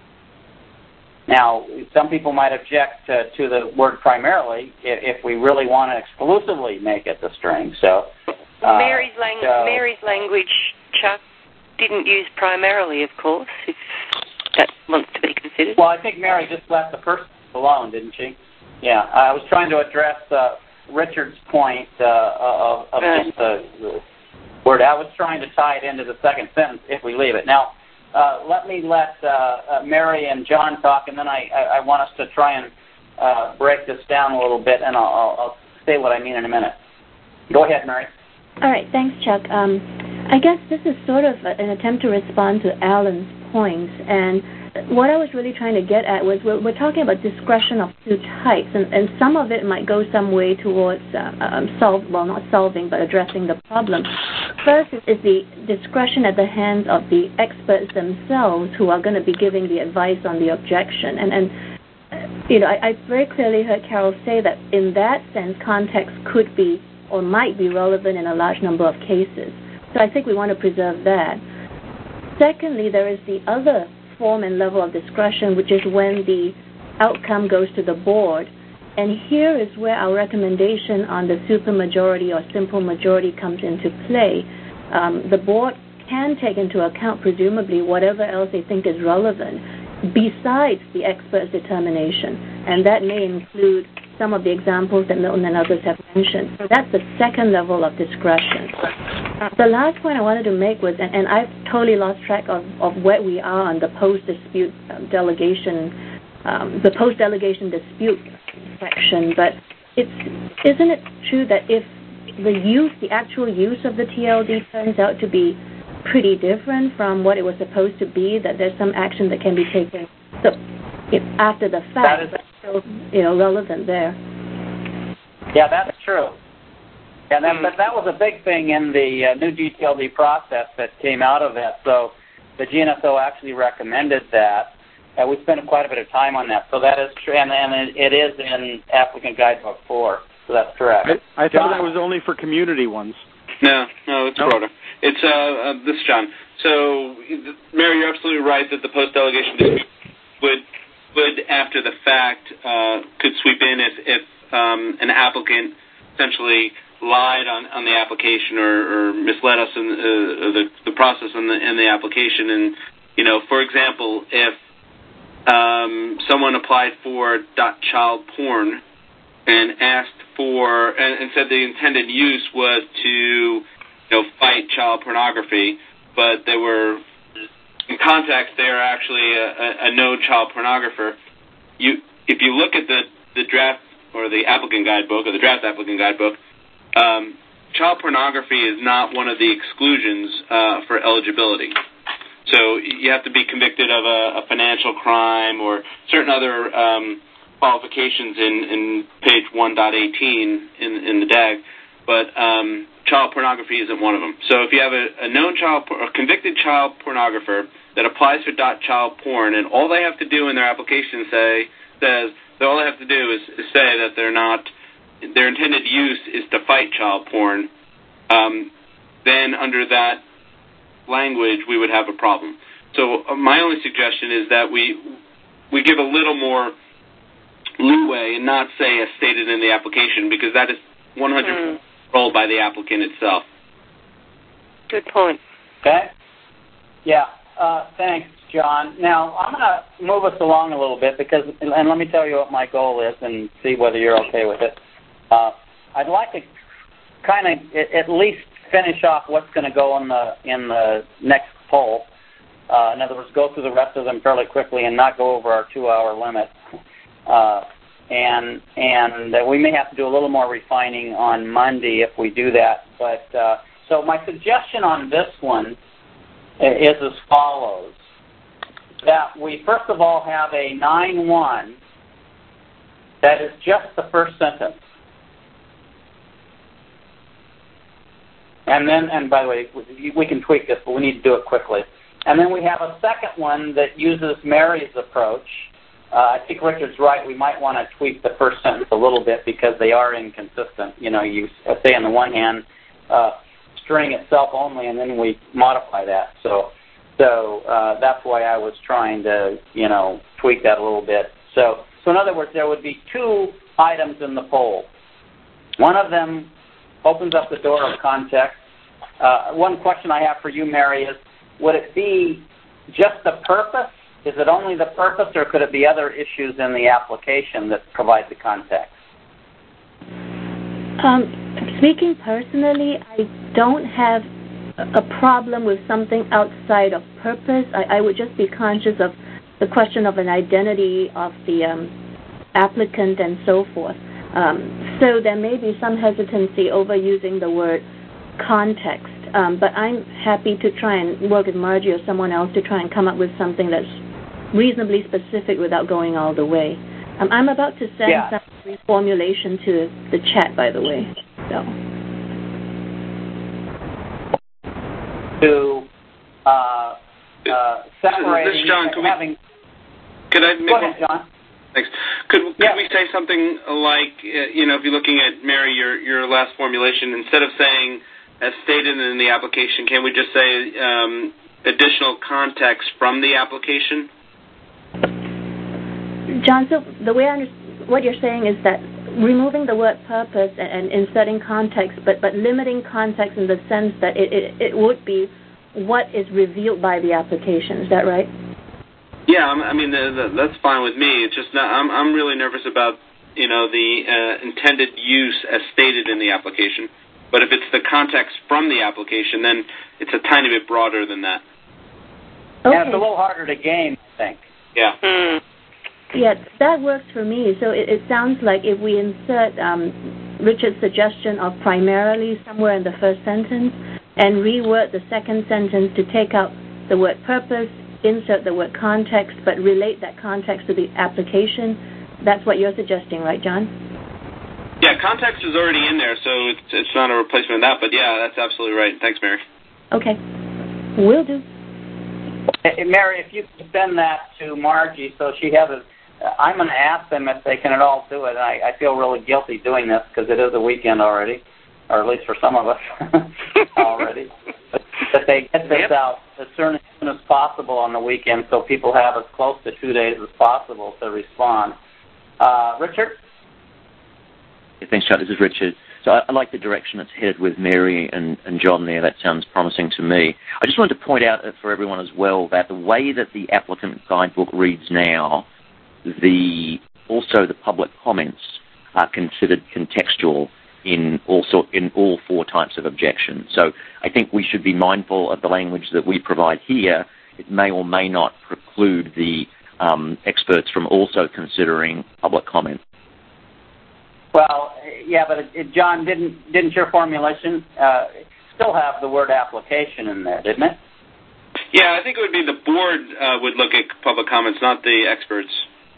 Now, some people might object to the word primarily if we really want to exclusively make it the string. So Mary's language, Chuck, didn't use primarily, of course, if that wants to be considered. Well, I think Mary just left the first alone, didn't she? Yeah, I was trying to address Richard's point of just word. I was trying to tie it into the second sentence if we leave it. Now, let Mary and John talk, and then I want us to try and break this down a little bit, and I'll say what I mean in a minute. Go ahead, Mary. All right. Thanks, Chuck. I guess this is sort of an attempt to respond to Alan's points, and what I was really trying to get at was we're talking about discretion of two types, and some of it might go some way towards not solving, but addressing the problem. First is the discretion at the hands of the experts themselves who are going to be giving the advice on the objection. I very clearly heard Carol say that in that sense, context could be or might be relevant in a large number of cases. So I think we want to preserve that. Secondly, there is the other form and level of discretion, which is when the outcome goes to the board. And here is where our recommendation on the supermajority or simple majority comes into play. The board can take into account, presumably, whatever else they think is relevant besides the expert's determination. And that may include some of the examples that Milton and others have mentioned. So that's the second level of discretion. The last point I wanted to make was, and I've totally lost track of where we are on the post-dispute delegation, the post-delegation dispute section, but isn't it true that if the actual use of the TLD turns out to be pretty different from what it was supposed to be, that there's some action that can be taken after the fact, but still relevant there? Yeah, that's true. Yeah, but that was a big thing in the new GTLD process that came out of it. So the GNSO actually recommended that. We spent quite a bit of time on that. So that is true, and it is in Applicant Guidebook 4. So that's correct. I thought that was only for community ones. No, it's broader. It's this is John. So, Mary, you're absolutely right that the post-delegation dispute would after the fact, could sweep in if an applicant essentially lied on the application or misled us in the process in the application. And, for example, if someone applied for .child porn and asked for and said the intended use was to fight child pornography, but they were in context they are actually a known child pornographer. If you look at the draft or the applicant guidebook or the draft applicant guidebook, child pornography is not one of the exclusions for eligibility. So you have to be convicted of a financial crime or certain other qualifications in page 1.18 in the DAG, but child pornography isn't one of them. So if you have a known or convicted child pornographer that applies for .child porn, and all they have to do in their application says that all they have to do is say that their intended use is to fight child porn, then under that language we would have a problem. So my only suggestion is that we give a little more leeway and not say as stated in the application, because that is 100% controlled by the applicant itself. Good point. Okay. Yeah. Thanks, John. Now, I'm going to move us along a little bit and let me tell you what my goal is and see whether you're okay with it. I'd like to kind of at least finish off what's going to go in the next poll. In other words, go through the rest of them fairly quickly and not go over our 2-hour limit. And we may have to do a little more refining on Monday if we do that. But so my suggestion on this one is as follows: that we first of all have a 9-1 that is just the first sentence. And by the way, we can tweak this, but we need to do it quickly. And then we have a second one that uses Mary's approach. I think Richard's right. We might want to tweak the first sentence a little bit because they are inconsistent. You say on the one hand, string itself only, and then we modify that. So that's why I was trying to, tweak that a little bit. So in other words, there would be 2 items in the poll. One of them opens up the door of context. One question I have for you, Mary, is would it be just the purpose? Is it only the purpose, or could it be other issues in the application that provide the context? Speaking personally, I don't have a problem with something outside of purpose. I would just be conscious of the question of an identity of the applicant and so forth. So there may be some hesitancy over using the word context, but I'm happy to try and work with Margie or someone else to try and come up with something that's reasonably specific without going all the way. I'm about to send some reformulation to the chat, by the way. So. To separating. This is John. Could I make Go ahead, John. Thanks. Could we say something like, if you're looking at, Mary, your last formulation, instead of saying as stated in the application, can we just say additional context from the application? John, so the way I understand what you're saying is that removing the word purpose and inserting context, but limiting context in the sense that it would be what is revealed by the application. Is that right? Yeah, I mean that's fine with me. It's just I'm really nervous about the intended use as stated in the application. But if it's the context from the application, then it's a tiny bit broader than that. Okay. Yeah, it's a little harder to gain, I think. Yeah. Yeah, that works for me. So it sounds like if we insert Richard's suggestion of primarily somewhere in the first sentence and reword the second sentence to take out the word purpose, insert the word context, but relate that context to the application, that's what you're suggesting, right, John? Yeah, context is already in there, so it's not a replacement of that, but yeah, that's absolutely right. Thanks, Mary. Okay. Will do. Hey, Mary, if you could send that to Margie so she has it. I'm going to ask them if they can at all do it. I feel really guilty doing this because it is a weekend already, or at least for some of us already. But they get this out as soon as possible on the weekend so people have as close to 2 days as possible to respond. Richard? Yeah, thanks, Chuck. This is Richard. So I like the direction it's headed with Mary and John there. That sounds promising to me. I just wanted to point out for everyone as well that the way that the applicant guidebook reads now, also the public comments are considered contextual in all four types of objections. So I think we should be mindful of the language that we provide here. It may or may not preclude the experts from also considering public comment. Well, yeah, but John, didn't your formulation still have the word application in there, didn't it? Yeah, I think it would be the board would look at public comments, not the experts.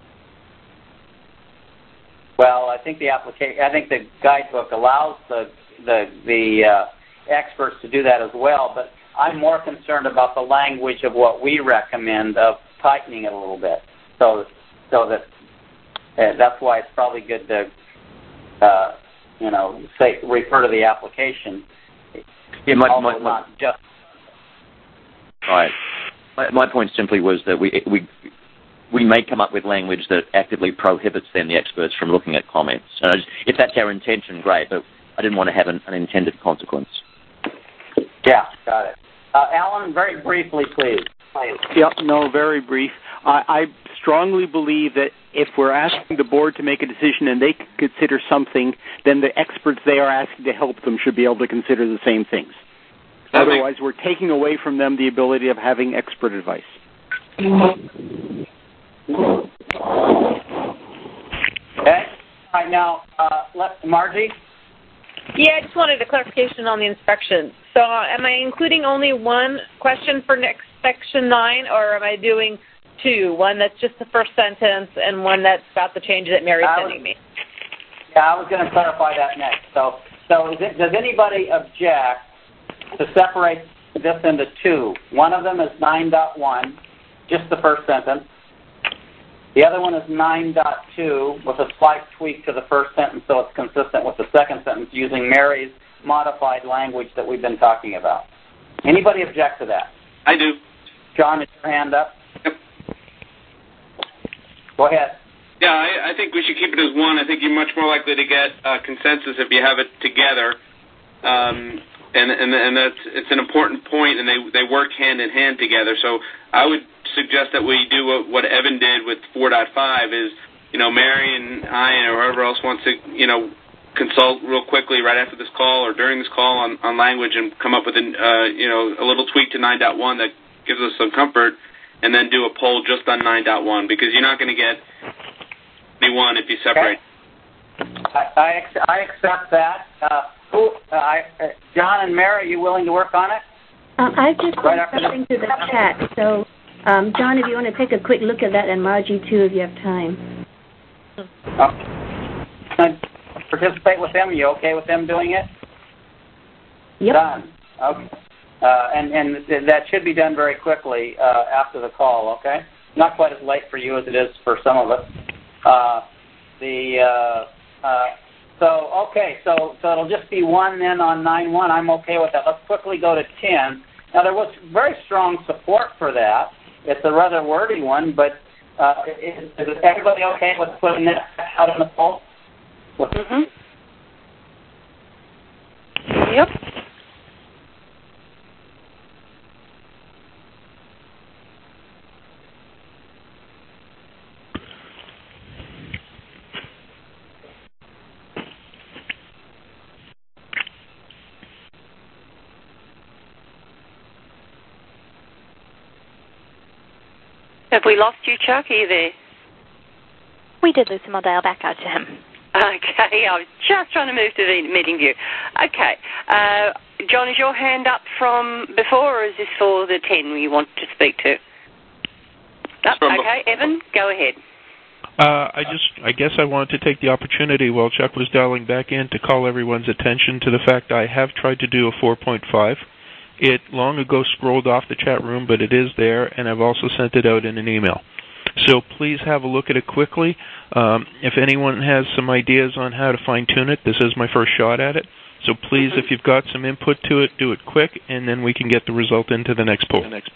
Well, I think the guidebook allows the experts to do that as well, but I'm more concerned about the language of what we recommend of tightening it a little bit, so that that's why it's probably good to refer to the application. Yeah, not just right. My point simply was that we may come up with language that actively prohibits then the experts from looking at comments. If that's our intention, great, but I didn't want to have an unintended consequence. Yeah, got it. Alan, very briefly, please. Yep, no, very brief. I strongly believe that if we're asking the board to make a decision and they can consider something, then the experts they are asking to help them should be able to consider the same things. Otherwise, we're taking away from them the ability of having expert advice. Okay. All right, now, Margie? Yeah, I just wanted a clarification on the inspection. So am I including only one question for next section 9, or am I doing two? One that's just the first sentence and one that's about the changes that Mary's sending me? Yeah, I was going to clarify that next. So does anybody object to separate this into two? One of them is 9.1, just the first sentence. The other one is 9.2 with a slight tweak to the first sentence so it's consistent with the second sentence using Mary's modified language that we've been talking about. Anybody object to that? I do. John, is your hand up? Yep. Go ahead. Yeah, I think we should keep it as one. I think you're much more likely to get consensus if you have it together. And it's an important point, and they work hand in hand together. So I would suggest that we do what Evan did with 4.5 is, Mary and I or whoever else wants to, consult real quickly right after this call or during this call on language and come up with a little tweak to 9.1 that gives us some comfort, and then do a poll just on 9.1, because you're not going to get anyone if you separate. Okay. I accept that. John and Mary, are you willing to work on it? I've just put something to the chat. So, John, if you want to take a quick look at that, and Margie, too, if you have time. Participate with them? Are you okay with them doing it? Yep. Done. Okay. And that should be done very quickly after the call, okay? Not quite as late for you as it is for some of us. So it'll just be 1 then on 9.1. I'm okay with that. Let's quickly go to 10. Now, there was very strong support for that. It's a rather wordy one, but is everybody okay with putting that out in the poll? Mm-hmm. Yep. Have we lost you, Chuck? Are you there? We did lose him. I'll dial back out to him. Okay, I was just trying to move to the meeting view. Okay. John, is your hand up from before, or is this for the 10 you want to speak to? Okay, Evan, go ahead. I guess I wanted to take the opportunity while Chuck was dialing back in to call everyone's attention to the fact I have tried to do a 4.5. It long ago scrolled off the chat room, but it is there, and I've also sent it out in an email. So please have a look at it quickly. If anyone has some ideas on how to fine-tune it, this is my first shot at it. So please, if you've got some input to it, do it quick, and then we can get the result into the next poll. And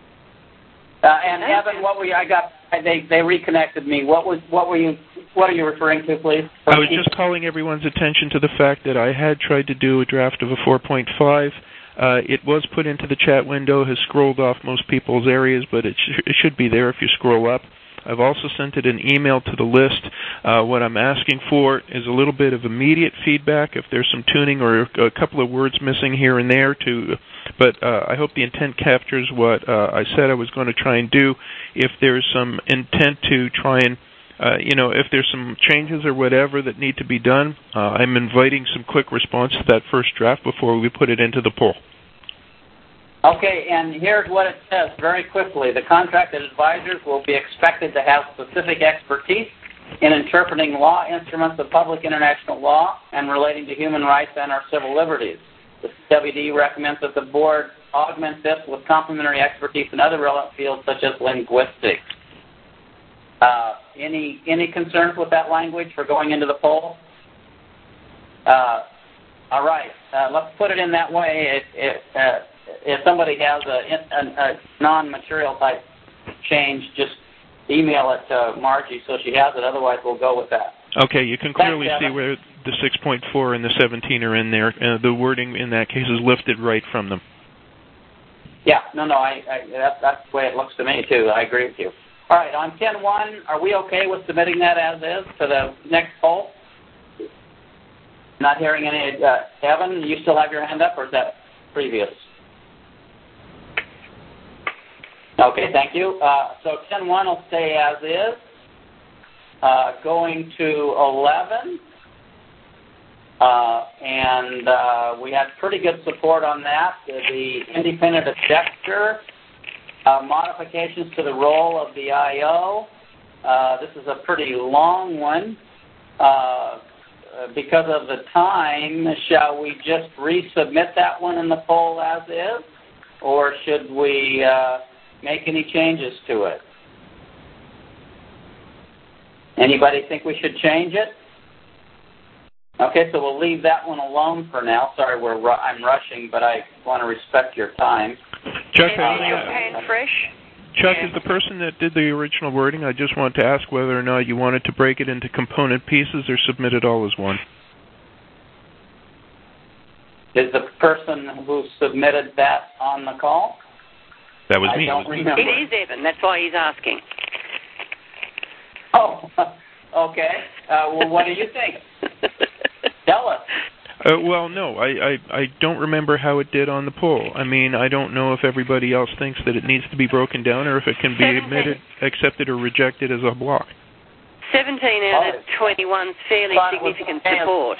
Evan, they reconnected me. What are you referring to, please? I was just calling everyone's attention to the fact that I had tried to do a draft of a 4.5. It was put into the chat window, has scrolled off most people's areas, but it should be there if you scroll up. I've also sent it an email to the list. What I'm asking for is a little bit of immediate feedback if there's some tuning or a couple of words missing here and there. But I hope the intent captures what I said I was going to try and do. If there's some intent to try and if there's some changes or whatever that need to be done, I'm inviting some quick response to that first draft before we put it into the poll. Okay, and here's what it says very quickly. The contracted advisors will be expected to have specific expertise in interpreting law instruments of public international law and relating to human rights and our civil liberties. The CWD recommends that the board augment this with complementary expertise in other relevant fields such as linguistics. Any concerns with that language for going into the poll? All right. Let's put it in that way. If somebody has a non-material type change, just email it to Margie so she has it. Otherwise, we'll go with that. Okay, you can clearly see where the 6.4 and the 17 are in there. The wording in that case is lifted right from them. Yeah, that's the way it looks to me, too. I agree with you. All right, on 10.1, are we okay with submitting that as is to the next poll? Not hearing any. Evan, you still have your hand up, or is that previous? Okay, thank you. So 10.1 will stay as is. Going to 11, and we had pretty good support on that. The independent objector, modifications to the role of the IO. This is a pretty long one. Because of the time, shall we just resubmit that one in the poll as is, or should we make any changes to it? Anybody think we should change it? Okay, so we'll leave that one alone for now. Sorry, I'm rushing, but I want to respect your time. Chuck, Chuck, is the person that did the original wording, I just want to ask whether or not you wanted to break it into component pieces or submit it all as one. Is the person who submitted that on the call? That was me. I don't remember. It is Evan. That's why he's asking. Oh, okay. Well, what do you think? Tell Well, no, I don't remember how it did on the poll. I mean, I don't know if everybody else thinks that it needs to be broken down or if it can be accepted or rejected as a block. 17 out of 21 is fairly significant support.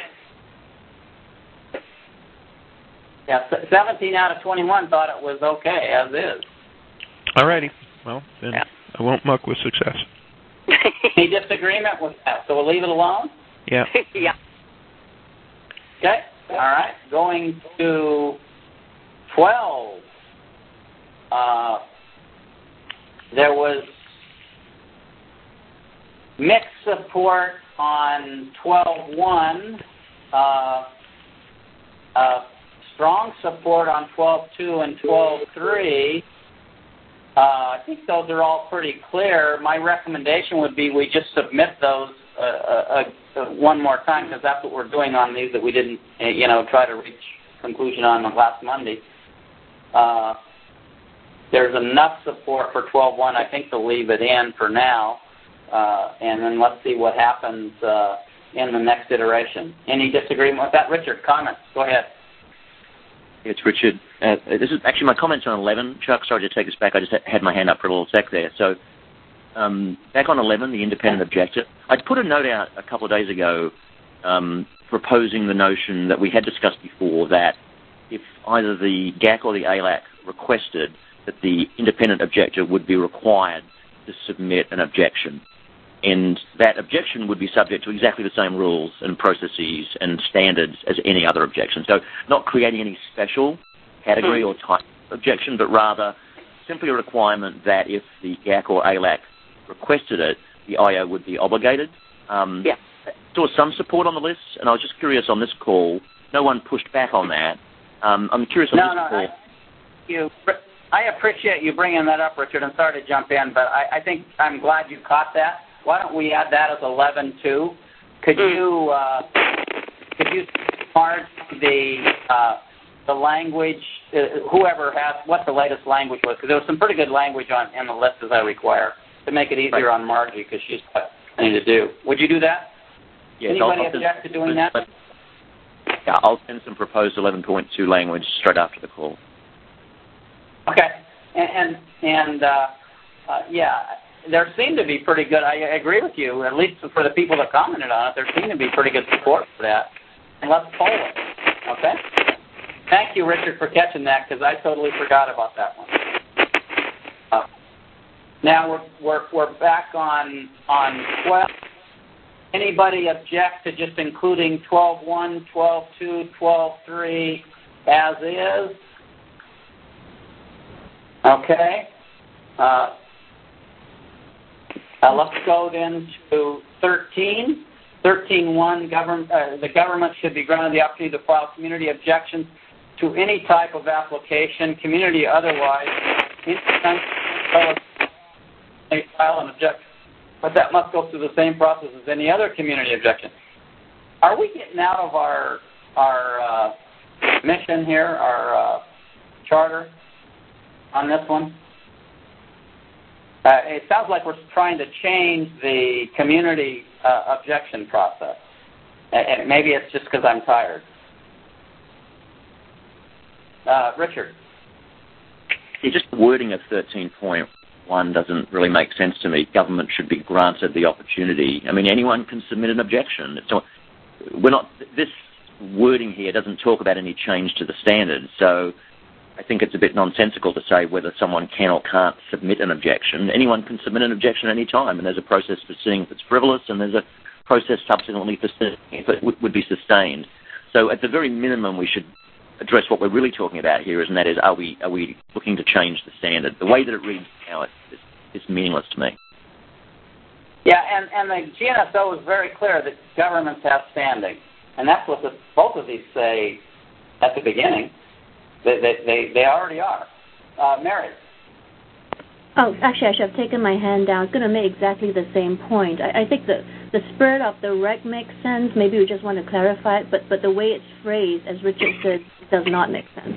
Yeah, 17 out of 21 thought it was okay, as is. All righty. Well, then I won't muck with success. Any disagreement with that? So we'll leave it alone? Yeah. Yeah. Okay. All right. Going to 12. There was mixed support on 12.1, strong support on 12.2 and 12.3. I think those are all pretty clear. My recommendation would be we just submit those one more time, because that's what we're doing on these that we didn't, try to reach conclusion on last Monday. There's enough support for 12.1, I think, to leave it in for now, and then let's see what happens in the next iteration. Any disagreement with that? Richard, comments? Go ahead. It's Richard. This is actually my comments on 11. Chuck, sorry to take us back. I just had my hand up for a little sec there. So back on 11, the independent objector, I'd put a note out a couple of days ago proposing the notion that we had discussed before, that if either the GAC or the ALAC requested, that the independent objector would be required to submit an objection. And that objection would be subject to exactly the same rules and processes and standards as any other objection. So not creating any special category or type of objection, but rather simply a requirement that if the GAC or ALAC requested it, the IO would be obligated. Saw some support on the list, and I was just curious on this call. No one pushed back on that. I'm curious on this call. I appreciate you bringing that up, Richard, and sorry to jump in, but I think I'm glad you caught that. Why don't we add that as 11 too? Could you mark the language? Whoever has what the latest language was, because there was some pretty good language in the list as I require to make it easier on Margie, because she's got plenty to do. Would you do that? Yes, Anybody object to doing that? Yeah, I'll send some proposed 11.2 language straight after the call. Okay, and there seemed to be pretty good, I agree with you, at least for the people that commented on it, there seemed to be pretty good support for that. And let's poll it, okay? Thank you, Richard, for catching that, because I totally forgot about that one. Now we're back on 12. Anybody object to just including 12.1, 12.2, 12.3 as is? Okay. Let's go then to 13. 13.1, the government should be granted the opportunity to file community objections to any type of application, community otherwise, may file an objection. But that must go through the same process as any other community objection. Are we getting out of our mission here, our charter on this one? It sounds like we're trying to change the community objection process. And maybe it's just because I'm tired. Richard? Yeah, just the wording of 13.1 doesn't really make sense to me. Government should be granted the opportunity. I mean, anyone can submit an objection. This wording here doesn't talk about any change to the standards, so I think it's a bit nonsensical to say whether someone can or can't submit an objection. Anyone can submit an objection at any time, and there's a process for seeing if it's frivolous, and there's a process subsequently for seeing if it would be sustained. So at the very minimum, we should address what we're really talking about here, and that is, are we looking to change the standard? The way that it reads now, it's meaningless to me. Yeah, and the GNSO is very clear that governments have standing, and that's what both of these say at the beginning. They already are. Mary? Oh, actually, I should have taken my hand down. I was going to make exactly the same point. I think the spirit of the reg makes sense. Maybe we just want to clarify it, but the way it's phrased, as Richard said, does not make sense.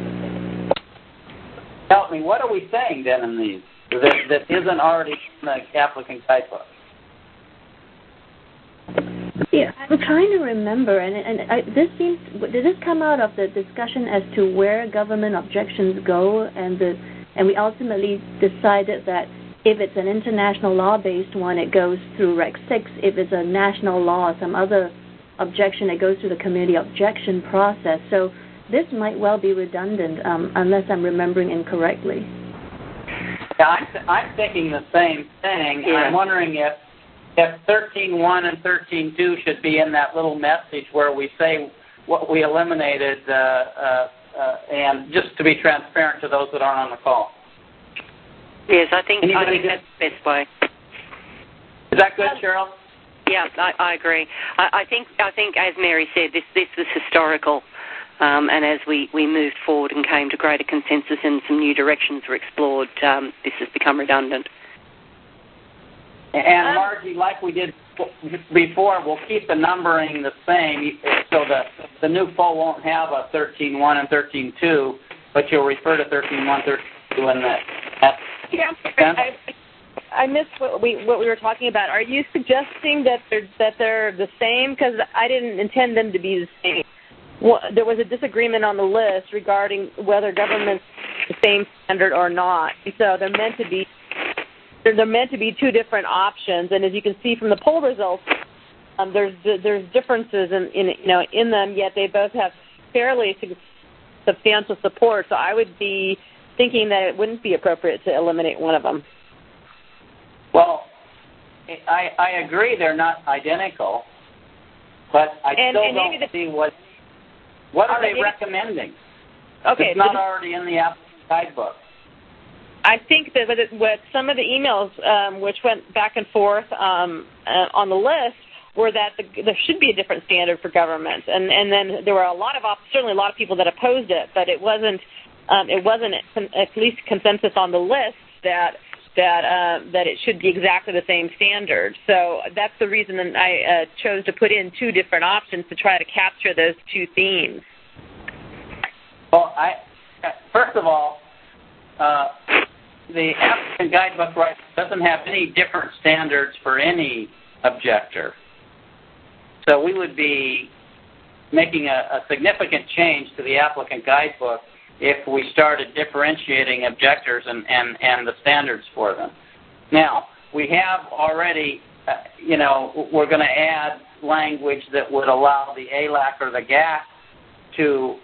Help me. What are we saying then in these that isn't already in the applicant guidebook? Yeah, I'm trying to remember, did this come out of the discussion as to where government objections go, and we ultimately decided that if it's an international law-based one, it goes through Reg 6. If it's a national law or some other objection, it goes through the community objection process. So this might well be redundant, unless I'm remembering incorrectly. Yeah, I'm thinking the same thing. Yeah. I'm wondering if 13.1 and 13.2 should be in that little message where we say what we eliminated, and just to be transparent to those that aren't on the call. Yes, I think that's the best way. Is that good, Cheryl? Yeah, I agree. I think, as Mary said, this was historical, and as we moved forward and came to greater consensus and some new directions were explored, this has become redundant. And Margie, like we did before, we'll keep the numbering the same, so the new poll won't have a 13.1 and 13.2, but you'll refer to 13.1, 13.2 in that. Yeah, I missed what we were talking about. Are you suggesting that they're the same? Because I didn't intend them to be the same. Well, there was a disagreement on the list regarding whether government's the same standard or not. So they're meant to be two different options. And as you can see from the poll results, there's differences in them. Yet they both have fairly substantial support. So I would be thinking that it wouldn't be appropriate to eliminate one of them. Well, I agree they're not identical, but I still don't see what are they recommending? Okay, it's not already in the applicant guidebook. I think that with some of the emails which went back and forth on the list were that there should be a different standard for government, and then there were certainly a lot of people that opposed it, but it wasn't at least consensus on the list that it should be exactly the same standard. So that's the reason that I chose to put in two different options to try to capture those two themes. Well, first of all, the applicant guidebook doesn't have any different standards for any objector. So we would be making a significant change to the applicant guidebook if we started differentiating objectors and the standards for them. Now, we have already, we're going to add language that would allow the ALAC or the GAC to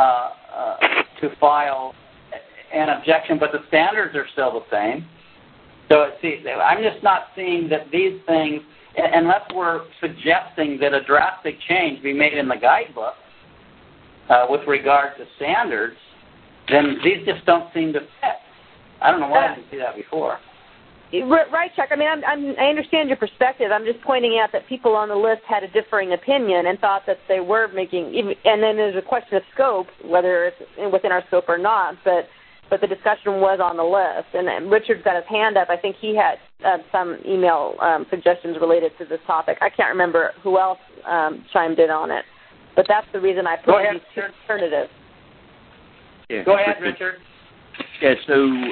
file an objection, but the standards are still the same. So, I'm just not seeing that these things, unless we're suggesting that a drastic change be made in the guidebook with regard to standards, then these just don't seem to fit. I don't know why I didn't see that before. Right, Chuck. I mean, I understand your perspective. I'm just pointing out that people on the list had a differing opinion and thought that they were making, and then there's a question of scope, whether it's within our scope or not, but the discussion was on the list. And Richard's got his hand up. I think he had some email suggestions related to this topic. I can't remember who else chimed in on it, but that's the reason I put these two alternatives. Yeah, go ahead, Richard. Yeah, so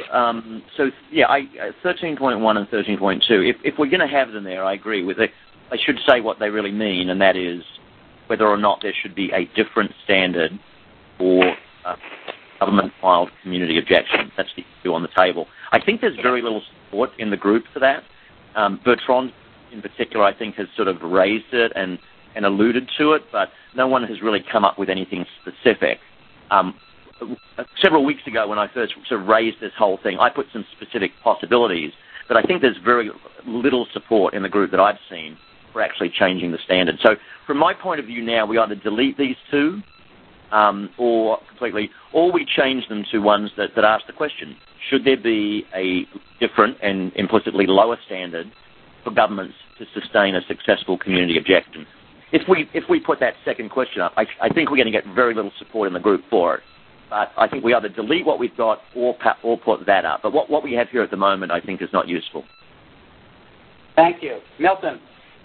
13.1 and 13.2, if we're going to have them there, I agree with it. I should say what they really mean, and that is whether or not there should be a different standard for government-filed community objection. That's the issue on the table. I think there's very little support in the group for that. Bertrand, in particular, I think has sort of raised it and alluded to it, but no one has really come up with anything specific. Several weeks ago when I first sort of raised this whole thing, I put some specific possibilities, but I think there's very little support in the group that I've seen for actually changing the standard. So from my point of view now, we either delete these two or completely, or we change them to ones that ask the question, should there be a different and implicitly lower standard for governments to sustain a successful community objection? If we put that second question up, I think we're going to get very little support in the group for it. But I think we either delete what we've got or put that up. But what we have here at the moment, I think, is not useful. Thank you. Milton.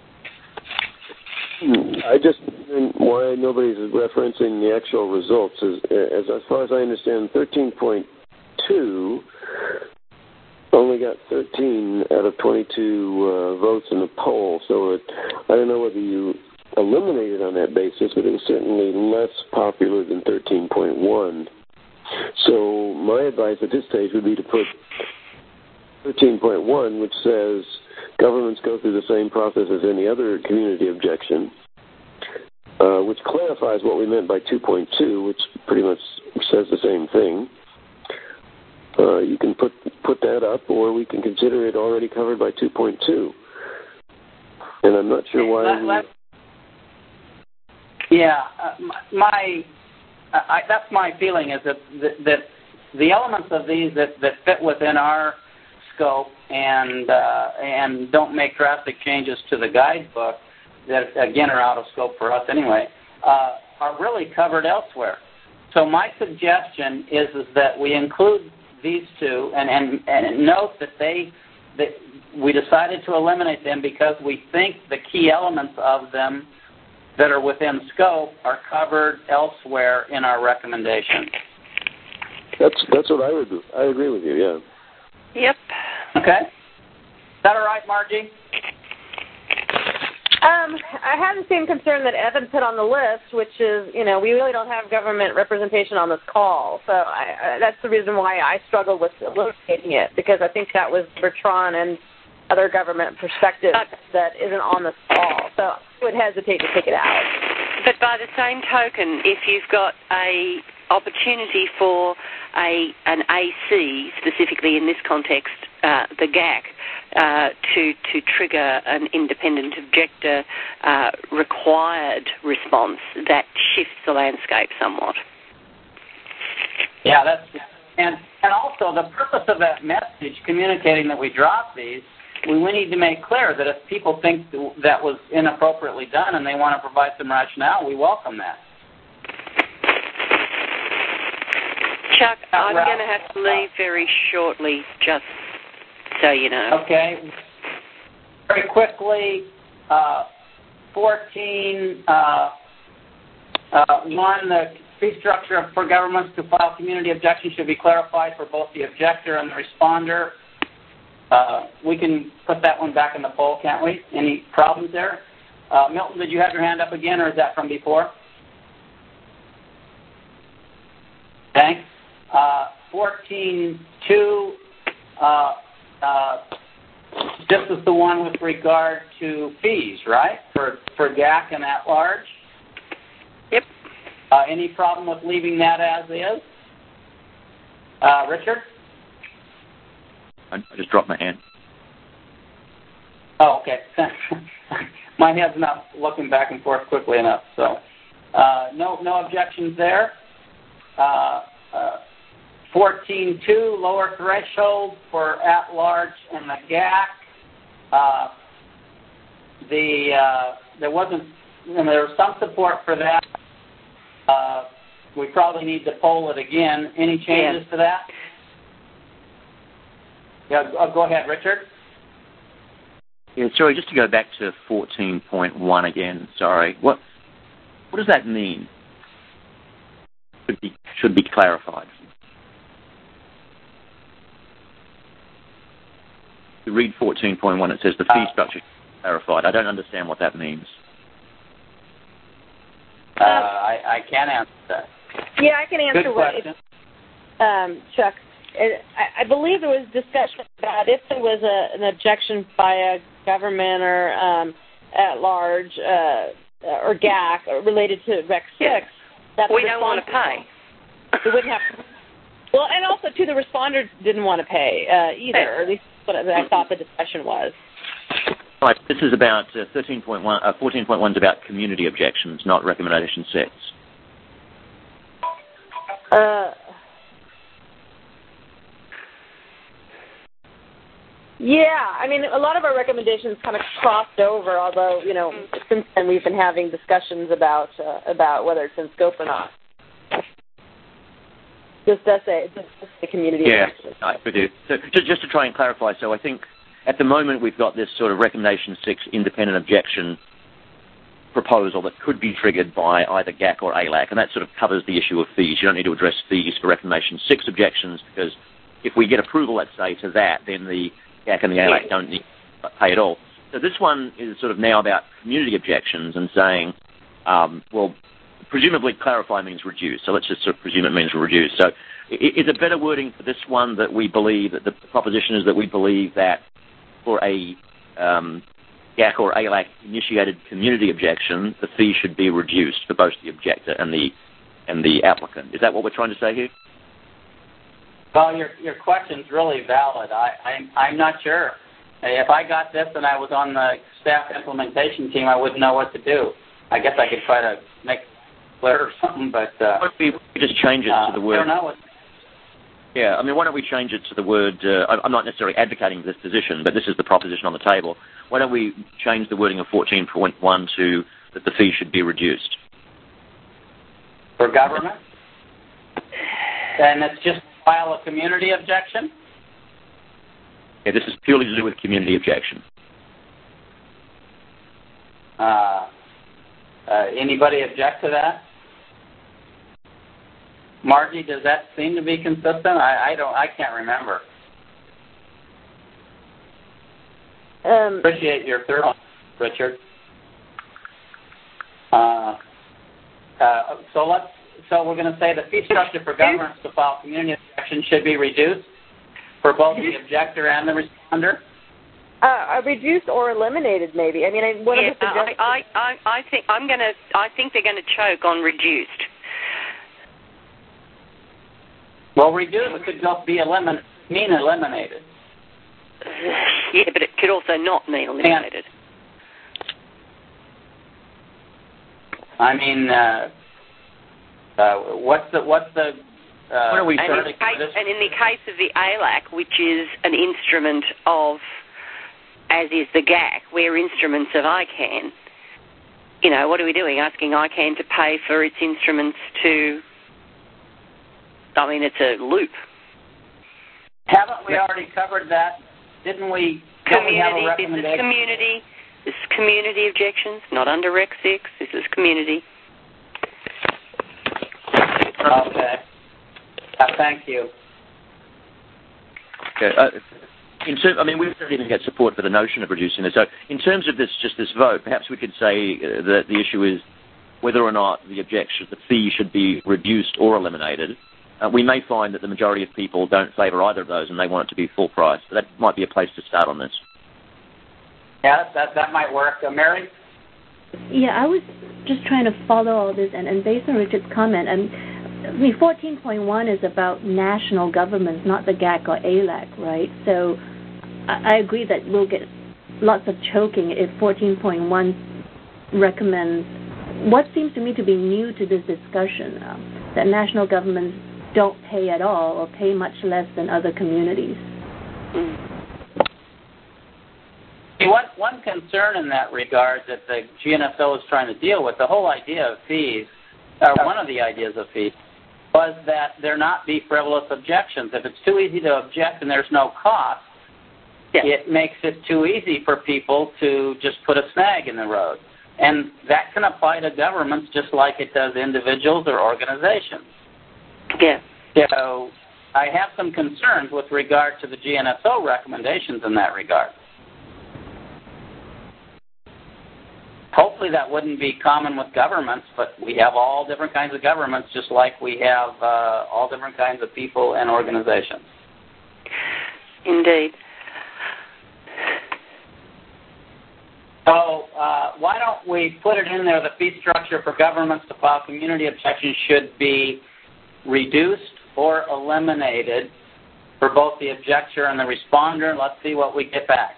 I just why nobody's referencing the actual results as far as I understand, 13.2 only got 13 out of 22 votes in the poll. So I don't know whether you eliminated on that basis, but it was certainly less popular than 13.1. So my advice at this stage would be to put 13.1, which says governments go through the same process as any other community objection, which clarifies what we meant by 2.2, which pretty much says the same thing. You can put that up, or we can consider it already covered by 2.2. And I'm not sure why. That's my feeling, is that the elements of these that fit within our scope and don't make drastic changes to the guidebook, that again are out of scope for us anyway, are really covered elsewhere. So my suggestion is that we include these two and note that we decided to eliminate them because we think the key elements of them that are within scope are covered elsewhere in our recommendation. That's what I would do. I agree with you, yeah. Yep. Okay. Is that all right, Margie? I have the same concern that Evan put on the list, which is, we really don't have government representation on this call. So that's the reason why I struggled with eliminating it, because I think that was Bertrand and other government perspective that isn't on this call. So I would hesitate to take it out. But by the same token, if you've got a opportunity for an AC, specifically in this context, the GAC, to trigger an independent objector required response, that shifts the landscape somewhat. Yeah, and also the purpose of that message communicating that we drop these, we need to make clear that if people think that was inappropriately done and they want to provide some rationale, we welcome that. Chuck, I'm going to have to leave very shortly, just so you know. Okay. Very quickly, 14.1, the fee structure for governments to file community objections should be clarified for both the objector and the responder. We can put that one back in the poll, can't we? Any problems there? Milton, did you have your hand up again, or is that from before? Thanks. 14.2, this is the one with regard to fees, right? For GAC and at large? Yep. Any problem with leaving that as is? Richard? I just dropped my hand. Oh, okay. My head's not looking back and forth quickly enough, so no objections there. 14.2, lower threshold for at-large and the GAC. There was some support for that. We probably need to poll it again. Any changes to that? Yeah, go ahead, Richard. Yeah, sorry, just to go back to 14.1 again, sorry. What does that mean? Should be clarified. You read 14.1, it says the fee structure should be clarified. I don't understand what that means. I can answer that. Yeah, I can answer Good question. Chuck. I believe there was discussion about if there was an objection by a government or at large or GAC related to Rec 6. That we don't want to pay. We wouldn't have to. Well, and also, too, the responders didn't want to pay either, or at least what I thought the discussion was. Right, this is about 13.1. 14.1 is about community objections, not recommendation 6. Yeah, I mean, a lot of our recommendations kind of crossed over, although, since then we've been having discussions about whether it's in scope or not. This does say community. Yeah, I do. So just to try and clarify, so I think at the moment we've got this sort of recommendation 6 independent objection proposal that could be triggered by either GAC or ALAC, and that sort of covers the issue of fees. You don't need to address fees for recommendation 6 objections, because if we get approval, let's say, to that, then the GAC and the ALAC don't need to pay at all. So this one is sort of now about community objections and saying, well, presumably clarify means reduce. So let's just sort of presume it means reduce. So is a better wording for this one that we believe, that the proposition is that we believe that for a GAC or ALAC initiated community objection, the fee should be reduced for both the objector and the applicant. Is that what we're trying to say here? Well, your question's really valid. I'm not sure. If I got this and I was on the staff implementation team, I wouldn't know what to do. I guess I could try to make it clear or something, but... Why don't we just change it to the word... I don't know. Yeah, I mean, why don't we change it to the word... I'm not necessarily advocating this position, but this is the proposition on the table. Why don't we change the wording of 14.1 to that the fee should be reduced? For government? And it's just file a community objection? Yeah, this is purely to do with community objection. Anybody object to that? Margie, does that seem to be consistent? I can't remember. Appreciate your third one, Richard. So we're going to say the fee structure for governments to file community objection should be reduced for both the objector and the responder. Reduced or eliminated, maybe. I mean, I think they're going to choke on reduced. Well, reduced could just be mean eliminated. Yeah, but it could also not mean eliminated. I mean, what's the? What are we and in the case of the ALAC, which is an instrument of, as is the GAC, we're instruments of ICANN. You know, what are we doing? Asking ICANN to pay for its instruments to... I mean, it's a loop. Haven't we already covered that? Didn't we? Community. This is community objections, not under Rec 6. This is community. Okay. Thank you. Okay. I mean, we don't even get support for the notion of reducing it. So in terms of this vote, perhaps we could say that the issue is whether or not the fee should be reduced or eliminated. We may find that the majority of people don't favour either of those and they want it to be full price. So that might be a place to start on this. Yeah, that might work. Mary? Yeah, I was just trying to follow all this, and based on Richard's comment, I mean, 14.1 is about national governments, not the GAC or ALAC, right? So I agree that we'll get lots of choking if 14.1 recommends what seems to me to be new to this discussion, that national governments don't pay at all or pay much less than other communities. One concern in that regard that the GNSO is trying to deal with, the whole idea of fees, or one of the ideas of fees, was that there not be frivolous objections. If it's too easy to object and there's no cost, it makes it too easy for people to just put a snag in the road. And that can apply to governments just like it does individuals or organizations. Yeah. So I have some concerns with regard to the GNSO recommendations in that regard. Hopefully that wouldn't be common with governments, but we have all different kinds of governments just like we have all different kinds of people and organizations. Indeed. So why don't we put it in there, the fee structure for governments to file community objections should be reduced or eliminated for both the objector and the responder. Let's see what we get back.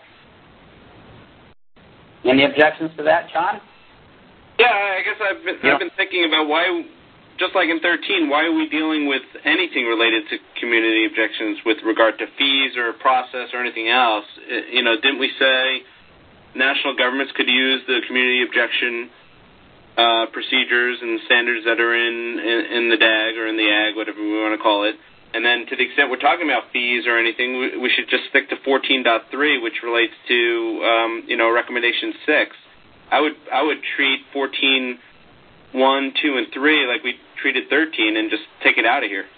Any objections to that, John? Yeah, I guess I've been thinking about why, just like in 13, why are we dealing with anything related to community objections with regard to fees or process or anything else? Didn't we say national governments could use the community objection procedures and standards that are in the DAG or in the AG, whatever we want to call it? And then to the extent we're talking about fees or anything, we should just stick to 14.3, which relates to, recommendation 6. I would treat 14.1, 2, and 3 like we treated 13 and just take it out of here.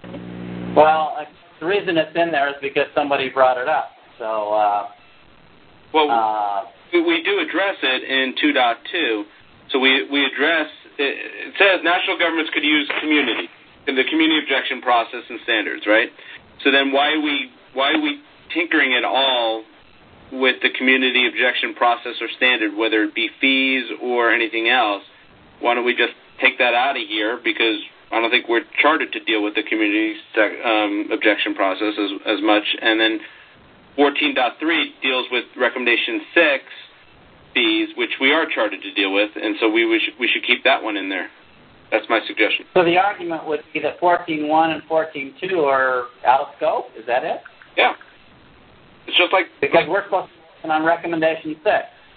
Well, the reason it's in there is because somebody brought it up. So Well, we do address it in 2.2. So we address, it says national governments could use community in the community objection process and standards, right? So then why are we tinkering at all with the community objection process or standard, whether it be fees or anything else? Why don't we just take that out of here, because I don't think we're chartered to deal with the community objection process as much. And then 14.3 deals with recommendation 6, fees, which we are chartered to deal with, and so we should keep that one in there. That's my suggestion. So the argument would be that 14.1 and 14.2 are out of scope? Is that it? Yeah. It's just like... Because we're supposed to be working on recommendation 6.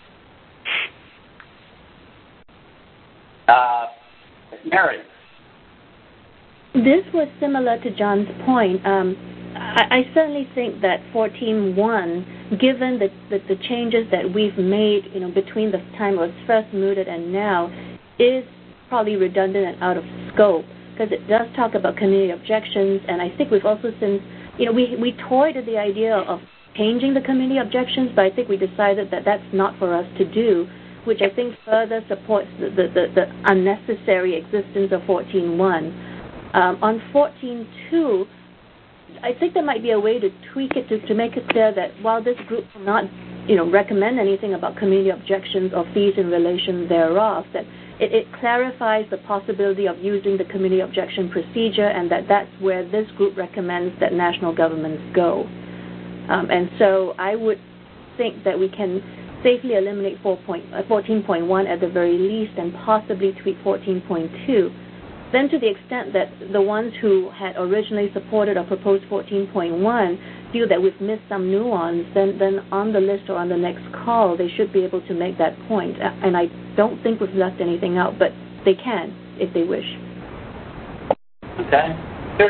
Mary. This was similar to John's point. I certainly think that 14.1, given the changes that we've made, between the time it was first mooted and now, is probably redundant and out of scope, because it does talk about community objections, and I think we've also since, we toyed with the idea of changing the community objections, but I think we decided that that's not for us to do, which I think further supports the unnecessary existence of 14.1. On 14.2, I think there might be a way to tweak it to make it clear that while this group will not, recommend anything about community objections or fees in relation thereof, that it clarifies the possibility of using the community objection procedure, and that's where this group recommends that national governments go. And so I would think that we can safely eliminate 14.1 at the very least, and possibly tweak 14.2. Then to the extent that the ones who had originally supported or proposed 14.1 feel that we've missed some nuance, then on the list or on the next call, they should be able to make that point. And I don't think we've left anything out, but they can if they wish. Okay. Sure.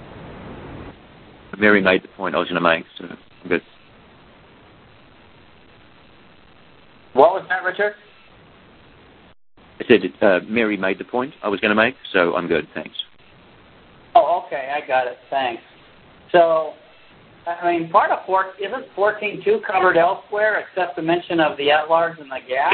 Mary made the point I was going to make, so I'm good. What was that, Richard? I said Mary made the point I was going to make, so I'm good, thanks. Oh, okay, I got it, thanks. So, part of isn't 14.2 covered elsewhere except the mention of the at-large and the GAC?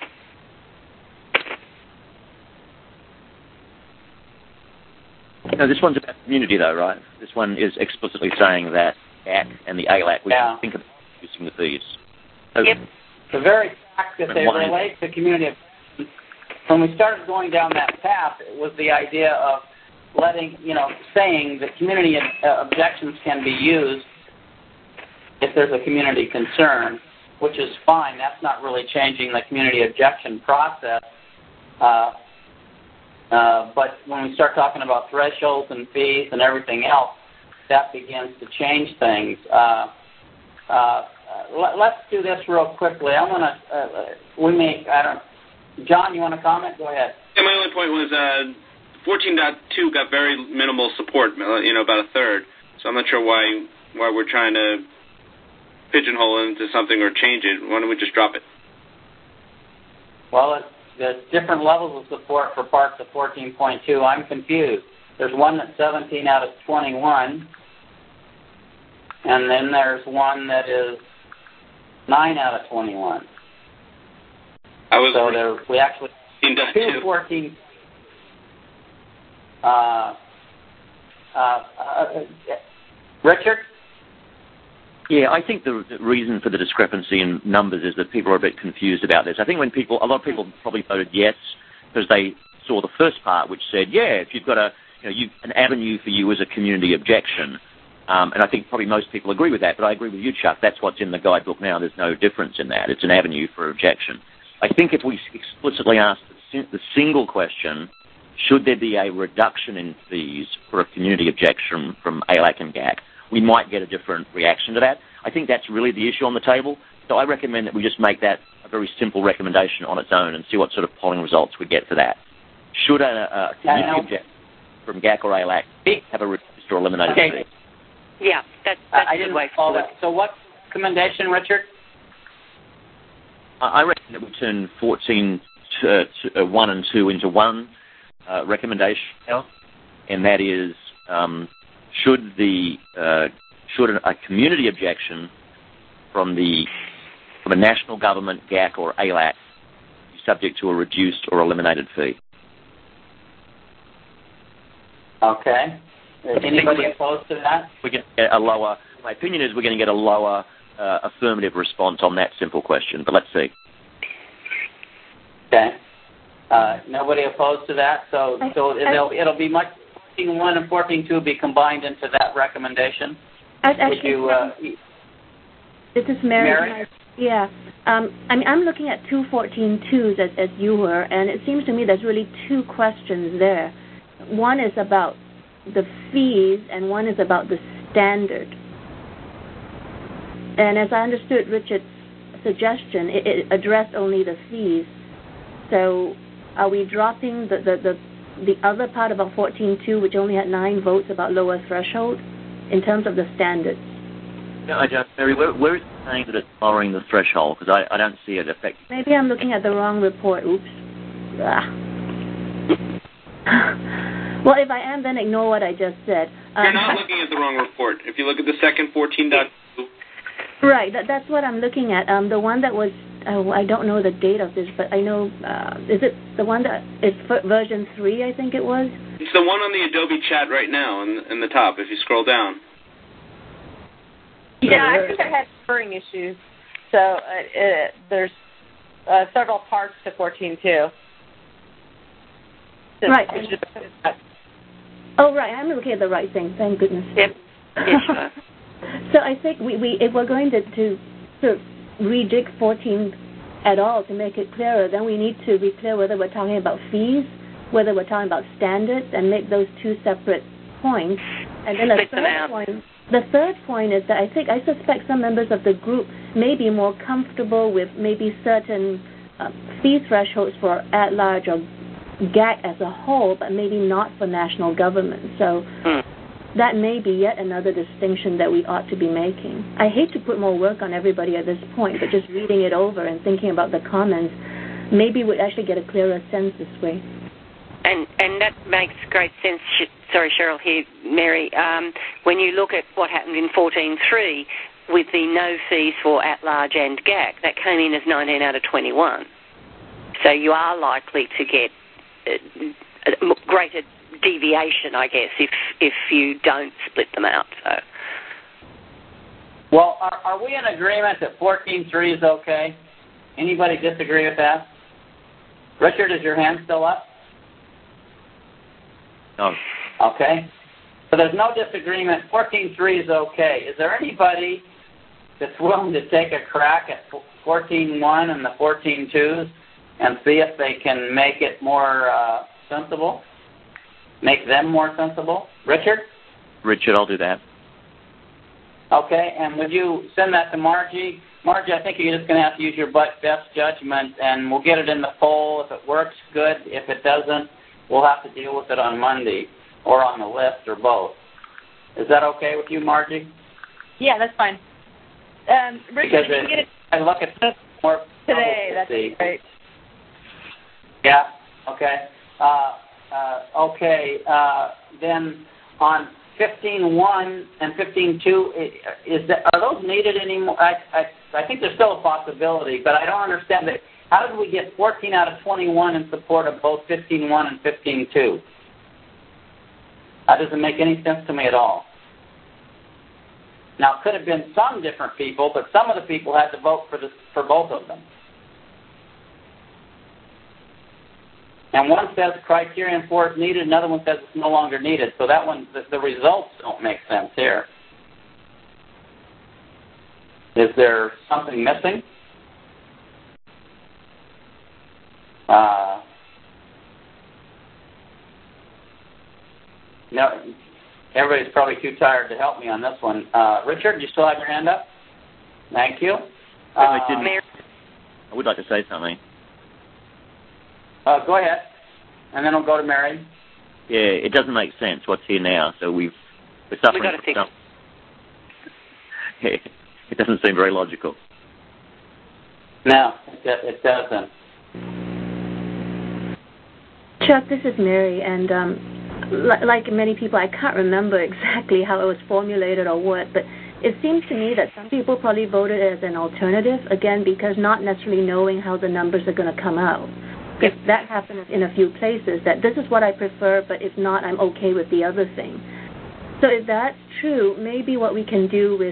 No, this one's about community, though, right? This one is explicitly saying that GAC and the ALAC, we can think about reducing the fees. So, yep. The very fact that they relate to community, when we started going down that path, it was the idea of saying that community objections can be used if there's a community concern, which is fine. That's not really changing the community objection process. But when we start talking about thresholds and fees and everything else, that begins to change things. Let's do this real quickly. I'm going to, John, you want to comment? Go ahead. Yeah, my only point was 14.2 got very minimal support, about a third. So I'm not sure why we're trying to pigeonhole it into something or change it. Why don't we just drop it? Well, there's different levels of support for parts of 14.2. I'm confused. There's one that's 17 out of 21, and then there's one that is 9 out of 21. We actually two 14. Richard? Yeah, I think the reason for the discrepancy in numbers is that people are a bit confused about this. I think a lot of people probably voted yes because they saw the first part, which said, yeah, if you've got an avenue for you as a community objection, and I think probably most people agree with that, but I agree with you, Chuck, that's what's in the guidebook now. There's no difference in that. It's an avenue for objection. I think if we explicitly ask the single question, should there be a reduction in fees for a community objection from ALAC and GAC, we might get a different reaction to that. I think that's really the issue on the table. So I recommend that we just make that a very simple recommendation on its own and see what sort of polling results we get for that. Should a community objection from GAC or ALAC have a reduced or eliminated fee? Yeah, that's I didn't follow that. So what recommendation, Richard? I reckon that we turn 14.1 and 2 into one recommendation now, and that is should a community objection from from a national government, GAC or ALAC, be subject to a reduced or eliminated fee. Okay. Is anybody opposed to that? We get a lower. My opinion is we're going to get a lower affirmative response on that simple question, but let's see. Okay. Nobody opposed to that, so it'll be much. 14.1 and 14.2 be combined into that recommendation. This is Mary. Yeah. I'm looking at 214.2s as you were, and it seems to me there's really two questions there. One is about the fees, and one is about the standard. And as I understood Richard's suggestion, it addressed only the fees. So are we dropping the other part about 14.2, which only had 9 votes about lower threshold, in terms of the standards? No, I don't. Mary, where is it saying that it's lowering the threshold? Because I don't see it affecting. Maybe I'm looking at the wrong report. Oops. Well, if I am, then ignore what I just said. You're not looking at the wrong report. If you look at the second 14.2. Right, that's what I'm looking at. The one that was, I don't know the date of this, but I know, is it the one that is version 3, I think it was? It's the one on the Adobe chat right now in the top, if you scroll down. Yeah, I think I had referring issues. So there's several parts to 14.2. Right. Oh, right. I'm looking at the right thing. Thank goodness. Yep. Yes, sure. So I think we if we're going to sort of redig 14 at all to make it clearer, then we need to be clear whether we're talking about fees, whether we're talking about standards, and make those two separate points. And then the third point is that I suspect some members of the group may be more comfortable with maybe certain fee thresholds for at-large or GAC as a whole, but maybe not for national government. So that may be yet another distinction that we ought to be making. I hate to put more work on everybody at this point, but just reading it over and thinking about the comments, maybe we'd actually get a clearer sense this way. And that makes great sense. Sorry, Cheryl here, Mary. When you look at what happened in 14.3 with the no fees for at-large and GAC, that came in as 19 out of 21. So you are likely to get greater deviation, I guess, if you don't split them out. So. Well, are we in agreement that 14.3 is okay? Anybody disagree with that? Richard, is your hand still up? No. Okay. So there's no disagreement. 14.3 is okay. Is there anybody that's willing to take a crack at 14.1 and the 14.2s and see if they can make it more sensible? Make them more sensible? Richard? Richard, I'll do that. Okay, and would you send that to Margie? Margie, I think you're just going to have to use your best judgment, and we'll get it in the poll. If it works, good. If it doesn't, we'll have to deal with it on Monday or on the list or both. Is that okay with you, Margie? Yeah, that's fine. Richard, if you get it I look at this more today, that's great. Yeah, okay. Then on 15.1 and 15.2, are those needed anymore? I think there's still a possibility, but I don't understand it. How did we get 14 out of 21 in support of both 15.1 and 15.2? That doesn't make any sense to me at all. Now, it could have been some different people, but some of the people had to vote for both of them. And one says criterion 4 is needed, another one says it's no longer needed. So that one, the results don't make sense here. Is there something missing? No, everybody's probably too tired to help me on this one. Richard, you still have your hand up? Thank you. I would like to say something. Go ahead, and then we'll go to Mary. Yeah, it doesn't make sense what's here now, so we're suffering. We've got to fix it. It doesn't seem very logical. No, it doesn't. Chuck, this is Mary, and like many people, I can't remember exactly how it was formulated or what, but it seems to me that some people probably voted as an alternative, again, because not necessarily knowing how the numbers are going to come out. Because that happens in a few places, that this is what I prefer, but if not, I'm okay with the other thing. So if that's true, maybe what we can do with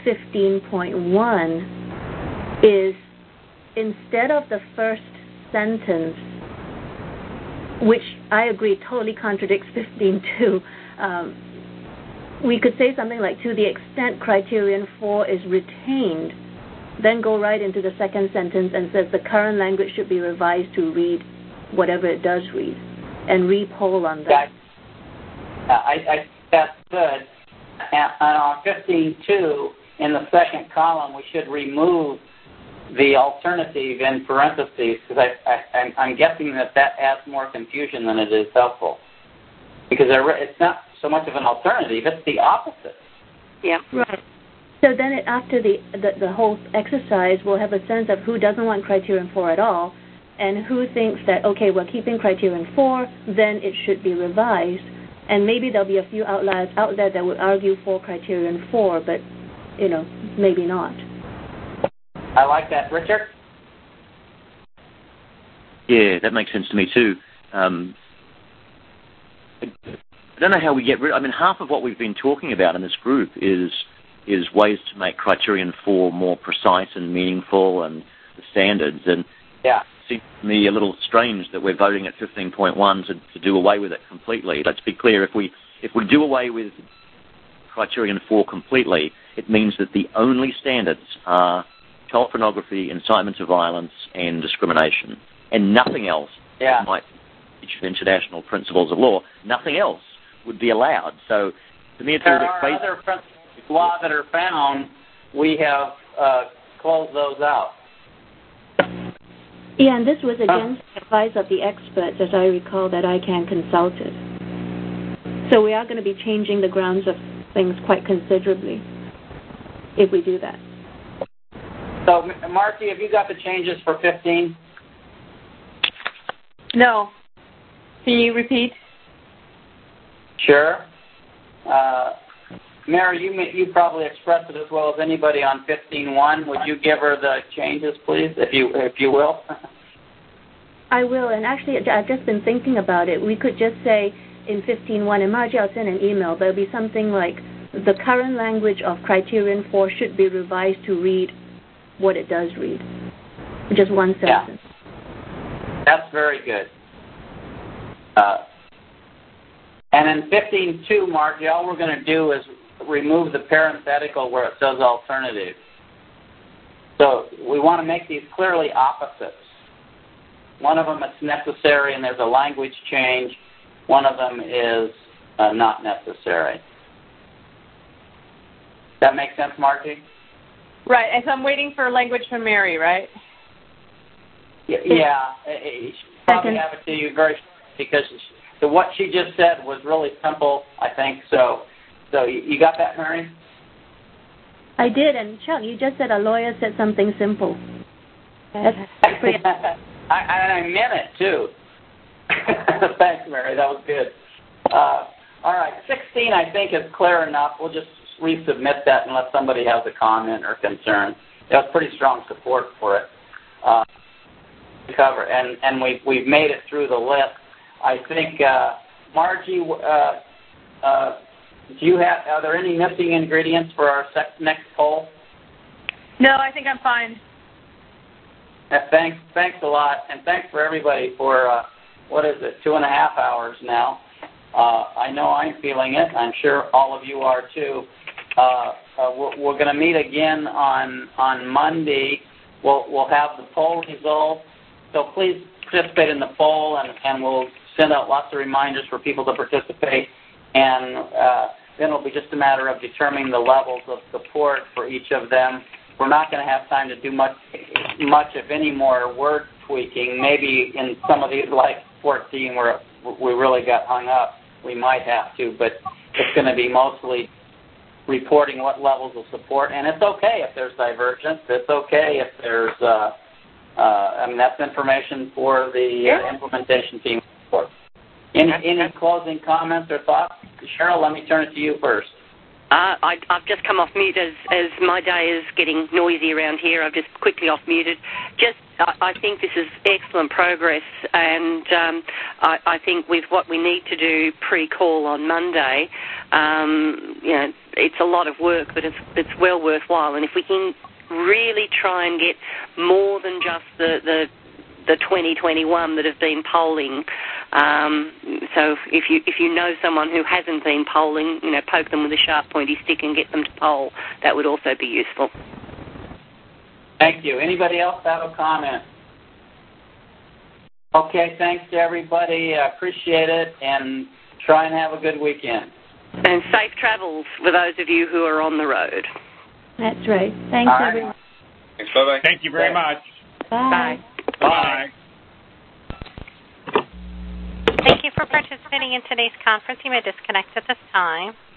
15.1 is, instead of the first sentence, which I agree totally contradicts 15.2, we could say something like, to the extent criterion 4 is retained, then go right into the second sentence and says the current language should be revised to read whatever it does read, and re-poll on that. I think that's good. And on 15.2, in the second column, we should remove the alternative in parentheses, because I'm guessing that adds more confusion than it is helpful. Because it's not so much of an alternative, it's the opposite. Yeah. Right. So then after the whole exercise, we'll have a sense of who doesn't want criterion 4 at all, and who thinks that, okay, we're keeping criterion 4, then it should be revised. And maybe there'll be a few outliers out there that would argue for criterion 4, but, maybe not. I like that. Richard? Yeah, that makes sense to me too. I don't know how we get rid. Half of what we've been talking about in this group is ways to make criterion 4 more precise and meaningful, and the standards. And it seems to me a little strange that we're voting at 15.1 to do away with it completely. Let's be clear: if we do away with criterion 4 completely, it means that the only standards are child pornography, incitement to violence, and discrimination, and nothing else might teach international principles of law. Nothing else would be allowed. So, to me, it's there are other principles of law that are found. We have closed those out. Yeah, and this was against the advice of the experts, as I recall, that ICANN consulted. So we are going to be changing the grounds of things quite considerably if we do that. So, Marcy, have you got the changes for 15? No. Can you repeat? Sure. Mary, you probably expressed it as well as anybody on 15.1. Would you give her the changes, please, if you will? I will, and actually, I've just been thinking about it. We could just say in 15.1, and Margie, I'll send an email, but it'll be something like, the current language of criterion 4 should be revised to read what it does read. Just one sentence. Yeah. That's very good. And in 15.2, Margie, all we're going to do is remove the parenthetical where it says alternative. So we want to make these clearly opposites. One of them is necessary and there's a language change. One of them is not necessary. That make sense, Margie? Right, and so I'm waiting for language from Mary, right? Yeah. She'll probably have it to you very shortly, because what she just said was really simple, I think. So you got that, Mary? I did, and Chuck, you just said a lawyer said something simple. That's pretty. I meant it, too. Thanks, Mary. That was good. All right, 16, I think, is clear enough. We'll just resubmit that unless somebody has a comment or concern. There's pretty strong support for it to cover, and we've made it through the list. I think, Margie, are there any missing ingredients for our next poll? No, I think I'm fine. Thanks a lot, and thanks for everybody for, 2.5 hours now. I know I'm feeling it. I'm sure all of you are too. We're going to meet again on Monday. We'll have the poll results. So please participate in the poll, and we'll send out lots of reminders for people to participate. And then it'll be just a matter of determining the levels of support for each of them. We're not going to have time to do much of any more word tweaking. Maybe in some of these, like 14, where we really got hung up, we might have to. But it's going to be mostly reporting what levels of support. And it's okay if there's divergence. It's okay if there's, that's information for the implementation team. Any closing comments or thoughts? Cheryl, let me turn it to you first. I've just come off mute as my day is getting noisy around here. I've just quickly off muted. I think this is excellent progress, and I think with what we need to do pre-call on Monday, it's a lot of work, but it's well worthwhile. And if we can really try and get more than just the 2021 that have been polling. So if you know someone who hasn't been polling, poke them with a sharp, pointy stick and get them to poll. That would also be useful. Thank you. Anybody else have a comment? Okay, thanks to everybody. I appreciate it, and try and have a good weekend. And safe travels for those of you who are on the road. That's right. Thanks, everyone. Thanks. Bye-bye. Thank you very much. Bye. Bye. Thank you for participating in today's conference. You may disconnect at this time.